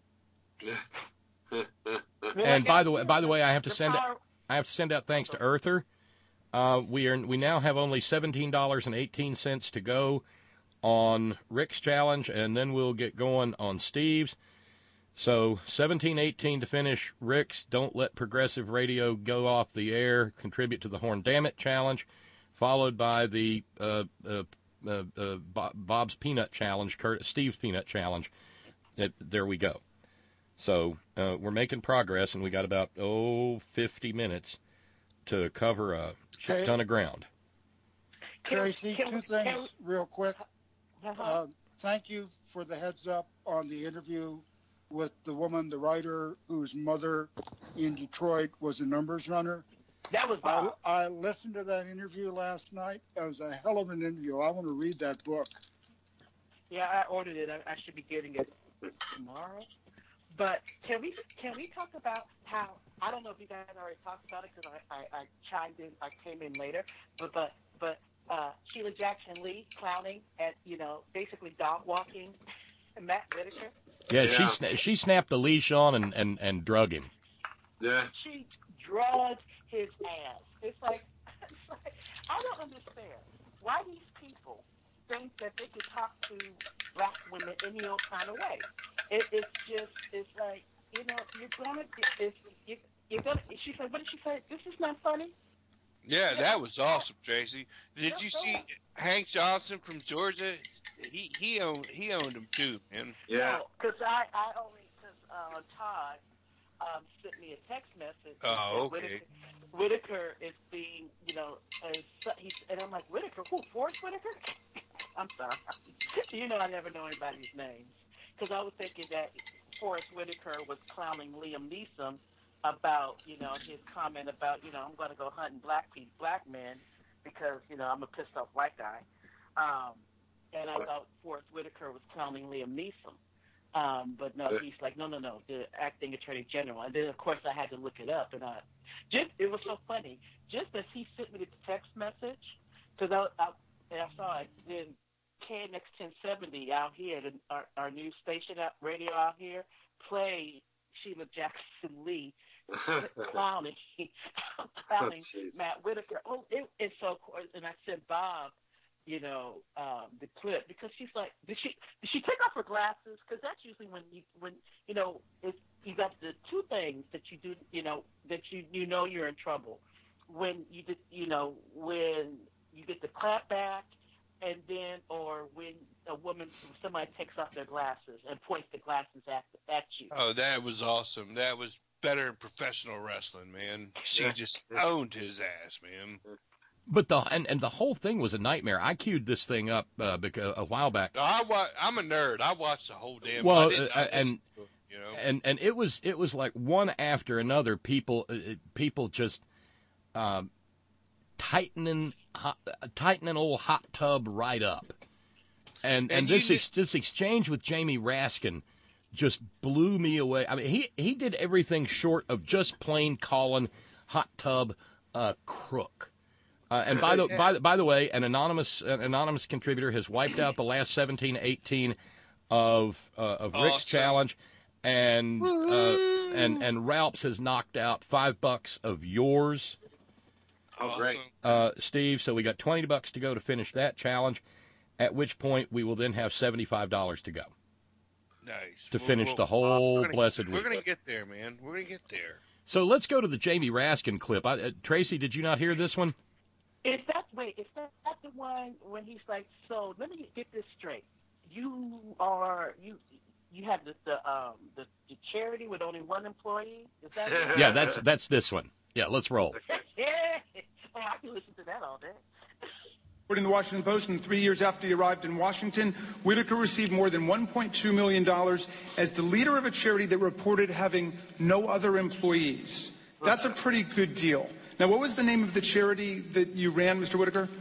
And by the way, by the way, I have to send out, I have to send out thanks to Earther. Uh, we are we now have only seventeen dollars and eighteen cents to go on Rick's challenge, and then we'll get going on Steve's. So seventeen eighteen to finish Rick's Don't Let Progressive Radio Go Off the Air Contribute to the Horn Dammit challenge, followed by the uh, uh, uh, uh, Bob's Peanut Challenge, Kurt, Steve's Peanut Challenge. It, there we go. So uh, we're making progress, and we got about, oh, fifty minutes to cover a shit ton of ground. Tracy, Can- two can- things can- real quick. Uh-huh. Uh, thank you for the heads up on the interview with the woman, the writer, whose mother in Detroit was a numbers runner. That was I, Bob. I listened to that interview last night. It was a hell of an interview. I want to read that book. Yeah, I ordered it. I, I should be getting it tomorrow. But can we can we talk about how, I don't know if you guys already talked about it because I, I, I chimed in, I came in later, but but, but uh, Sheila Jackson Lee clowning at, you know, basically dog walking Matt Whitaker. Yeah, Yeah. she sna- she snapped the leash on and, and, and drug him. Yeah. She drugged his ass. It's like, it's like, I don't understand why these people think that they can talk to black women any old kind of way. It, it's just, it's like, you know, you're gonna, it's, you, you're gonna, she's like, what did she say? This is not funny? Yeah, that was awesome, Tracy. Did Yeah, you yeah. see Hank Johnson from Georgia? He he owned he owned him too, man. Yeah. Because I, I only, because uh, Todd um, sent me a text message. Oh, that okay. Whitaker, Whitaker is being, you know, as, he's, and I'm like, Whitaker? Who, Forrest Whitaker? I'm sorry. You know I never know anybody's names. Because I was thinking that Forrest Whitaker was clowning Liam Neeson about, you know, his comment about, you know, I'm going to go hunting black people, black men because, you know, I'm a pissed off white guy. Um, and I thought Forrest Whitaker was clowning Liam Neeson. Um, but no, he's like, no, no, no, the acting attorney general. And then, of course, I had to look it up. And I, just, it was so funny. Just as he sent me the text message, because I, I, and I saw it, then K N X ten seventy out here, the, our, our news station, out, radio out here, played Sheila Jackson Lee clowning, clowning Oh, Matt Whitaker. Oh, it, it's so cool. And I sent Bob, you know, um, the clip because she's like, did she did she take off her glasses? Because that's usually when you when you know it's, you got the two things that you do, you know, that you you know you're in trouble when you did, you know, when you get the clap back, and then or when a woman somebody takes off their glasses and points the glasses at at you. Oh, that was awesome. That was better than professional wrestling, man. She Yeah. just owned his ass, man. But the and, and the whole thing was a nightmare. I queued this thing up uh, because, a while back. I wa- I'm a nerd. I watched the whole damn. Well, I didn't- I uh, and listened to it, you know? and and it was it was like one after another. People uh, people just um, tightening hot, tightening old hot tub right up, and and, And this you ex, this exchange with Jamie Raskin just blew me away. I mean, he he did everything short of just plain calling hot tub a crook. Uh, and by the by the by the way, an anonymous an anonymous contributor has wiped out the last seventeen, eighteen of uh, of Rick's Awesome. challenge, and uh, and and Ralph's has knocked out five bucks of yours. Oh, great. Uh, Steve. So we got twenty bucks to go to finish that challenge. At which point we will then have seventy-five dollars to go Nice. to We'll- finish we'll- the whole we're gonna- blessed We're week. gonna get there, man. We're gonna get there. So let's go to the Jamie Raskin clip. I, uh, Tracy, did you not hear this one? Is that wait? Is that the one when he's like, so let me get this straight. You are you you have the the um the, the charity with only one employee. Is that it? Yeah, that's that's this one. Yeah, let's roll. Yeah. Oh, I can listen to that all day. According to the Washington Post, in the three years after he arrived in Washington, Whitaker received more than one point two million dollars as the leader of a charity that reported having no other employees. That's a pretty good deal. Now, what was the name of the charity that you ran, Mister Whitaker?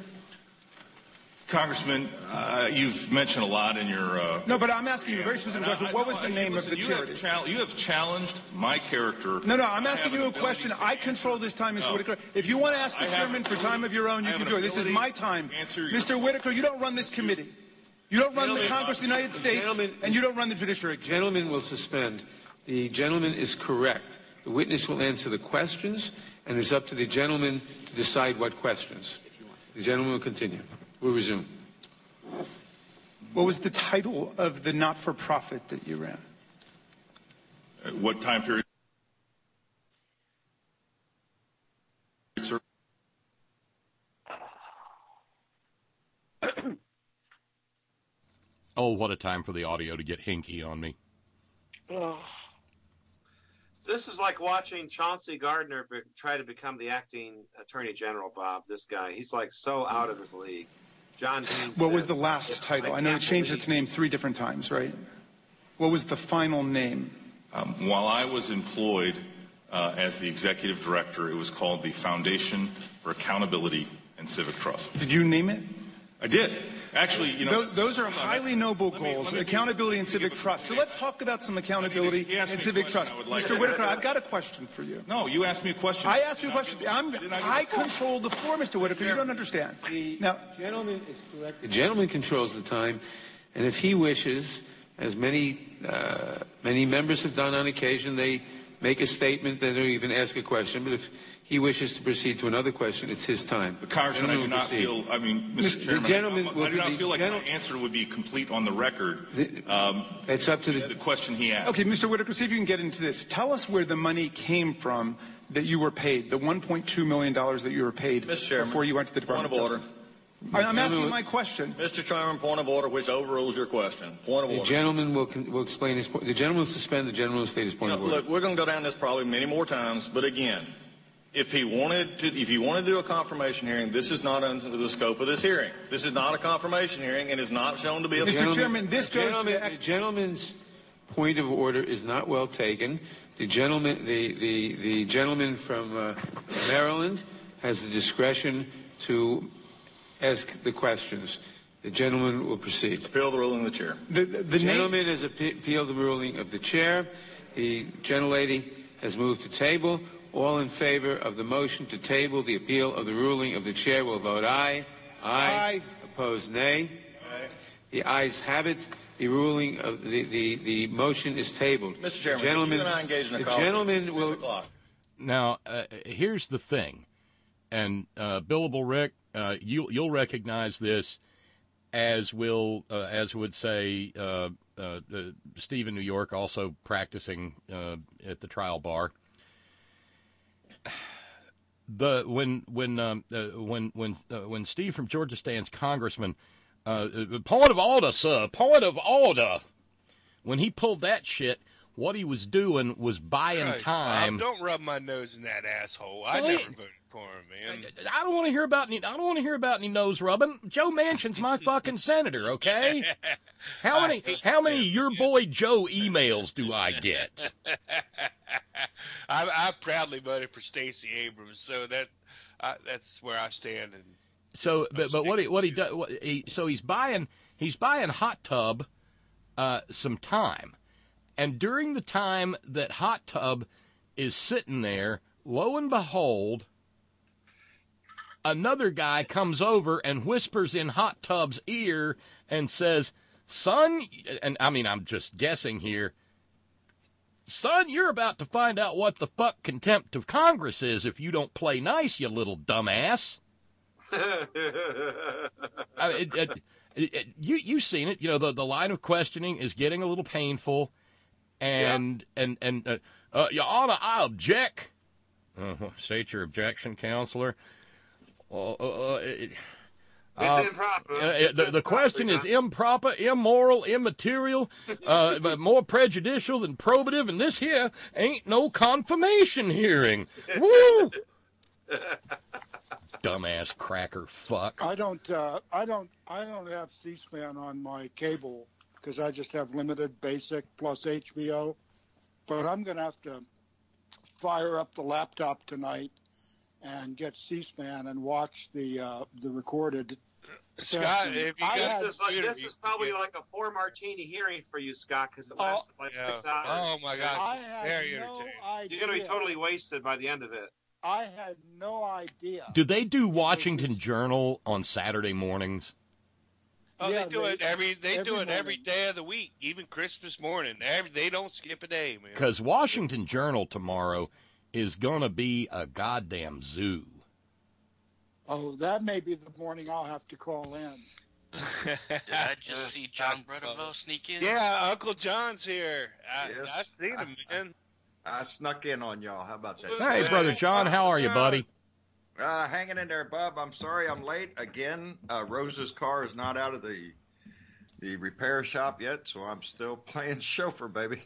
Congressman, uh, you've mentioned a lot in your. Uh, No, but I'm asking you a very specific And I- question. I- What no, was the I- name listen, of the you charity? Have chal- you have challenged my character. No, no, I'm I asking have you an a question. ability I to control this time, Mister No. Whitaker. If you want to ask the I have chairman for time of your own, you I have can an do it. This is ability my time. to answer your- Mister Whitaker, you don't run this committee. You don't run the Gentlemen, Congress of the United States, gentlemen- and you don't run the judiciary. Gentleman will suspend. The gentleman is correct. The witness will answer the questions, and it's up to the gentleman to decide what questions. The gentleman will continue. We'll resume. What was the title of the not-for-profit that you ran? At what time period? Sir? Oh, what a time for the audio to get hinky on me. Oh. This is like watching Chauncey Gardner be- try to become the acting attorney general, Bob. This guy, he's like so out of his league. John Dean. What said, was the last title? I know it can't changed believe- its name three different times, right? What was the final name? Um, while I was employed uh, as the executive director, it was called the Foundation for Accountability and Civic Trust. Did you name it? I did. Actually, you know. Those, those are hold on, highly that's- noble let me- goals, let me- accountability and let me civic give a- trust. So let's talk about some accountability He asked and me a civic question, trust. I would like Mister to- Whitaker, I've got a question for you. No, you asked me a question. I asked you a Did I question. get- I'm, did I get- I control the floor, Mister Whitaker. You don't understand. Now, Gentleman is correct. The gentleman controls the time, and if he wishes, as many uh, many members have done on occasion, they make a statement, they don't even ask a question. But if he wishes to proceed to another question, it's his time. The Congressman, I do Gentleman will not proceed. feel, I mean, Mister The Chairman, gentleman I, I, will I do not be- feel like gentle- my answer would be complete on the record. Um, it's up to the, the question he asked. okay, Mister Whitaker, see if you can get into this. Tell us where the money came from that you were paid, the one point two million dollars that you were paid Mister Chairman, before you went to the point Department of of order. Justice. I- I'm asking my question. Mister Chairman, point of order, which overrules your question. Point of the order. gentleman will, con- will explain his point. The gentleman will suspend. The gentleman will state his point You of know, order. look, we're going to go down this probably many more times, but again, If he wanted to, if you want to do a confirmation hearing, this is not under the scope of this hearing. This is not a confirmation hearing and is not shown to be a. Mister Chairman, this goes to the gentleman's point of order is not well taken. The gentleman, the the, the gentleman from uh, Maryland, has the discretion to ask the questions. The gentleman will proceed. Appeal the ruling of the chair. The, the, the gentleman has appealed the ruling of the chair. The gentlelady has moved to table. All in favor of the motion to table the appeal of the ruling of the chair will vote aye. Aye. Aye. Opposed, nay. Aye. The ayes have it. The ruling of the, the, the motion is tabled. Mister Chairman, gentleman, you and I engage in a the call. gentleman will. Now, uh, here's the thing, and uh, Billable Rick, uh, you, you'll recognize this, as will uh, as would say uh, uh, uh, Steve in New York, also practicing uh, at the trial bar. The when when um, uh, when when uh, when Steve from Georgia stands congressman, uh, point of order, sir, point of order. When he pulled that shit, what he was doing was buying Christ, time. Bob, don't rub my nose in that asshole. I Well, never he- voted for him, man. I don't want to hear about any. I don't want to hear about any nose rubbing. Joe Manchin's my fucking senator. Okay. How many? How many your boy Joe emails do I get? I, I proudly voted for Stacey Abrams, so that I, that's where I stand. And So, but but what he what he does? What he, so he's buying he's buying Hot Tub uh, some time, and during the time that Hot Tub is sitting there, lo and behold, another guy comes over and whispers in Hot Tub's ear and says, "Son," and I mean I'm just guessing here. Son, you're about to find out what the fuck contempt of Congress is if you don't play nice, you little dumbass. I mean, it, it, it, it, you you've seen it. You know the the line of questioning is getting a little painful, and yeah. and and uh, uh, Your Honor, I object. Uh, state your objection, counselor. Uh, uh, it, It's uh, improper. Uh, It's the, the improper, question huh? is improper, immoral, immaterial, uh, but more prejudicial than probative, and this here ain't no confirmation hearing. Woo! Dumbass cracker fuck. I don't. Uh, I don't. I don't have C-SPAN on my cable because I just have limited basic plus H B O. But I'm going to have to fire up the laptop tonight and get C-SPAN and watch the uh, the recorded. Scott, session. if you I This had- is like this is probably like a four martini hearing for you, Scott, because it lasted like yeah. six hours. Oh my God, I had very no entertaining. idea. You're gonna be totally wasted by the end of it. I had no idea. Do they do Washington Journal on Saturday mornings? Oh, Yeah, they do they- it every. They every do it every morning. day of the week, even Christmas morning. Every, they don't skip a day, man. Because Washington Journal tomorrow is going to be a goddamn zoo. Oh, that may be the morning I'll have to call in. Did I just see John Bredevel sneak in? Yeah, Uncle John's here. I, Yes. I've seen him, man. I snuck in on y'all. How about that? Hey, Brother John, how are you, buddy? Uh, hanging in there, Bub. I'm sorry I'm late again. Uh, Rose's car is not out of the the repair shop yet, so I'm still playing chauffeur, baby.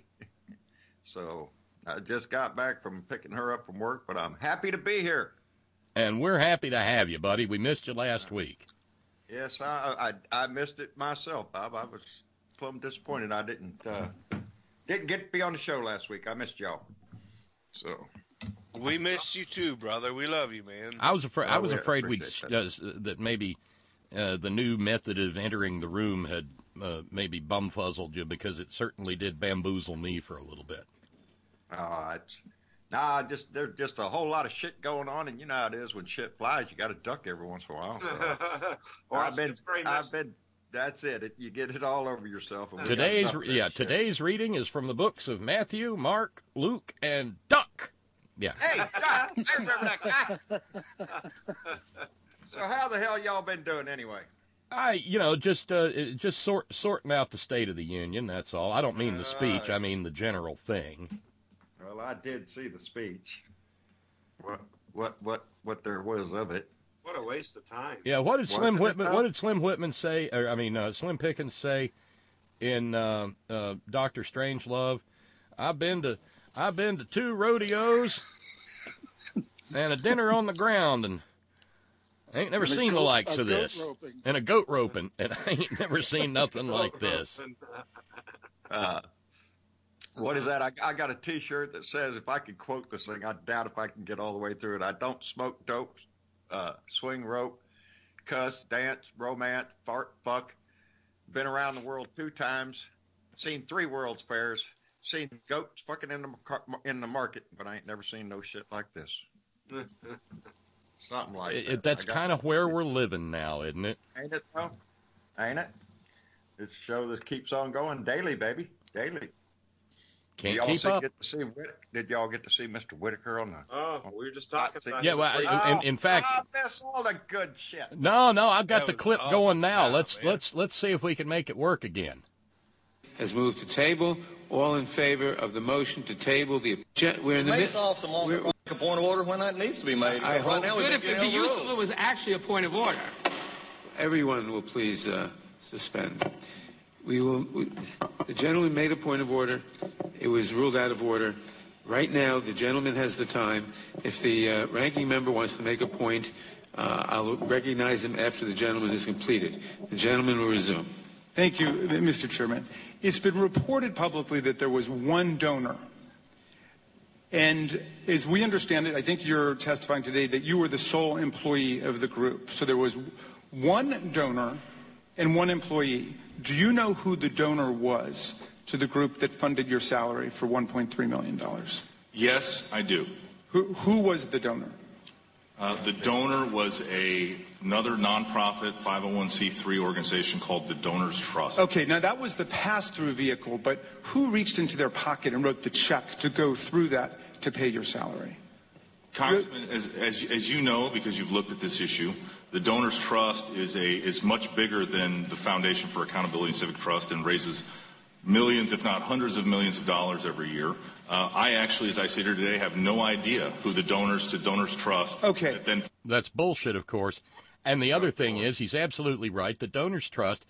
So I just got back from picking her up from work, but I'm happy to be here. And we're happy to have you, buddy. We missed you last week. Yes, I I, I missed it myself, Bob. I was plumb disappointed I didn't uh, didn't get to be on the show last week. I missed y'all. So We missed you too, brother. We love you, man. I was afraid. I was Well, we afraid we'd appreciate uh, that maybe uh, the new method of entering the room had uh, maybe bumfuzzled you, because it certainly did bamboozle me for a little bit. Uh, it's nah, just there's just a whole lot of shit going on, and you know how it is when shit flies. You got to duck every once in a while. So. Or I've else been, it's very I've messy. been. That's it. it. You get it all over yourself. And we gotta Today's duck that yeah, shit. today's reading is from the books of Matthew, Mark, Luke, and Duck. Yeah. Hey, Doc, I remember that guy. So how the hell y'all been doing anyway? I, you know, just uh, just sort sorting out the State of the Union. That's all. I don't mean the speech. I mean the general thing. Well, I did see the speech. What what what what there was of it. What a waste of time. Yeah. What did Slim Wasn't it, Whitman? though? What did Slim Whitman say? Or, I mean, uh, Slim Pickens say in uh, uh, Doctor Strangelove? I've been to I've been to two rodeos. and a dinner on the ground, and I ain't never And a seen the goat- likes a of goat this. roping. And a goat roping, and I ain't never seen nothing like this. Uh, what is that? I, I got a T-shirt that says, if I could quote this thing, I doubt if I can get all the way through it. I don't smoke dope, uh, swing rope, cuss, dance, romance, fart, fuck. Been around the world two times, seen three World's Fairs, seen goats fucking in the car- in the market, but I ain't never seen no shit like this. Something like It, that. it, that's I got- kind of where we're living now, isn't it? Ain't it though? Ain't it? It's a show that keeps on going daily, baby, daily. Can't y'all keep see, up. Get to see Whit- did y'all get to see Mister Whitaker on the? Oh, we were just talking about Yeah, it. well, I- in, in fact, I miss all the good shit. no, no, I've got That the was clip awesome. going now. Yeah, let's man. let's let's see if we can make it work again. Has moved to table. All in favor of the motion to table the. We're in the Make midst. off some on the a point of order when that needs to be made. I Right hope- now, we've Good been if it'd getting be overruled. useful It was actually a point of order. Everyone will please uh, suspend. We will. We, the gentleman made a point of order. It was ruled out of order. Right now, the gentleman has the time. If the uh, ranking member wants to make a point, uh, I'll recognize him after the gentleman is completed. The gentleman will resume. Thank you, Mister Chairman. It's been reported publicly that there was one donor. And as we understand it, I think you're testifying today that you were the sole employee of the group. So there was one donor and one employee. Do you know who the donor was to the group that funded your salary for one point three million dollars? Yes, I do. Who, who was the donor? Uh, the donor was a another nonprofit five oh one c three organization called the Donors Trust. Okay, now that was the pass-through vehicle, but who reached into their pocket and wrote the check to go through that to pay your salary? Congressman, as, as, as you know, because you've looked at this issue, the Donors Trust is a is much bigger than the Foundation for Accountability and Civic Trust and raises millions, if not hundreds of millions of dollars every year. Uh, I actually, as I sit here today, have no idea who the donors to Donors Trust. Okay. Then That's bullshit, of course. And the other thing is, he's absolutely right. The Donors Trust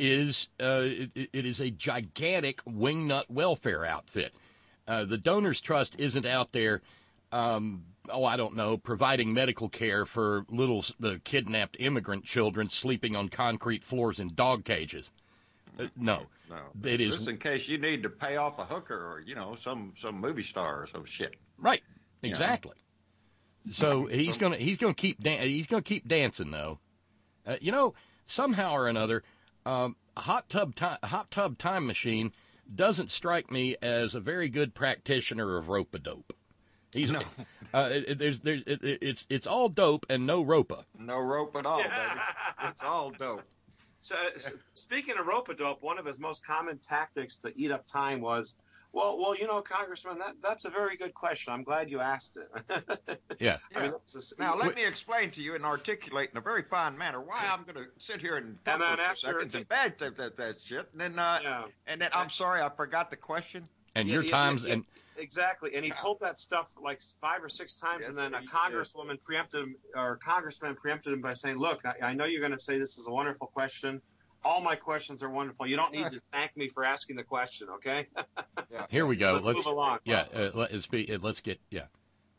is uh, it, it is a gigantic wingnut welfare outfit. Uh, the Donors Trust isn't out there, um, oh, I don't know, providing medical care for little the kidnapped immigrant children sleeping on concrete floors in dog cages. Uh, no. No, it is just in case you need to pay off a hooker or you know some some movie star or some shit. Right, exactly. Yeah. So he's gonna he's gonna keep dan- he's gonna keep dancing though. Uh, you know, somehow or another, um, a hot tub ti- hot tub time machine doesn't strike me as a very good practitioner of rope-a-dope. He's no. uh, it, there's there's it, it's it's all dope and no ropa. No rope at all, baby. It's all dope. So, so speaking of rope-a-dope, one of his most common tactics to eat up time was, well, well, you know, Congressman, that that's a very good question. I'm glad you asked it. Yeah. I mean, that's a, Now let me explain to you and articulate in a very fine manner why I'm going to sit here and talk And then for after- seconds and bad that, that, that shit, and then uh, Yeah. and then I'm sorry I forgot the question. And Yeah, your yeah, times yeah, and exactly, and he pulled that stuff like five or six times, Yes, and then a he congresswoman preempted him, or congressman preempted him by saying, "Look, I, I know you're going to say this is a wonderful question. All my questions are wonderful. You don't need to thank me for asking the question, okay?" Yeah. here we go. Let's move along. Yeah, uh, let's be. uh, Let's get yeah.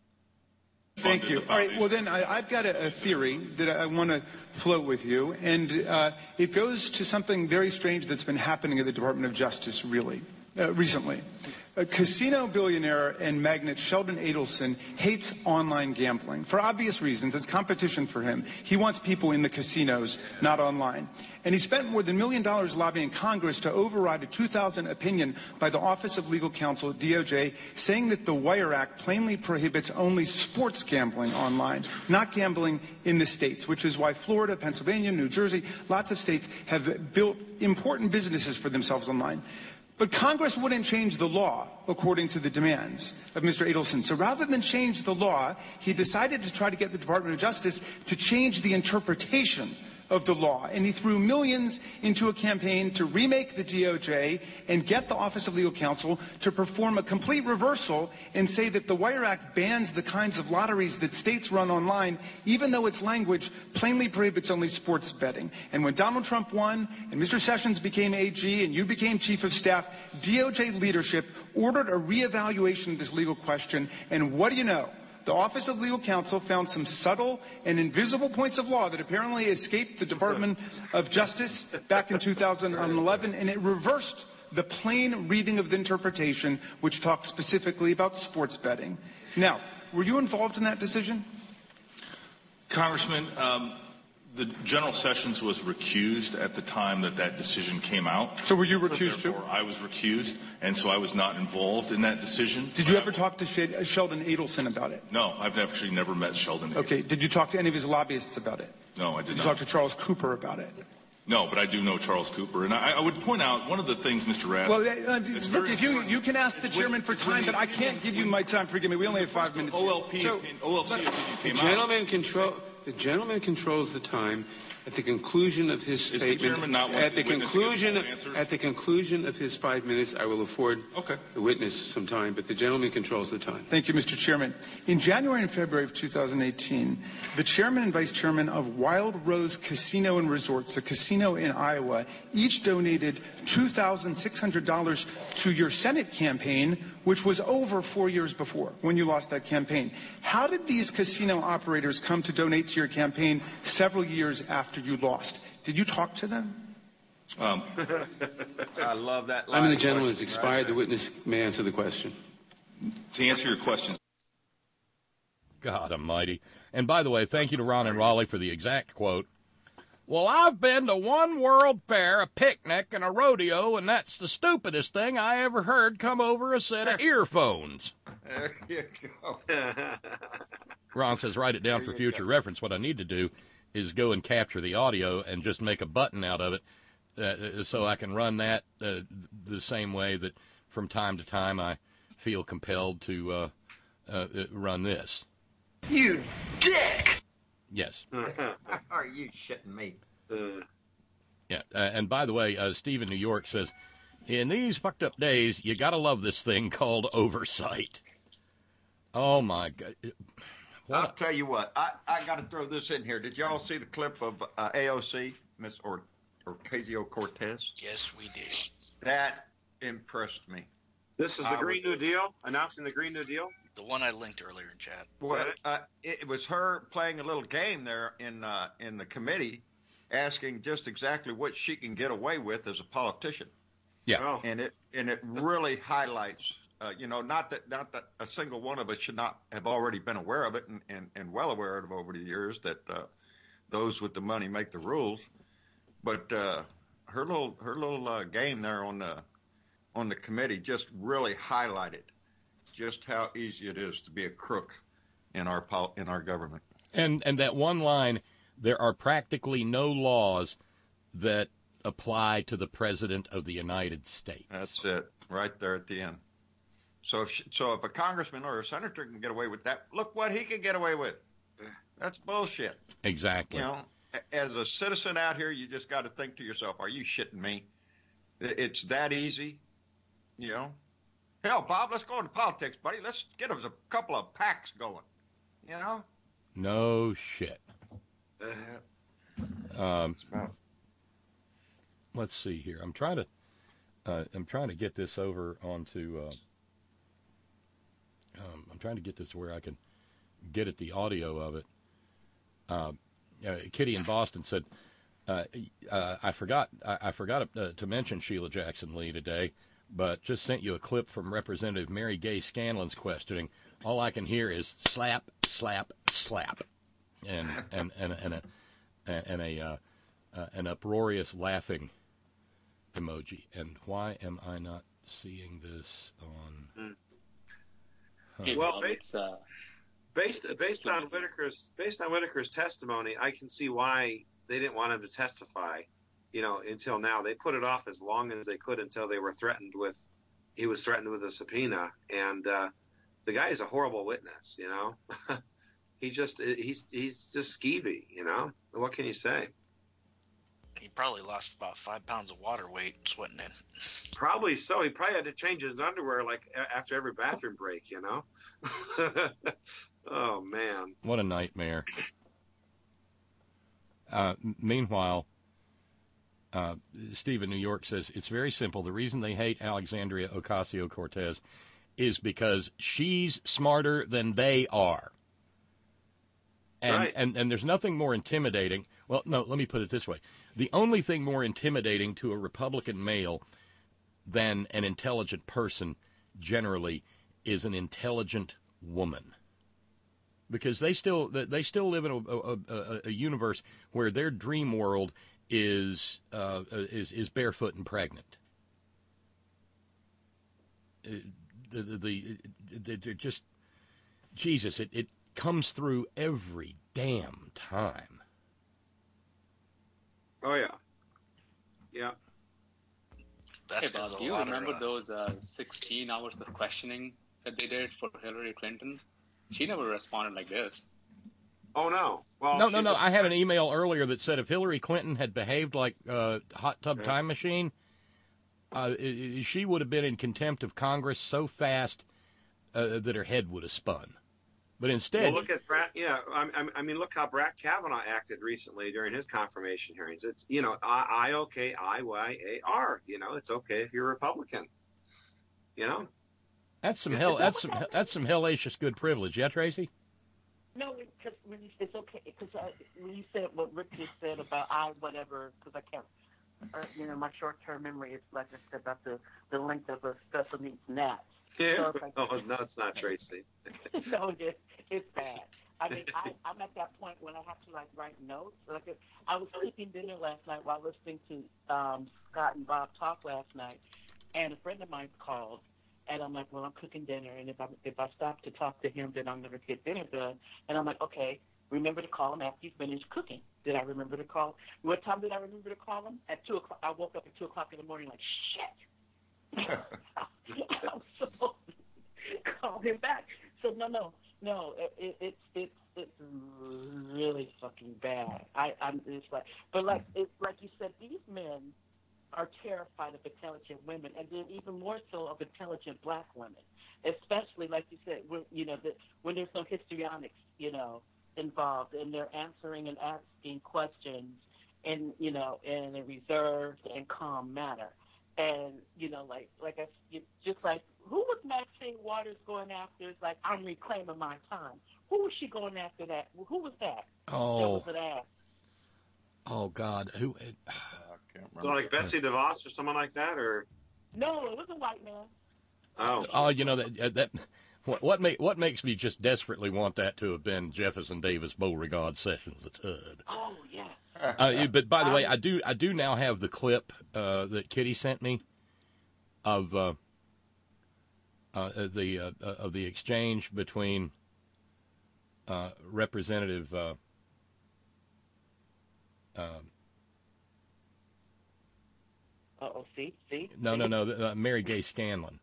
Thank you. All right. Well, then I, I've got a, a theory that I want to float with you, and uh, it goes to something very strange that's been happening at the Department of Justice, really, uh, recently. A casino billionaire and magnate Sheldon Adelson hates online gambling for obvious reasons. It's competition for him. He wants people in the casinos, not online. And he spent more than a million dollars lobbying Congress to override a two thousand opinion by the Office of Legal Counsel, D O J, saying that the Wire Act plainly prohibits only sports gambling online, not gambling in the states, which is why Florida, Pennsylvania, New Jersey, lots of states have built important businesses for themselves online. But Congress wouldn't change the law according to the demands of Mister Adelson. So rather than change the law, he decided to try to get the Department of Justice to change the interpretation of the law. And he threw millions into a campaign to remake the D O J and get the Office of Legal Counsel to perform a complete reversal and say that the Wire Act bans the kinds of lotteries that states run online, even though its language plainly prohibits only sports betting. And when Donald Trump won and Mister Sessions became A G and you became Chief of Staff, D O J leadership ordered a reevaluation of this legal question. And what do you know? the Office of Legal Counsel found some subtle and invisible points of law that apparently escaped the Department of Justice back in two thousand eleven, and it reversed the plain reading of the interpretation, which talks specifically about sports betting. Now, were you involved in that decision? Congressman, um, the General Sessions was recused at the time that that decision came out. So were you recused too? I was recused, and so I was not involved in that decision. Did you ever talk to Sh- Sheldon Adelson about it? No, I've actually never met Sheldon. Okay. Did you talk to any of his lobbyists about it? No, I did, did not. Did you talk to Charles Cooper about it? No, but I do know Charles Cooper, and I, I would point out one of the things, Mister Rath. Well, uh, look, if you you can ask the chairman for time, but I can't give you my time. Forgive me. We only have five minutes. O L P, so, O L C opinion came the gentleman control. The gentleman controls the time. At the conclusion of his Is statement, the chairman not at the the conclusion, at the conclusion of his five minutes, I will afford okay. the witness some time. But the gentleman controls the time. Thank you, Mister Chairman. In January and February of two thousand eighteen, the chairman and vice chairman of Wild Rose Casino and Resorts, a casino in Iowa, each donated two thousand six hundred dollars to your Senate campaign, which was over four years before when you lost that campaign. How did these casino operators come to donate to your campaign several years after you lost? Did you talk to them? Um, I love that. I'm the gentleman has expired. Right, the witness may answer the question. To answer your question. God almighty. And by the way, thank you to Ron and Raleigh for the exact quote. Well, I've been to one World Fair, a picnic, and a rodeo, and that's the stupidest thing I ever heard come over a set of earphones. There you go. Ron says, write it down for future reference. What I need to do is go and capture the audio and just make a button out of it uh, so I can run that uh, the same way that from time to time I feel compelled to uh, uh, run this. You dick! Yes. Are you shitting me? Yeah. Uh, and by the way, uh, Steve in New York says, in these fucked up days, you got to love this thing called oversight. Oh, my God. What? I'll tell you what. I, I got to throw this in here. Did y'all see the clip of uh, A O C, Miss or Ocasio-Cortez? Yes, we did. That impressed me. This is the I Green was, New Deal? Announcing the Green New Deal? The one I linked earlier in chat. Well, it? Uh, it was her playing a little game there in uh, in the committee, asking just exactly what she can get away with as a politician. Yeah, oh. and it and it really highlights, uh, you know, not that not that a single one of us should not have already been aware of it and, and, and well aware of it over the years that uh, those with the money make the rules, but uh, her little her little uh, game there on the on the committee just really highlighted just how easy it is to be a crook in our in our government. And and that one line, there are practically no laws that apply to the President of the United States. That's it, right there at the end. So if so if a congressman or a senator can get away with that, look what he can get away with. That's bullshit. Exactly. You know, as a citizen out here, you just got to think to yourself, are you shitting me? It's that easy, you know? Hell, Bob, let's go into politics, buddy. Let's get us a couple of packs going, you know? No shit. Um, let's see here. I'm trying to, uh, I'm trying to get this over onto. Uh, um, I'm trying to get this to where I can get at the audio of it. Uh, uh, Kitty in Boston said, uh, uh, "I forgot. I, I forgot uh, to mention Sheila Jackson Lee today, but just sent you a clip from Representative Mary Gay Scanlon's questioning. All I can hear is slap, slap, slap, and and and and a and a uh, uh, an uproarious laughing emoji. And why am I not seeing this on? Huh. Well, based uh, based based on Whitaker's based on Whitaker's testimony, I can see why they didn't want him to testify. You know, until now, they put it off as long as they could until they were threatened with. He was threatened with a subpoena, and uh, the guy is a horrible witness. You know, he just he's he's just skeevy. You know, what can you say? He probably lost about five pounds of water weight sweating in. Probably so. He probably had to change his underwear like after every bathroom break. You know. Oh man. What a nightmare. Uh, meanwhile. Uh, Steve in New York says, it's very simple. The reason they hate Alexandria Ocasio-Cortez is because she's smarter than they are. And, right. and and there's nothing more intimidating. Well, no, let me put it this way. The only thing more intimidating to a Republican male than an intelligent person generally is an intelligent woman. Because they still they still live in a, a, a, a universe where their dream world is uh, is is barefoot and pregnant. Uh, the, the, the they're just Jesus. It, it comes through every damn time. Oh yeah, yeah. That's hey, Bob, do you remember those uh, sixteen hours of questioning that they did for Hillary Clinton? She never responded like this. Oh, no. Well, no, no, no. A- I had an email earlier that said if Hillary Clinton had behaved like a uh, hot tub time machine, uh, it, she would have been in contempt of Congress so fast uh, that her head would have spun. But instead... Well, look at Brett. Yeah, I, I mean, look how Brett Kavanaugh acted recently during his confirmation hearings. It's, you know, I O K I Y A R. You know, it's okay if you're a Republican. You know? That's some hell. That's some. That's some hellacious good privilege. Yeah, Tracy. No, because when you, it's okay. Because when you said what Rick just said about I whatever, because I can't, uh, you know, my short-term memory is like I said about the, the length of a special needs gnat. Yeah. So it's like, oh no, it's not Tracy. no, it, it's bad. I mean, I, I'm at that point when I have to like write notes. Like if, I was cooking dinner last night while listening to um, Scott and Bob talk last night, and a friend of mine called. And I'm like, well, I'm cooking dinner, and if I if I stop to talk to him, then I'm never get dinner done. And I'm like, okay, remember to call him after you finish cooking. Did I remember to call? What time did I remember to call him? At two o'clock. I woke up at two o'clock in the morning, like shit. I'm supposed to call him back. So no, no, no. It, it, it's it's it's really fucking bad. I I'm it's like, but like it's like you said, these men are terrified of intelligent women, and then even more so of intelligent black women, especially like you said, when, you know, the, when there's no histrionics, you know, involved, and they're answering and asking questions, in you know, in a reserved and calm manner, and you know, like like I just like who was Maxine Waters going after? It's like I'm reclaiming my time. Who was she going after? That who was that? Oh, that was an ass. Oh God, who? It, So like Betsy DeVos or someone like that, or no, it was a white man. Oh, oh, you know that that what what, make, what makes me just desperately want that to have been Jefferson Davis, Beauregard, Sessions the Third. Oh yeah. Uh, but by the way, I do I do now have the clip uh, that Kitty sent me of uh, uh, the uh, of the exchange between uh, Representative. Uh, uh, Uh-oh, see, see? No, no, no, uh, Mary Gay Scanlon.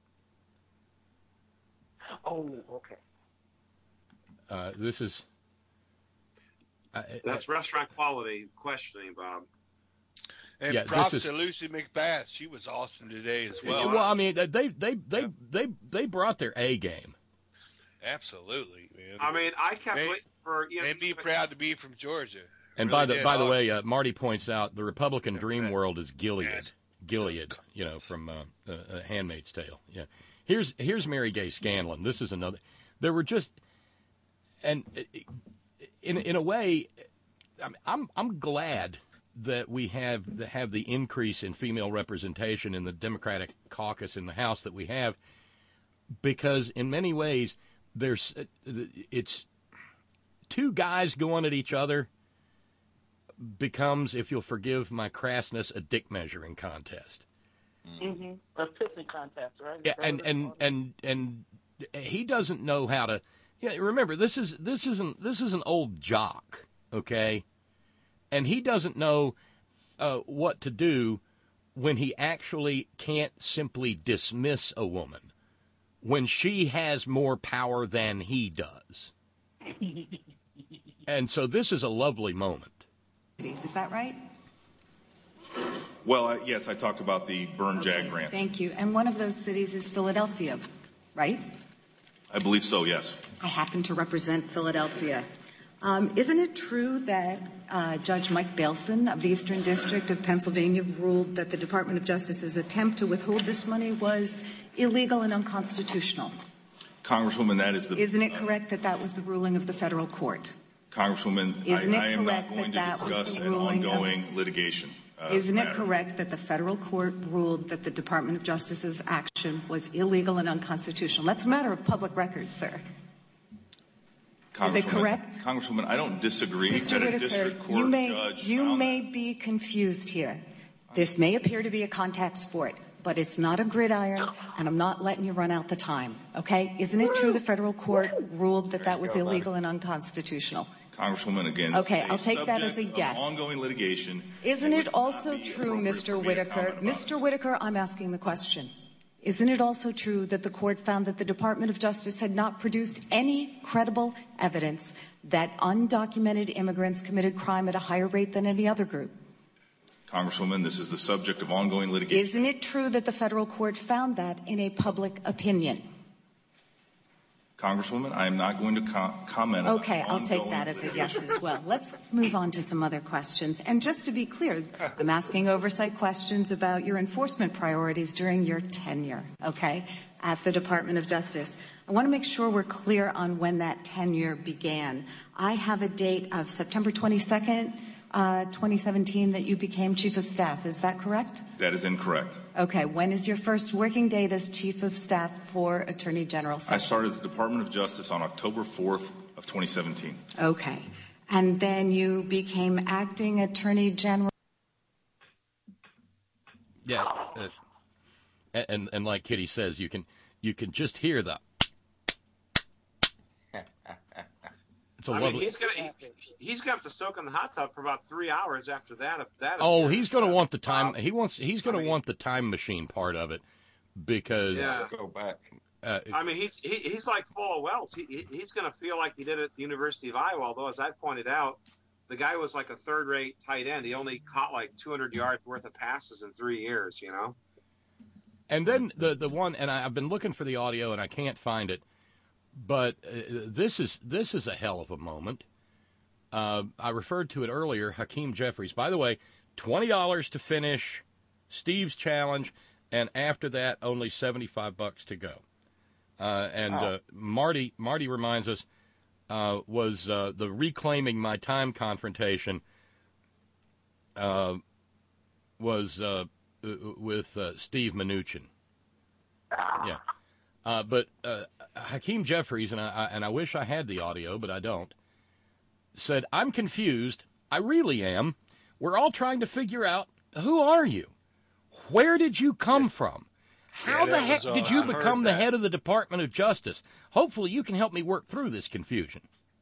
Oh, okay. Uh, this is... Uh, that's uh, restaurant quality questioning, Bob. And yeah, props this is, to Lucy McBath. She was awesome today as well. Well, I mean, they they they yeah. they they brought their A game. Absolutely, man. I mean, I kept they, waiting for you know. And be proud to be from Georgia. And really by the did. by the oh. way, uh, Marty points out the Republican dream world is Gilead. Gilead, you know, from uh, uh, uh, Handmaid's Tale. Yeah. Here's here's Mary Gay Scanlon. This is another. There were just, and in in a way, I'm I'm glad that we have have the increase in female representation in the Democratic caucus in the House that we have, because in many ways there's it's two guys going at each other becomes, if you'll forgive my crassness, a dick measuring contest. Mm-hmm. A pissing contest, right? Yeah, and and, and and he doesn't know how to. Yeah, remember this is this isn't this is an old jock, okay, and he doesn't know uh, what to do when he actually can't simply dismiss a woman when she has more power than he does. And so this is a lovely moment. Is that right? Well, uh, yes, I talked about the Burn Okay, Jag grants. Thank you. And one of those cities is Philadelphia, right? I believe so, yes. I happen to represent Philadelphia. Um, isn't it true that uh, Judge Mike Bailson of the Eastern District of Pennsylvania ruled that the Department of Justice's attempt to withhold this money was illegal and unconstitutional. Congresswoman, that is the... Isn't it correct that that was the ruling of the federal court? Congresswoman, Isn't I, it I am not correct going that to that was discuss the an ruling of- ongoing litigation. Uh, Isn't it matter. correct that the federal court ruled that the Department of Justice's action was illegal and unconstitutional? That's a matter of public record, sir. Is it correct? Congresswoman, I don't disagree Mister that a Whitaker, district court you may, judge you found may be confused here. This may appear to be a contact sport, but it's not a gridiron, and I'm not letting you run out the time, okay? Isn't it true the federal court ruled that that was go, illegal and unconstitutional? Congresswoman, again, Okay, a I'll take that as a subject of yes. ongoing litigation. Isn't It it would also not be true, appropriate Mister for me to Whitaker? comment about Mister Whitaker, I'm asking the question. Isn't it also true that the court found that the Department of Justice had not produced any credible evidence that undocumented immigrants committed crime at a higher rate than any other group? Congresswoman, this is the subject of ongoing litigation. Isn't it true that the federal court found that in a public opinion? Congresswoman, I am not going to com- comment on Okay, I'll take ongoing that as a litigation. yes as well. Let's move on to some other questions. And just to be clear, I'm asking oversight questions about your enforcement priorities during your tenure, okay, at the Department of Justice. I want to make sure we're clear on when that tenure began. I have a date of September twenty-second, uh, twenty seventeen, that you became Chief of Staff. Is that correct? That is incorrect. Okay. When is your first working date as Chief of Staff for Attorney General I Sessions? started at the Department of Justice on October fourth of twenty seventeen. Okay. And then you became Acting Attorney General. Yeah, uh, and and like Kitty says, you can you can just hear the. It's a I lovely. mean, he's gonna he, he's gonna have to soak in the hot tub for about three hours after that. If that. Oh, appears. he's going to want the time. He wants. He's going to I mean- want the time machine part of it because. Yeah. Go back. Uh, I mean, he's he, he's like full of welts. He, he he's going to feel like he did at the University of Iowa. Although, as I pointed out, the guy was like a third-rate tight end. He only caught like two hundred yards worth of passes in three years. You know. And then the the one, and I, I've been looking for the audio and I can't find it, but uh, this is this is a hell of a moment. Uh, I referred to it earlier. Hakeem Jeffries. By the way, twenty dollars to finish Steve's challenge, and after that, only seventy-five bucks to go. Uh, and Wow. uh, Marty Marty reminds us uh, was uh, the Reclaiming My Time confrontation uh, was uh, with uh, Steve Mnuchin. Yeah, uh, but uh, Hakeem Jeffries, and I, and I wish I had the audio, but I don't, said, "I'm confused. I really am. We're all trying to figure out, who are you? Where did you come from? How Yeah, the that heck was, uh, did you I heard become the that. head of the Department of Justice? Hopefully you can help me work through this confusion."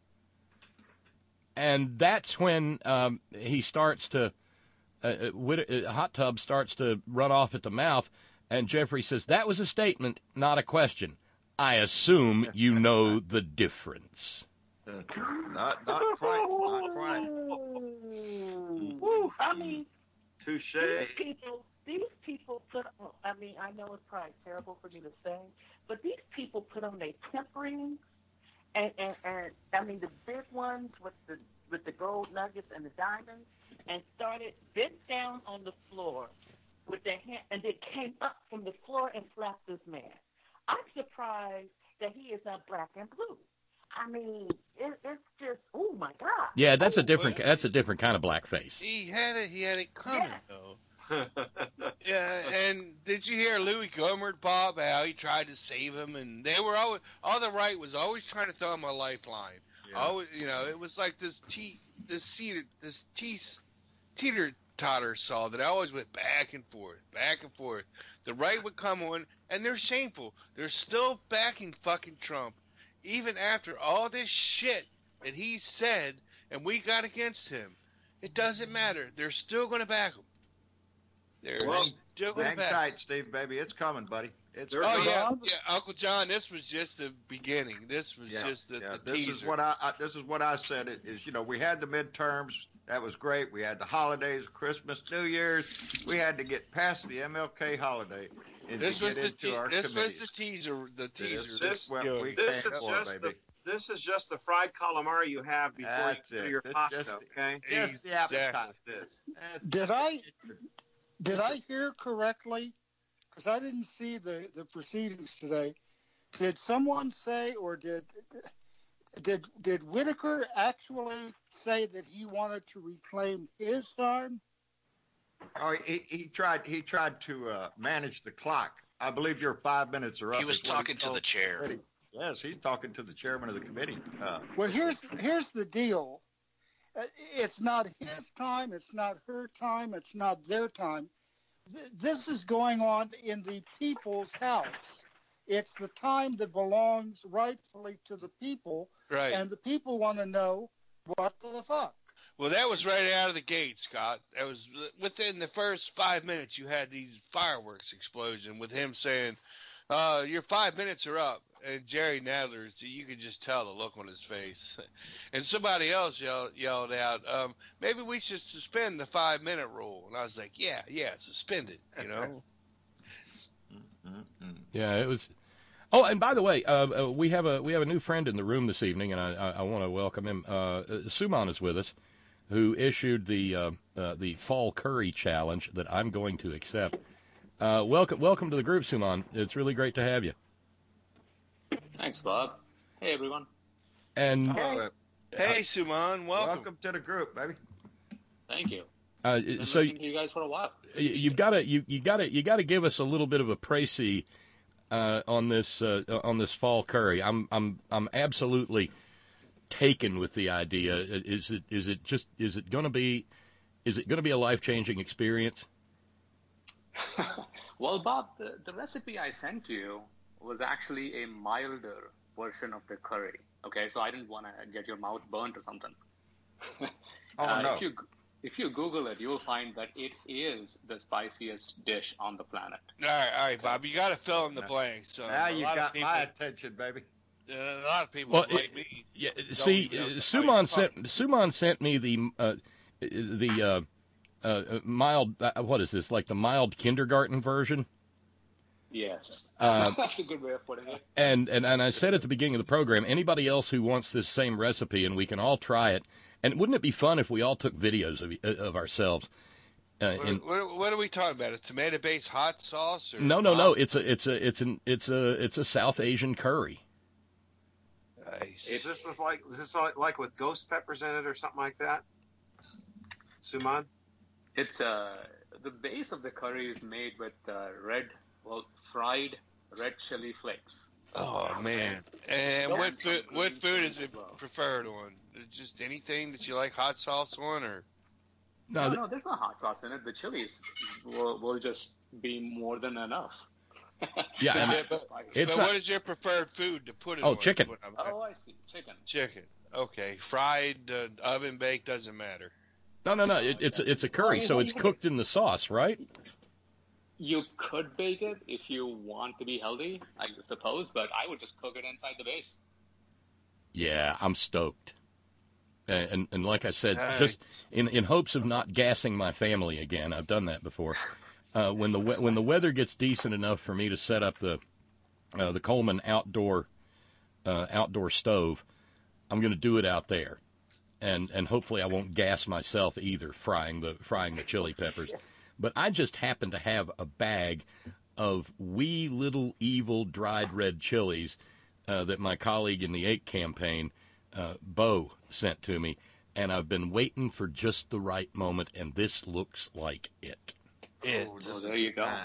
And that's when um, he starts to, uh, uh, Whit- uh, Hot Tub starts to run off at the mouth, and Jeffrey says, "That was a statement, not a question. I assume you know the difference." Uh, not not quite. Not quite. Woo. I mean, Touche. these people, these people put. On, I mean, I know it's probably terrible for me to say, but these people put on their temp rings, and, and and I mean the big ones with the with the gold nuggets and the diamonds, and started bent down on the floor with their hand, and they came up from the floor and slapped this man. I'm surprised that he is not black and blue. I mean, it, it's just, oh my God. Yeah, that's a different that's a different kind of blackface. He had it. He had it coming Yeah. though. Yeah, and did you hear Louis Gohmert, Bob? How he tried to save him, and they were always all the right was always trying to throw him a lifeline. Yeah. Always, you know, it was like this te this cedar, this te teeter totter saw that always went back and forth, back and forth. The right would come on, and they're shameful. They're still backing fucking Trump, even after all this shit that he said and we got against him. It doesn't matter. They're still going to back him. They're Well, still going to hang back him. tight, Steve, baby. It's coming, buddy. It's Oh coming. yeah, yeah, Uncle John. This was just the beginning. This was Yeah, just the, yeah. the This teaser. is what I, I this is what I said. It is, you know, we had the midterms. That was great. We had the holidays, Christmas, New Year's. We had to get past the M L K holiday and This to was get the into te- our this was committees. the teaser. The teaser. This, what Yeah. we this came is for, just baby. the this is just the fried calamari you have before That's you it. do your This pasta. just- Okay. Just the Exactly. appetizer. This. That's Did I did I hear correctly because I didn't see the, the proceedings today. Did someone say, or did did did Whitaker actually say that he wanted to reclaim his time? Oh, he, he tried. He tried to uh, manage the clock. I believe your five minutes are up. He was is what talking to told the chair. committee. Yes, he's talking to the chairman of the committee. Uh, Well, here's here's the deal. Uh, It's not his time. It's not her time. It's not their time. Th- This is going on in the people's house. It's the time that belongs rightfully to the people, Right. and the people want to know what the fuck. Well, that was right out of the gate, Scott. That was within the first five minutes. You had these fireworks explosion with him saying, uh, "Your five minutes are up." And Jerry Nadler's, you could just tell the look on his face. And somebody else yelled, yelled out, um, "Maybe we should suspend the five-minute rule." And I was like, "Yeah, yeah, suspend it." You know. Yeah, it was. Oh, and by the way, uh, uh, we have a we have a new friend in the room this evening, and I, I, I want to welcome him. Uh, Suman is with us, who issued the uh, uh, the Fall Curry Challenge that I'm going to accept. Uh, welcome, welcome to the group, Suman. It's really great to have you. Thanks, Bob. Hey, everyone. And uh, Hey, Suman, welcome. welcome to the group, baby. Thank you. uh, Been so listening to you guys for a while. you- you've got to you you got to you got to give us a little bit of a précis uh, on this uh, on this Fall Curry. I'm I'm I'm absolutely taken with the idea. Is it is it just is it going to be is it going to be a life changing experience? Well, Bob, the, the recipe I sent you was actually a milder version of the curry. Okay, so I didn't want to get your mouth burnt or something. Oh, Uh, no. If you if you Google it, you'll find that it is the spiciest dish on the planet. All right, all right, Bob. You got to fill in the blanks. So Now a you lot got of people, my attention, baby. uh, a lot of people Well, like it- me. Yeah, don't see, even know uh, how you Suman fuck. sent Suman sent me the uh, the uh, uh, mild. Uh, what is this? Like the mild kindergarten version? Yes, Uh, that's a good way of putting it. And, and and I said at the beginning of the program, anybody else who wants this same recipe, and we can all try it. And wouldn't it be fun if we all took videos of of ourselves? Uh, in, What, what, what are we talking about? A tomato-based hot sauce? Or no, no, no. It's a it's a it's an it's a it's a South Asian curry. Nice. Is this with like is this like, like with ghost peppers in it or something like that? Suman? It's uh the base of the curry is made with uh, red, well, fried red chili flakes. Oh man! And Don't what want some food? green What food chilies is it as well. preferred on? Just anything that you like hot sauce on, or No, No, th- no, there's no hot sauce in it. The chilies will, will just be more than enough. Yeah, and They're but, spicy. it's but not- what is your preferred food to put it Oh, on? chicken. What I'm- Oh, I see. Chicken. Chicken. Okay, fried, uh, oven baked doesn't matter. no, no, no. It, it's a- it's a curry, so it's cooked in the sauce, right? You could bake it if you want to be healthy, I suppose, but I would just cook it inside the base. Yeah, I'm stoked. And and, and like I said, Nice. just in, in hopes of not gassing my family again. I've done that before. Uh, when the we- when the weather gets decent enough for me to set up the uh, the Coleman outdoor uh, outdoor stove, I'm going to do it out there, and and hopefully I won't gas myself either frying the frying the chili peppers. But I just happen to have a bag of wee little evil dried red chilies uh, that my colleague in the eight campaign, uh, Bo, sent to me, and I've been waiting for just the right moment, and this looks like it. Yeah. Oh, there you go.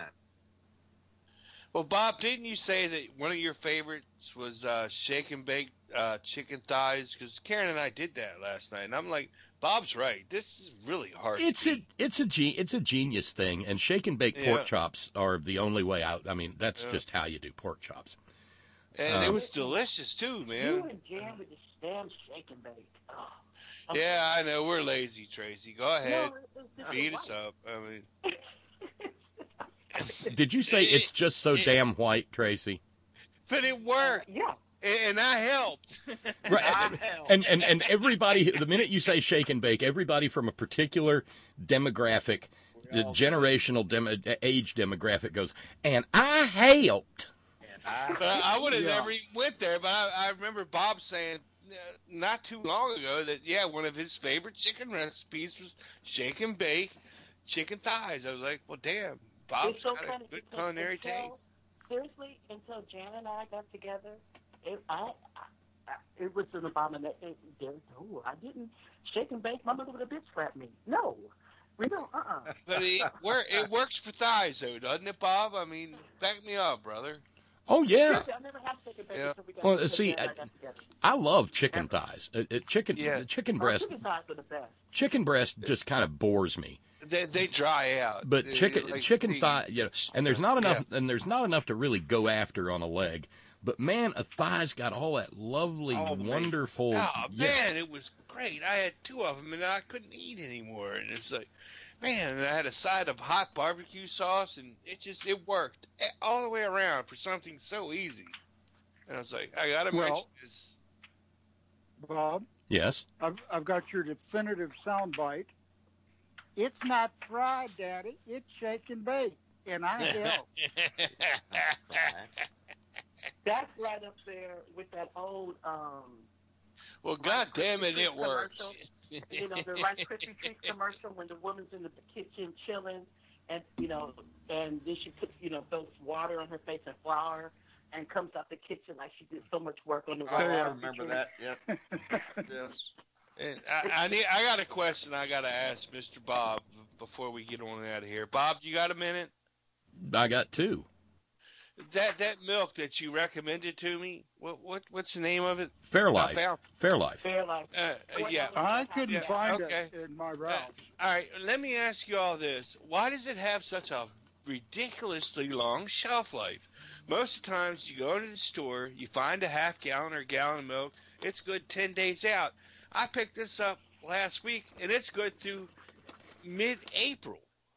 Well, Bob, didn't you say that one of your favorites was uh, shake and bake uh, chicken thighs? Because Karen and I did that last night, and I'm like, Bob's right. This is really hard. It's to a it's a ge- it's a genius thing, and shake and bake Yeah. pork chops are the only way out. I mean, that's Yeah. just how you do pork chops. And it Um, was delicious too, You man. and Jan with this damn shake and bake. Oh, I'm Yeah, I know we're lazy, Tracy. Go ahead, No, it- it's beat right. us up. I mean, Did you say it's just so damn white, Tracy? but it worked. Yeah. And I helped. Right. And, and and everybody, the minute you say shake and bake, everybody from a particular demographic, the generational demo, age demographic goes, and I helped. But I would have Yeah. never even went there. But I, I remember Bob saying uh, not too long ago that, yeah, one of his favorite chicken recipes was shake and bake chicken thighs. I was like, well, damn, Bob's It's so got funny a good because culinary until- taste. Seriously, until Jan and I got together, it, I, I, I, it was an abomination. It, there, no, I didn't shake and bake. My mother would have bitch slapped me. No, we don't. Uh. uh But it, wor- it works for thighs, though, doesn't it, Bob? I mean, back me up, brother. Oh yeah. Seriously, I never had shake and bake Yeah. until we got Well, until see, Jan and I, I got together. I love chicken thighs. Uh, uh, chicken, Yeah. chicken Oh, breast, chicken thighs are the best. chicken breast just kind of bores me. They they dry out. But They- chicken, like, chicken they- thigh, you know, and there's not enough, and there's not enough to really go after on a leg. But man, a thigh's got all that lovely, wonderful. Oh yeah. man, it was great. I had two of them, and I couldn't eat anymore. And it's like, man, and I had a side of hot barbecue sauce, and it just it worked all the way around for something so easy. And I was like, I gotta Well- mention this. Bob, Yes. I've, I've got your definitive soundbite. It's not fried, Daddy. It's shake and bake. And I help. That's right up there with that old. um Well, God damn it, it works. commercial. You know, the Rice Krispie Treats commercial when the woman's in the kitchen chilling, and you know, and then she puts you know those water on her face and flour, and comes out the kitchen like she did so much work on the. Oh, I remember that. Yep. Yes. And I, I need. I got a question I got to ask Mister Bob before we get on out of here. Bob, you got a minute? I got two. That that milk that you recommended to me. What what what's the name of it? Fairlife. I found- Fairlife. Fairlife. Uh, uh, yeah. I couldn't Yeah, find okay. it in my routes. All right. Let me ask you all this: why does it have such a ridiculously long shelf life? Most of the times, you go to the store, you find a half gallon or gallon of milk. It's good ten days out. I picked this up last week, and it's good through mid-April.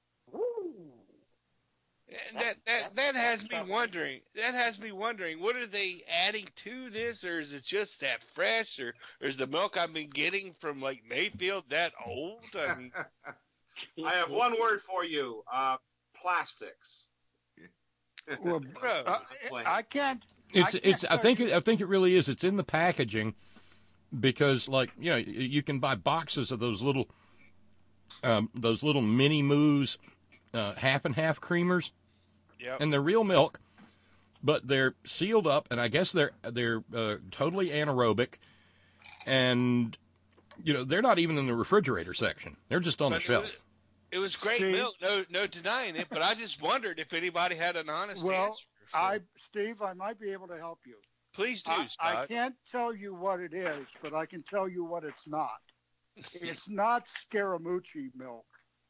And that that that has me wondering. That has me wondering. What are they adding to this, or is it just that fresh, or, or is the milk I've been getting from like Mayfield that old? I mean, I have one word for you: uh, plastics. Well, uh, I can't. It's I can't it's. I tell think you- it, I think it really is. It's in the packaging, because like you know you can buy boxes of those little, um, those little mini moos, uh, half and half creamers, Yep. and they're real milk, but they're sealed up, and I guess they're they're uh, totally anaerobic, and you know they're not even in the refrigerator section. They're just on But the it shelf. was- It was great Steve? milk, no no denying it. But I just wondered if anybody had an honest Well, answer. So I, Steve, I might be able to help you. please do, I, I Scott. can't tell you what it is, but I can tell you what it's not. It's not Scaramucci milk.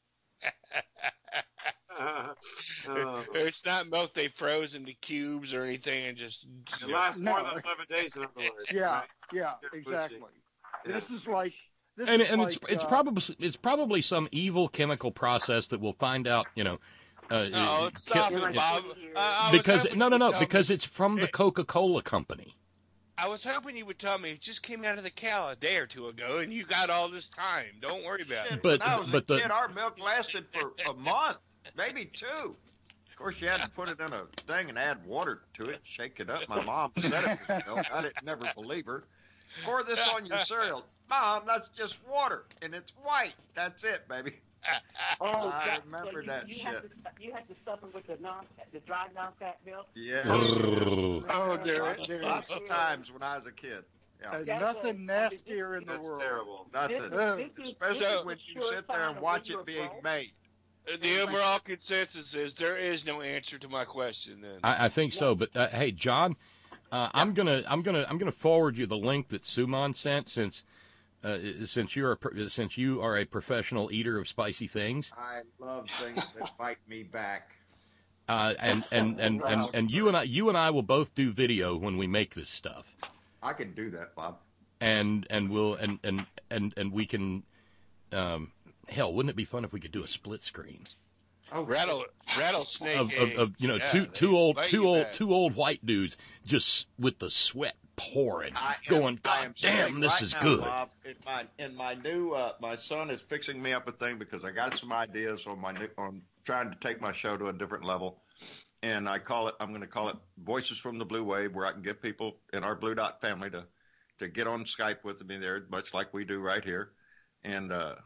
Uh, It's not milk they froze into cubes or anything and just. it lasts No. more than eleven days, in other words. Yeah, right? yeah, Scaramucci. exactly. Yeah. This is like. This and is and like, it's it's uh, probably it's probably some evil chemical process that we'll find out. You know. Uh, Oh, uh, stop ki- it, Bob. I, I was because hoping no, you no, would no, tell because me- it's from the Coca-Cola company. I was hoping you would tell me it just came out of the cow a day or two ago, and you got all this time. Don't worry about it. But when I was but a the kid, our milk lasted for a month, maybe two. Of course, you had to put it in a thing and add water to it, shake it up. My mom said it was milk. I didn't never believe her. Pour this on your cereal, Mom. That's just water, and it's white. That's it, baby. Oh, I that, remember so you, that you shit. Had to, you had to suffer with the non, the dry non-fat milk. Yeah. Oh, there, lots, there lots is of times when I was a kid. Yeah. uh, That's nothing a- nastier in the That's world. terrible. Nothing. This- Uh, this is- Especially this is when a you sure sit there sign and of watch when it you're being broke. made. The overall consensus is there is no answer to my question. Then I, I think so. But uh, hey, John, uh, I'm gonna I'm gonna I'm gonna forward you the link that Suman sent since uh, since you're a, pro- since you are a professional eater of spicy things. I love things that bite me back. Uh, and, and, and, and, and you and I you and I will both do video when we make this stuff. I can do that, Bob. And and we'll and and and, and we can. Um, hell, wouldn't it be fun if we could do a split screen? Oh, rattle rattlesnake Of, of, of you know eggs. two Yeah, two they old bite two you old back. two old white dudes just with the sweat pouring, I am- going, I God am damn, sitting this right is now, good. Bob, in my in my new uh, my son is fixing me up a thing because I got some ideas on my new, on trying to take my show to a different level, and I call it I'm going to call it Voices from the Blue Wave, where I can get people in our Blue Dot family to to get on Skype with me there, much like we do right here, and uh,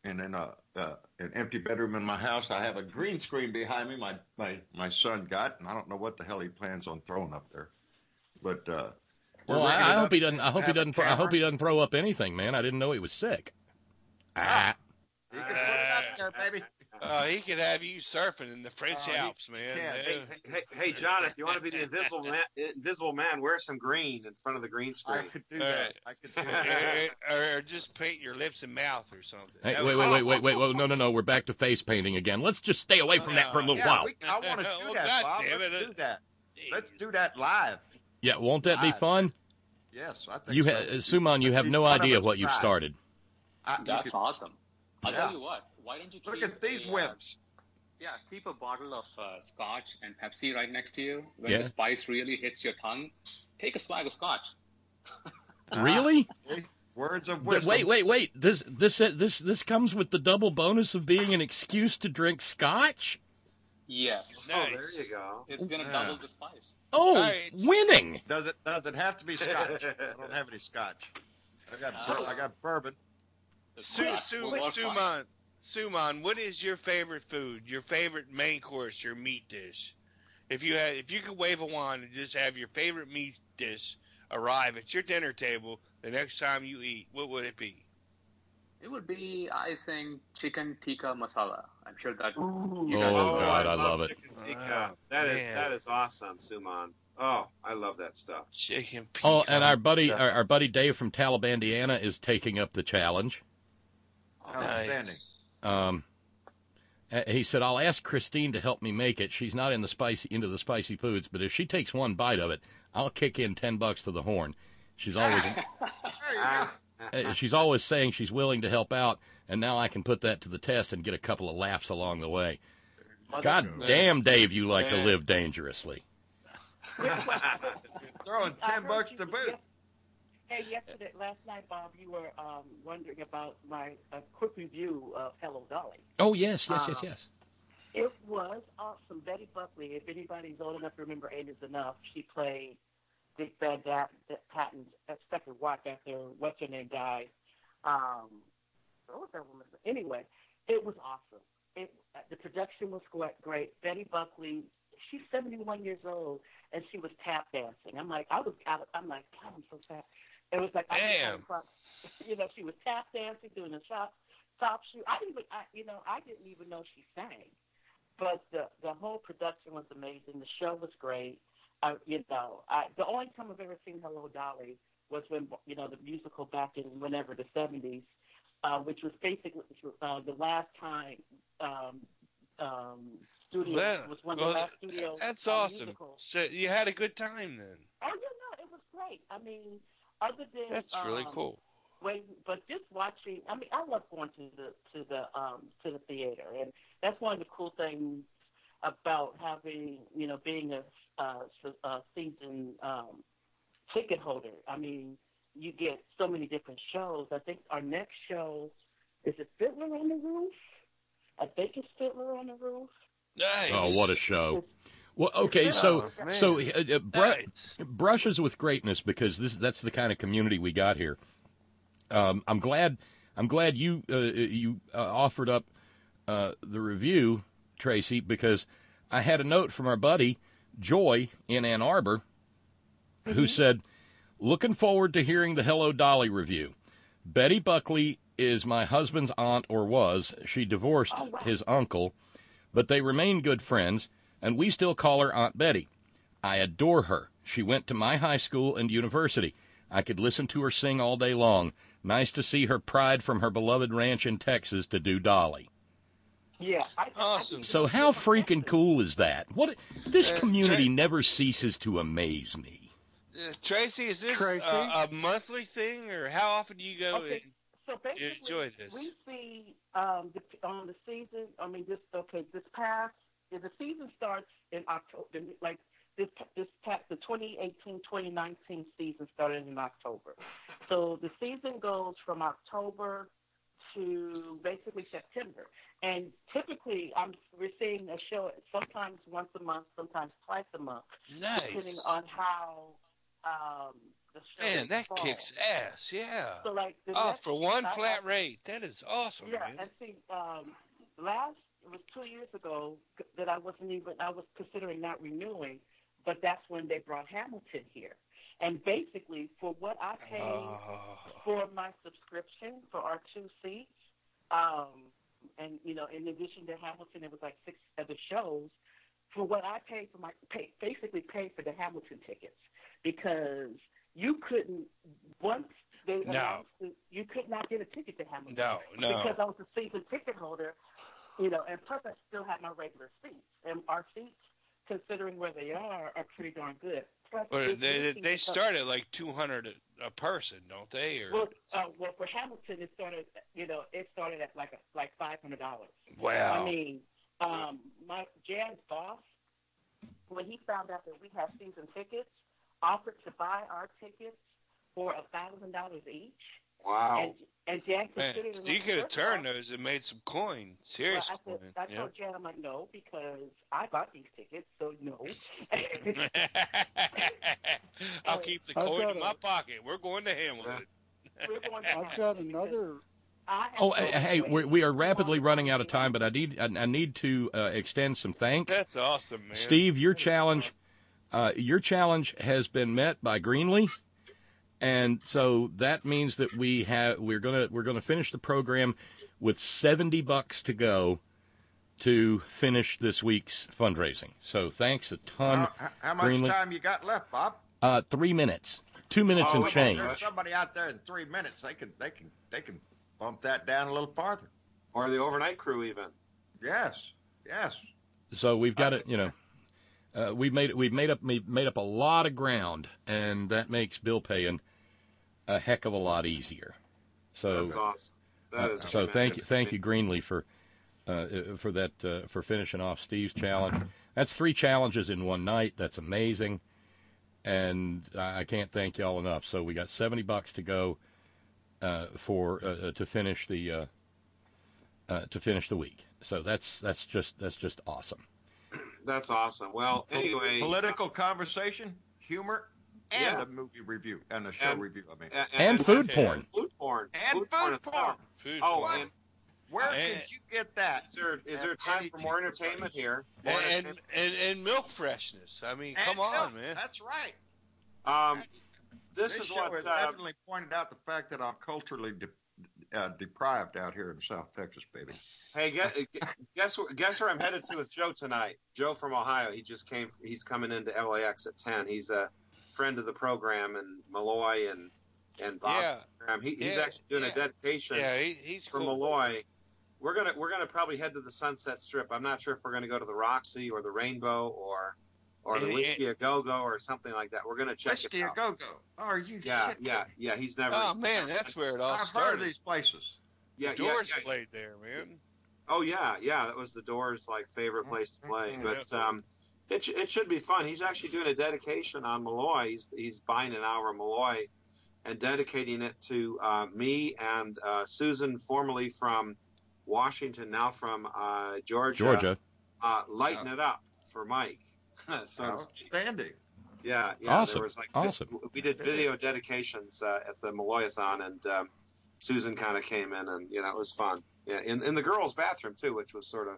and in a uh, an empty bedroom in my house, I have a green screen behind me. My my my son got, and I don't know what the hell he plans on throwing up there, but. Uh, Well, we're I, rigging I it hope up he doesn't. I hope he have a doesn't. I hope camera. he doesn't throw up anything, man. I didn't know he was sick. Ah. He can put it up there, baby. Uh, he could have you surfing in the French Oh, he Alps, man. Hey, Yeah. hey, hey, hey, John, if you want to be the invisible man, invisible man, wear some green in front of the green screen. I could do All that. right. I could do that. or, or just paint your lips and mouth or something. Hey, That wait, would- wait, wait, wait, wait, wait! No, no, no! We're back to face painting again. Let's just stay away from that for a little yeah, while. we, I want to do Well, that, God Bob. damn Let's it. do that. Let's do that live. Yeah, won't that be Live. fun? Yes, I think You, so. ha- Suman, you have Be no one of idea us what you've try. started. I, you That's could- awesome. I'll Yeah. tell you what. Why don't you keep Look at these a, uh, wimps. Yeah, keep a bottle of uh, scotch and Pepsi right next to you. When Yeah. the spice really hits your tongue, take a swag of scotch. Really? See? Words of Th- wisdom. Wait, wait, wait! This, this, uh, this, this comes with the double bonus of being an excuse to drink scotch. Yes. Oh, there you go. It's gonna Yeah. double the spice. Oh, All right. winning! Does it? Does it have to be scotch? I don't have any scotch. I got. bur- I got bourbon. Su- Yeah, Su- we'll work fine. Suman, Suman, what is your favorite food? Your favorite main course? Your meat dish? If you had, if you could wave a wand and just have your favorite meat dish arrive at your dinner table the next time you eat, what would it be? It would be, I think, chicken tikka masala. I'm sure that Ooh. you guys. Oh, will God, know. I love it. Chicken tikka. Oh, that is man. that is awesome, Suman. Oh, I love that stuff. Chicken. Oh, and pecan our buddy, stuff. our, our buddy Dave from Taliban, Indiana, is taking up the challenge. Outstanding. Um, uh, he said, "I'll ask Christine to help me make it. She's not in the spicy into the spicy foods, but if she takes one bite of it, I'll kick in ten bucks to the horn." She's always uh, she's always saying she's willing to help out, and now I can put that to the test and get a couple of laughs along the way. God damn, Dave, you like to live dangerously. Throwing I ten heard bucks you to boot. yes- Hey, yesterday, last night, Bob, you were um, wondering about my uh, quick review of Hello Dolly. Oh yes, yes, yes, Um, yes. It was awesome. Betty Buckley, if anybody's old enough to remember Eight is Enough, she played Dick Van Dat- Dat- Patton's second wife after what's her name died. Um, what was that woman's name? Anyway, it was awesome. It, the production was quite great. Betty Buckley, she's seventy-one years old, and she was tap dancing. I'm like, I was, out, I'm like, God, I'm so sad. It was like, I just Damn. had a pro- you know, she was tap dancing, doing a shop, top shoe. I didn't even, I, you know, I didn't even know she sang. But the the whole production was amazing. The show was great. I, you know, I, the only time I've ever seen Hello Dolly was when, you know, the musical back in whenever the seventies, uh, which was basically uh, the last time um, um, studio Well, was one of well, the last studio. That's uh, awesome. musicals. So you had a good time then. Oh, you know, it was great. I mean, other than That's really um, cool. Wait, but just watching. I mean, I love going to the to the um, to the theater, and that's one of the cool things about having, you know, being a, uh, a season um, ticket holder. I mean, you get so many different shows. I think our next show is it Fiddler on the Roof. I think it's Fiddler on the Roof. Nice. Oh, what a show! Well, okay, so Oh, man. so uh, uh, br- Nice. brushes with greatness because this that's the kind of community we got here. Um, I'm glad I'm glad you uh, you uh, offered up uh, the review, Tracy, because I had a note from our buddy Joy in Ann Arbor who said, "Looking forward to hearing the Hello Dolly review. Betty Buckley is my husband's aunt, or was. She divorced Oh, wow. his uncle, but they remain good friends, and we still call her Aunt Betty. I adore her. She went to my high school and university. I could listen to her sing all day long. Nice to see her pride from her beloved ranch in Texas to do Dolly." Yeah, I, Awesome. So how freaking cool is that? What this Uh, community Tra- never ceases to amaze me. Uh, Tracy, is this Tracy? uh, a monthly thing, or how often do you go Okay. So and basically, enjoy this? we see um, the, on the season. I mean, this okay. This past the season starts in October. Like this, this past the twenty eighteen twenty nineteen season started in October. So the season goes from October to basically September. And typically, I'm we're seeing a show sometimes once a month, sometimes twice a month, Nice. depending on how um, the show. Man, that fall. kicks ass. Yeah. So like the Oh, next for one I- flat I- rate, that is awesome, Yeah, man. and see, um, last it was two years ago that I wasn't even I was considering not renewing, but that's when they brought Hamilton here, and basically for what I paid Oh. for my subscription for our two seats, um, and you know, in addition to Hamilton, it was like six other shows. For what I paid for my pay, basically paid for the Hamilton tickets because you couldn't once they No. announced it, you could not get a ticket to Hamilton. No, no. Because I was a season ticket holder, you know, and plus I still had my regular seats. And our seats, considering where they are, are pretty darn good. Plus, But it's they missing they because- start at like two hundred a, a person, don't they? Or Well, uh, well, for Hamilton, it started, you know, it started at like a, like five hundred dollars. Wow. I mean, um, my Jan's boss, when he found out that we had season tickets, offered to buy our tickets for a thousand dollars each. Wow. And and Jan man, considered it. so you could have turned those and made some coin, serious well, I coin. said, I yeah. told Jan, I'm like, no, because I bought these tickets, so no. I'll keep the I've coin got in a- my pocket. We're going to Hamilton. We're going to I've got another. I Oh, hey, hey, we we are rapidly running out of time, but I need I, I need to uh, extend some thanks. That's awesome, man. Steve, your challenge, uh, your challenge has been met by Greenlee, and so that means that we have we're gonna we're gonna finish the program with seventy bucks to go to finish this week's fundraising. So thanks a ton, How, how much Greenlee. time you got left, Bob? Uh, three minutes, two minutes Oh, and if change. There's somebody out there in three minutes. They can they can they can bump that down a little farther. Or the overnight crew, even. Yes, yes. So we've got it, you know. Uh, we've made we've made up made, made up a lot of ground, and that makes bill paying a heck of a lot easier. So That's awesome. That uh, is so thank you, tremendous. thank you, Greenlee, for uh, for that uh, for finishing off Steve's challenge. That's three challenges in one night. That's amazing, and I I can't thank y'all enough. So we got seventy bucks to go uh, for uh, to finish the uh, uh, to finish the week. So that's that's just that's just awesome. That's awesome. Well, anyway. Political conversation, humor, and Yeah. a movie review and a show And- review. I mean, And, And food porn. Food porn. And food food is porn. awesome. Food Oh, porn. and where And- could you get that? is there is there At time any for more cheaper entertainment price. here? More and, and, entertainment? and and milk freshness. I mean, come And on, milk. man. That's right. Um, this, This is show what. has Uh, definitely pointed out the fact that I'm culturally de- uh, deprived out here in South Texas, baby. hey, guess, guess where- guess where I'm headed to with Joe tonight? Joe from Ohio. He just came. He's coming into L A X at ten. He's a friend of the program and Malloy and and Bob's Yeah. program. He, he's Yeah, actually doing yeah. a dedication. Yeah, he, he's for cool. Malloy. We're gonna we're gonna probably head to the Sunset Strip. I'm not sure if we're gonna go to the Roxy or the Rainbow or or the And- Whiskey a Go Go or something like that. We're gonna check Whiskey it a out. Go Go. Are you Yeah, shit? yeah, yeah. He's never. Oh man, that's where it all I've started. heard of these places. yeah, the yeah, Doors yeah. played there, man. Oh yeah, yeah. That was the Doors' like favorite place to play. Mhm. But um, it sh- it should be fun. He's actually doing a dedication on Malloy. He's he's buying an hour of Malloy and dedicating it to uh, me and uh, Susan, formerly from Washington, now from uh, Georgia. Georgia. Uh, lighten it up for Mike. so Outstanding. yeah, yeah. Awesome, There was like awesome. we did video dedications uh, at the Malloyathon, and um, Susan kind of came in, and you know it was fun. Yeah, in in the girls' bathroom too, which was sort of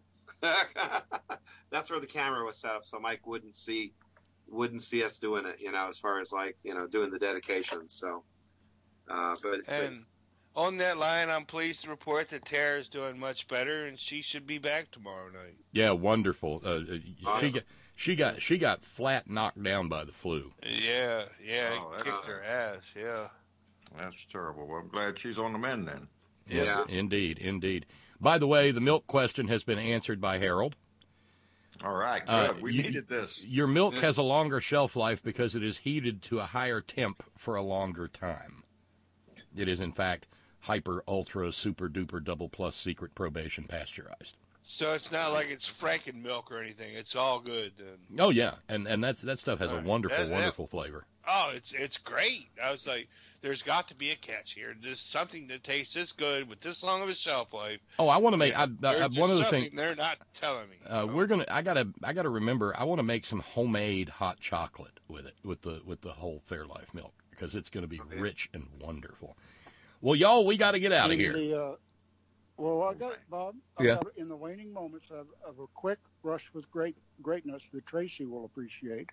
that's where the camera was set up, so Mike wouldn't see wouldn't see us doing it. You know, as far as like you know doing the dedications. So, uh, but, but And on that line, I'm pleased to report that Tara is doing much better, and she should be back tomorrow night. Yeah, wonderful. Uh, she Awesome. got she got she got flat knocked down by the flu. Yeah, yeah, Oh, it that- kicked her ass. Yeah. That's terrible. Well, I'm glad she's on the mend then. Yeah. Indeed, indeed. By the way, the milk question has been answered by Harold. All right, good. Uh, we you- needed this. Your milk has a longer shelf life because it is heated to a higher temp for a longer time. It is, in fact, hyper, ultra, super duper, double plus secret probation pasteurized. So it's not like it's Franken milk or anything. It's all good. Then. Oh yeah, and and that that stuff has a Right. wonderful, That- that- wonderful flavor. Oh, it's it's great. I was like, there's got to be a catch here. There's something that tastes this good with this long of a shelf life. Oh, I want to make. I, I, There's I, one just other something thing. they're not telling me. Uh, we're gonna. I gotta. I gotta remember. I want to make some homemade hot chocolate with it, with the with the whole Fairlife milk, because it's going to be rich and wonderful. Well, y'all, we got to get out of In here. the, uh, well, I got, Bob, I Yeah. got, in the waning moments of, of a quick brush with great greatness that Tracy will appreciate.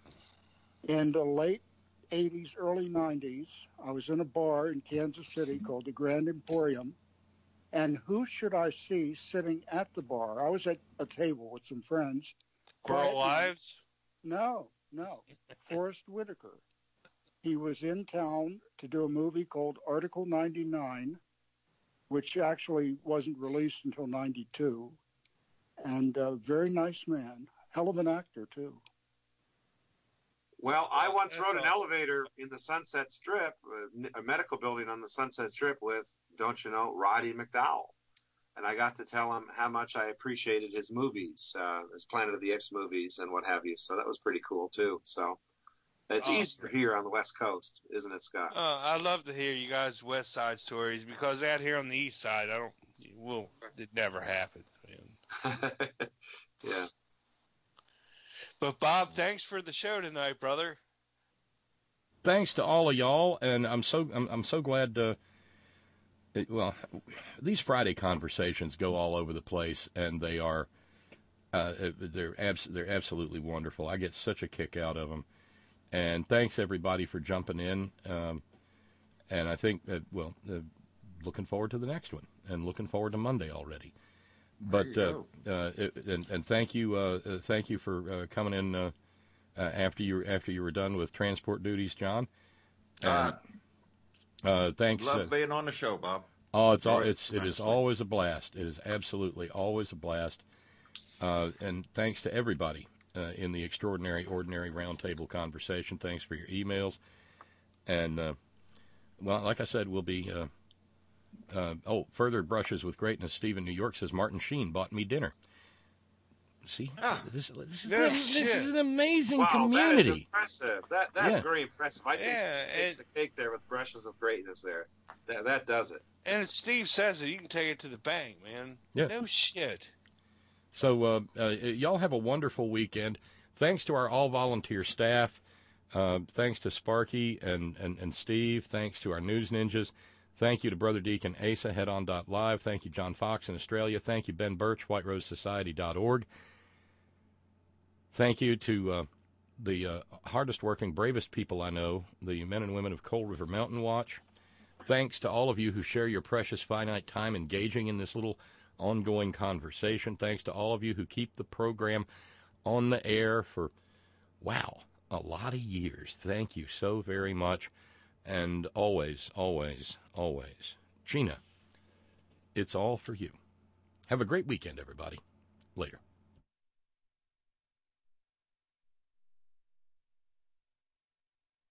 In the late eighties, early nineties, I was in a bar in Kansas City called the Grand Emporium. And who should I see sitting at the bar? I was at a table with some friends. Girl Quiet man. Wives? No, no. Forrest Whitaker. He was in town to do a movie called Article ninety-nine, which actually wasn't released until ninety-two. And a very nice man. Hell of an actor, too. Well, I once rode an elevator in the Sunset Strip, a medical building on the Sunset Strip with, don't you know, Roddy McDowell. And I got to tell him how much I appreciated his movies, uh, his Planet of the Apes movies and what have you. So that was pretty cool, too. So it's Oh. easier here on the West Coast, isn't it, Scott? Uh, I love to hear you guys' West Side stories because out here on the East Side, I don't. Well, it never happened. Man. Yeah. But Bob, thanks for the show tonight, brother. Thanks to all of y'all, and I'm so I'm, I'm so glad. Uh, it, well, these Friday conversations go all over the place, and they are uh, they're abs- they're absolutely wonderful. I get such a kick out of them, and thanks everybody for jumping in. Um, and I think that well, uh, looking forward to the next one, and looking forward to Monday already. But uh, uh, it, and, and thank you, uh, uh, thank you for uh, coming in uh, uh, after you after you were done with transport duties, John. And, uh, thanks. Love uh, being on the show, Bob. Oh, it's all Enjoy it's it is always a blast. It is absolutely always a blast. Uh, and thanks to everybody uh, in the Extraordinary Ordinary Roundtable conversation. Thanks for your emails. And uh, well, like I said, we'll be. Uh, Uh, oh, further brushes with greatness. Stephen, New York says Martin Sheen bought me dinner. See, this, this, is, No this shit. is an amazing Wow, that is community. impressive. That that's Yeah. very impressive. I think Yeah, Steve takes the cake there with brushes of greatness. There, that that does it. And if Steve says it, you can take it to the bank, man. Yeah. No shit. So uh, uh, y'all have a wonderful weekend. Thanks to our all-volunteer staff. Uh, thanks to Sparky and, and, and Steve. Thanks to our news ninjas. Thank you to Brother Deacon Asa, headon.live. Thank you, John Fox in Australia. Thank you, Ben Birch, white rose society dot org. Thank you to uh, the uh, hardest-working, bravest people I know, the men and women of Cold River Mountain Watch. Thanks to all of you who share your precious finite time engaging in this little ongoing conversation. Thanks to all of you who keep the program on the air for, wow, a lot of years. Thank you so very much. And always, always, always, Gina, it's all for you. Have a great weekend, everybody. Later.